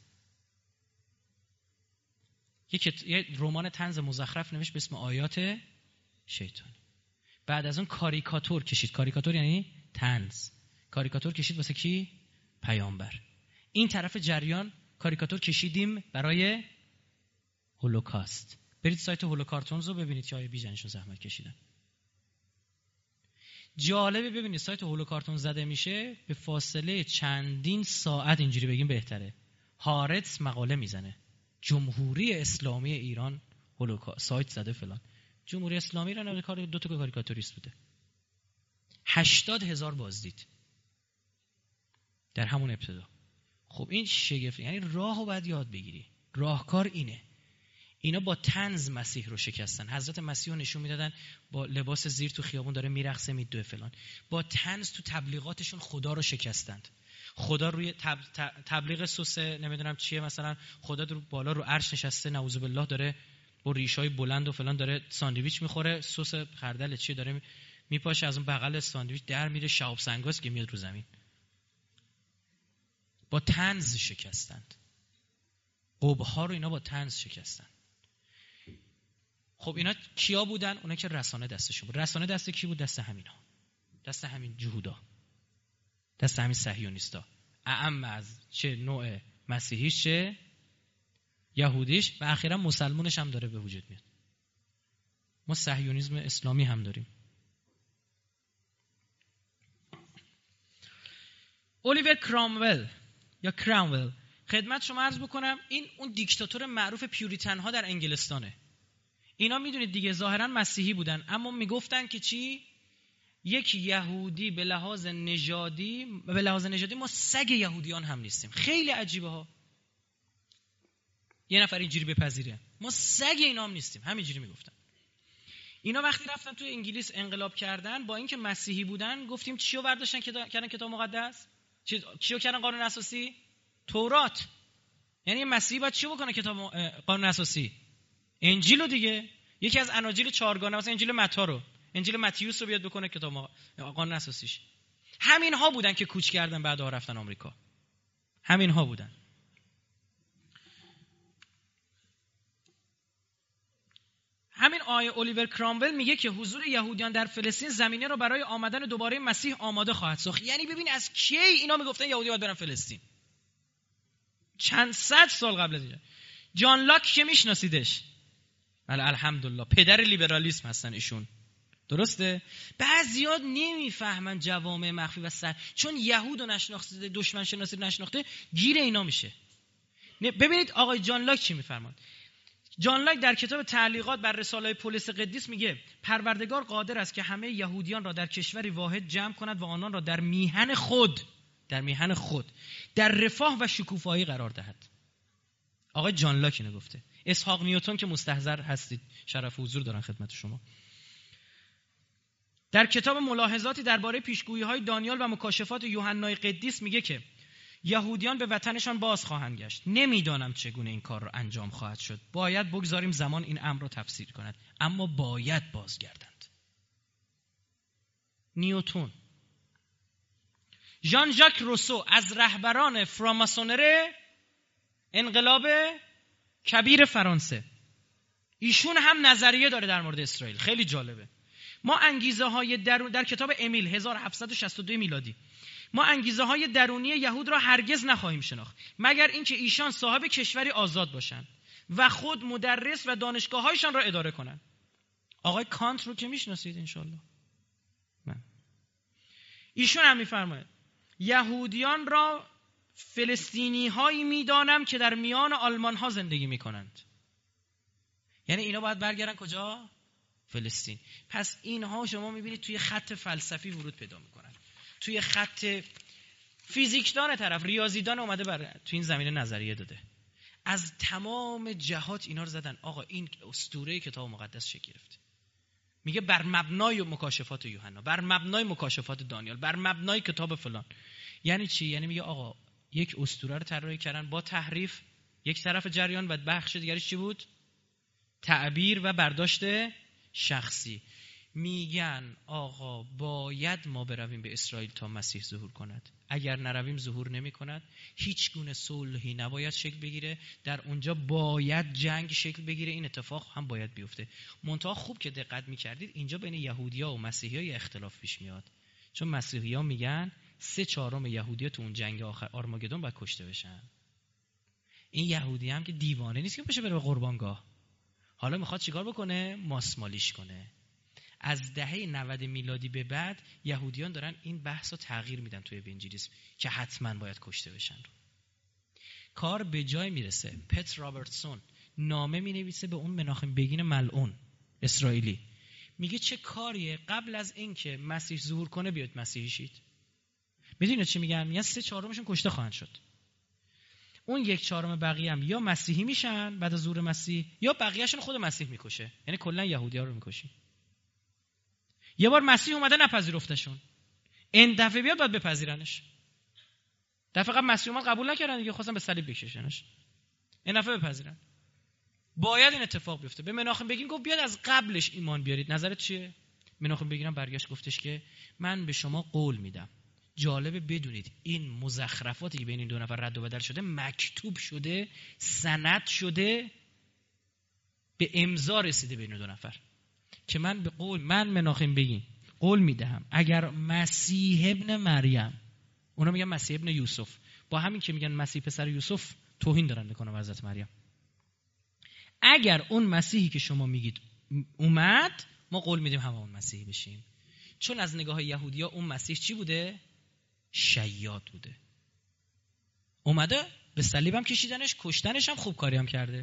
یک رمان طنز مزخرف نوشت به اسم آیات شیطانی. بعد از اون کاریکاتور کشید. کاریکاتور یعنی طنز. کاریکاتور کشید واسه کی؟ پیامبر. این طرف جریان کاریکاتور کشیدیم برای هولوکاست. برید سایت هولوکارتونز رو ببینید که آیه بیژنشون زحمت کشیدن. جالبه ببینید سایت هولوکارتون زده میشه به فاصله چندین ساعت، اینجوری بگیم بهتره، هارتز مقاله میزنه جمهوری اسلامی ایران سایت زده فلان. جمهوری اسلامی ایران کار 2 تا کاریکاتوریست بوده. 80,000 بازدید در همون ابتدا. خب این شگفت، یعنی راهو باید یاد بگیری. راهکار اینه. اینا با طنز مسیح رو شکستن. حضرت مسیح رو نشون میدادن با لباس زیر تو خیابون داره میرقصه میدوه فلان. با طنز تو تبلیغاتشون خدا رو شکستند. خدا روی تبلیغ سوس نمیدونم چیه، مثلا خدا رو بالا رو عرش نشسته نعوذ بالله داره با ریشای بلند و فلان داره ساندویچ میخوره، سس خردل چیه داره میپاشه، از اون بغل ساندویچ در میره شهاب سنگاس که میاد رو زمین. با طنز شکستند. قبها رو اینا با طنز شکستند. خب اینا کیا بودن؟ اونا که رسانه دستشون بود. رسانه دست کی بود؟ دست همینا. دست همین جهودا. دست همین صهیونیستا. اعم از چه نوع مسیحیش چه یهودیش و اخیرا مسلمونش هم داره به وجود میاد. ما صهیونیسم اسلامی هم داریم. الیور کرامول یا کرامول خدمت شما عرض بکنم، این اون دیکتاتور معروف پیوریتن ها در انگلستانه. اینا میدونید دیگه ظاهرا مسیحی بودن اما میگفتن که چی؟ یک یهودی به لحاظ نژادی ما سگ یهودیان هم نیستیم. خیلی عجیبه ها. یه نفر اینجوری بپذیره ما سگ اینا هم نیستیم. همینجوری میگفتن. اینا وقتی رفتن توی انگلیس انقلاب کردن، با اینکه مسیحی بودن، گفتیم چیو برداشتن کردن کتاب مقدس؟ چیو کردن قانون اساسی؟ تورات. یعنی مسیحی باید چیو بکنه کتاب قانون اساسی؟ انجیلو دیگه. یکی از اناجیل چهارگانه، مثلا انجیل متی رو، انجیل متیوس رو بیاد بکنه کتاب قانون اساسیش. همین ها بودن که کوچ کردن بعدها رفتن آمریکا. همین ها بودن. همین آیه الیور کرامول میگه که حضور یهودیان در فلسطین زمینه رو برای آمدن دوباره مسیح آماده خواهد ساخت. یعنی ببین از کی اینا میگفتن یهودی‌ها باید برن فلسطین. چند صد سال قبل از اینجا. جان لاک که میشناسیدش، الحمدلله پدر لیبرالیسم هستن ایشون. درسته؟ بعضیا نمیفهمن جوامع مخفی و سر، چون یهود رو نشناخته، دشمن شناسی نشناخته، گیر اینا میشه. ببینید آقای جان لاک چی میفرماد. جان لاک در کتاب تعلیقات بر رساله پولس قدیس میگه پروردگار قادر است که همه یهودیان را در کشوری واحد جمع کند و آنان را در میهن خود در رفاه و شکوفایی قرار دهد. آقای جان لاک اینو گفته. اسحاق نیوتن که مستحضر هستید، شرف حضور دارن خدمت شما، در کتاب ملاحظاتی درباره پیشگویی‌های دانیال و مکاشفات یوحنای قدیس میگه که یهودیان به وطنشان باز خواهند گشت. نمیدانم چگونه این کار را انجام خواهد شد. باید بگذاریم زمان این امر را تفسیر کند، اما باید بازگردند. نیوتن. ژان ژاک روسو از رهبران فراماسونری انقلاب کبیر فرانسه، ایشون هم نظریه داره در مورد اسرائیل. خیلی جالبه. ما انگیزه های در کتاب امیل 1762 میلادی، ما انگیزه های درونی یهود را هرگز نخواهیم شناخت مگر اینکه ایشان صاحب کشوری آزاد باشند و خود مدرس و دانشگاه‌هایشان را اداره کنند. آقای کانت رو که میشناسید انشالله. ایشون هم میفرماید یهودیان را فلسطینی هایی میدانم که در میان آلمان ها زندگی میکنند. یعنی اینا باید برگردن کجا؟ فلسطین. پس اینها شما میبینید توی خط فلسفی ورود پیدا میکنن، توی خط فیزیکدان طرف، ریاضیدان اومده توی این زمینه نظریه داده. از تمام جهات اینا رو زدن. آقا این اسطوره کتاب مقدس شکل گرفته. میگه بر مبنای مکاشفات یوحنا، بر مبنای مکاشفات دانیال، بر مبنای کتاب فلان. یعنی چی؟ یعنی میگه آقا یک اسطوره رو طراحی کردن با تحریف، یک طرف جریان، و بخش دیگرش چی بود؟ تعبیر و برداشت شخصی. میگن آقا باید ما برویم به اسرائیل تا مسیح ظهور کند. اگر نرویم ظهور نمی کند. هیچ گونه صلحی نباید شکل بگیره. در اونجا باید جنگ شکل بگیره. این اتفاق هم باید بیفته. منتها خوب که دقت میکردید اینجا بین یهودی‌ها و مسیحی‌ها یه اختلاف پیش میاد. چون مسیحی‌ها میگن 3/4 یهودی‌ها تو اون جنگ آخر آرماگدون باید کشته بشن. این یهودی هم که دیوانه نیست که بشه بره به قربانگاه. حالا میخواد چیکار بکنه؟ ماسمالیش کنه. از دهه 90 میلادی به بعد یهودیان دارن این بحث رو تغییر میدن توی اونجیلیسم که حتما باید کشته بشن. کار به جای میرسه. پت رابرتسون نامه مینویسه به اون مناخیم بگین ملعون اسرائیلی، میگه چه کاریه قبل از اینکه مسیح ظهور کنه بیاید مسیحی شید. میدونید چی میگن؟ میگن 3/4 کشته خواهند شد. اون 1/4 بقیه هم یا مسیحی میشن بعد از ظهور مسیح، یا بقیه‌شون خود مسیح میکشه. یعنی کلا یهودی‌ها رو میکشی. یه بار مسیح اومده نپذیرفتشون، این دفعه بیاد باید بپذیرنش. دفعه قبل مسیح اومد قبول نکردن دیگه، خواستن به صلیب بکشنش. این دفعه بپذیرن. باید این اتفاق بیفته. به مناخیم بگین گفت بیاد از قبلش ایمان بیارید. نظرت چیه؟ مناخیم بگینم برگشت گفتش که من به شما قول میدم. جالبه بدونید این مزخرفاتی که بین این دو نفر رد و بدل شده مکتوب شده، سند شده، به امضا رسیده بین دو نفر که من مناخیم بگین قول میدهم اگر مسیح ابن مریم، اونا میگن مسیح ابن یوسف، با همین که میگن مسیح پسر یوسف توهین دارن میکنن به حضرت مریم، اگر اون مسیحی که شما میگید اومد ما قول میدیم همه اون مسیحی بشیم. چون از نگاه یهودی‌ها اون مسیح چی بوده؟ شیاد بوده. اومده به صلیب هم کشیدنش، کشتنش هم خوب کاری هم کرده.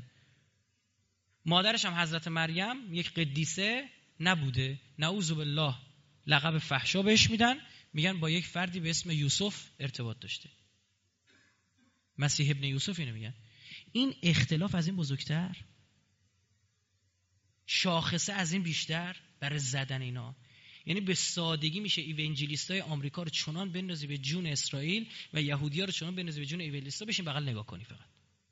مادرش هم حضرت مریم یک قدیسه نبوده، نعوذ بالله، لقب فحشا بهش میدن، میگن با یک فردی به اسم یوسف ارتباط داشته. مسیح ابن یوسف اینو میگن. این اختلاف از این بزرگتر، شاخصه از این بیشتر برای زدن اینا. یعنی به سادگی میشه ایوانجلیستای آمریکا رو چنان بندازی به جون اسرائیل و یهودی‌ها رو چنان بندازی به جون ایوانجلیستا، بشین بغل نگاه کنی. فقط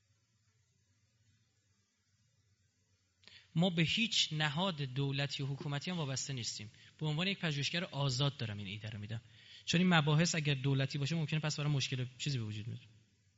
ما به هیچ نهاد دولتی و حکومتی هم وابسته نیستیم. به عنوان یک پژوهشگر آزاد دارم این ایده رو میدم، چون این مباحث اگر دولتی باشه ممکنه پس برای مشکل چیزی به وجود بیاد.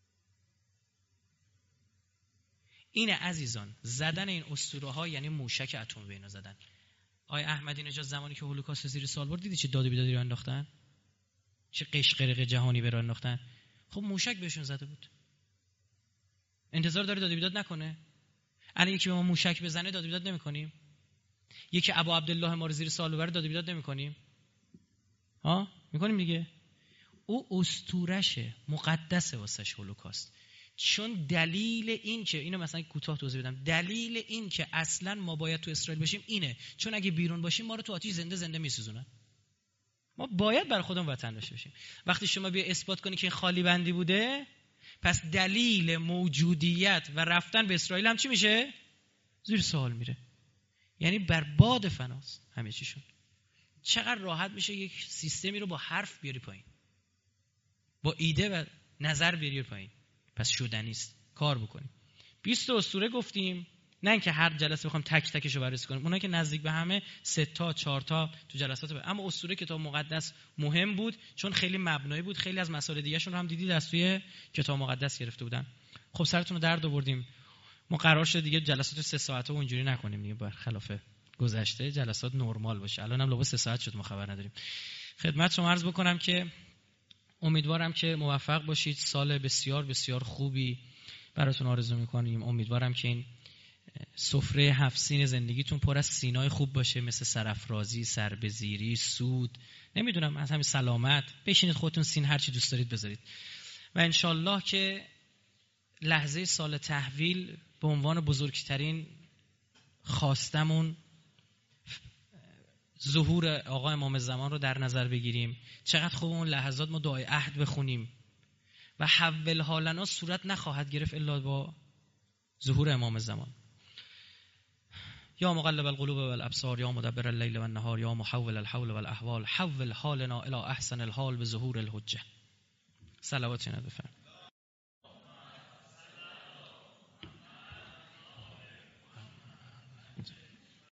این عزیزان زدن این اسطوره‌ها یعنی موشک اتمی به اینا زدن. آقای احمدی نژاد زمانی که هولوکاست زیر سوال برد، دیدی چه داد و بیدادی رو انداختن؟ چه قشقرق جهانی به راه انداختن؟ خب موشک بهشون زده بود. انتظار داره داد و بیداد نکنه؟ الان یکی به ما موشک بزنه داد و بیداد نمی‌کنیم؟ یکی ابو عبدالله ما رو زیر سوال ببره داد و بیداد نمی‌کنیم؟ ها؟ می‌کنیم دیگه. او اسطوره‌شه، مقدسه واسش هولوکاست. چون دلیل این که اینو مثلا کوتاه توضیح بدم، دلیل این که اصلا ما باید تو اسرائیل باشیم اینه، چون اگه بیرون باشیم ما رو تو آتش زنده زنده میسوزونن. ما باید برای خودمون وطن داشته باشیم. وقتی شما بیا اثبات کنی که خالی بندی بوده، پس دلیل موجودیت و رفتن به اسرائیل هم چی میشه؟ زیر سوال میره. یعنی بر باد فناست همه چیشون. چقدر راحت میشه یک سیستمی رو با حرف بیاری پایین، با ایده و نظر بیاری پایین. پس شدنی است، کار بکنیم. 20 اسطوره گفتیم، نه اینکه هر جلسه بخوام تک تکشو بررسی کنیم، اونایی که نزدیک به همه 3 تا 4 تا تو جلسات اما اسطوره کتاب مقدس مهم بود چون خیلی مبنایی بود. خیلی از مسائل دیگه شون رو هم دیدید از توی کتاب مقدس گرفته بودن. خب سرتون رو درد آوردیم. ما قرار شد دیگه جلسات 3 ساعته و اینجوری نکنیم دیگه، برخلاف گذشته جلسات نرمال باشه. الان هم لابد 3 ساعت شد، ما خبر نداریم. خدمت شما عرض بکنم که امیدوارم که موفق باشید. سال بسیار بسیار خوبی براتون آرزو میکنیم. امیدوارم که این سفره 7 سین زندگیتون پر از سینای خوب باشه، مثل سرافرازی، سربزیری، سود، نمیدونم، از همین سلامت. بشینید خودتون سین هر چی دوست دارید بذارید و انشالله که لحظه سال تحویل به عنوان بزرگترین خواستمون ظهور آقا امام زمان رو در نظر بگیریم. چقدر خوب اون لحظات ما دعای عهد بخونیم و حول حالنا صورت نخواهد گرفت الا با ظهور امام زمان. یا مقلب القلوب والابصار، یا مدبر اللیل والنهار، یا محول الحول والاحوال، حول حالنا الی احسن الحال بظهور الحجه. صلوات نبی.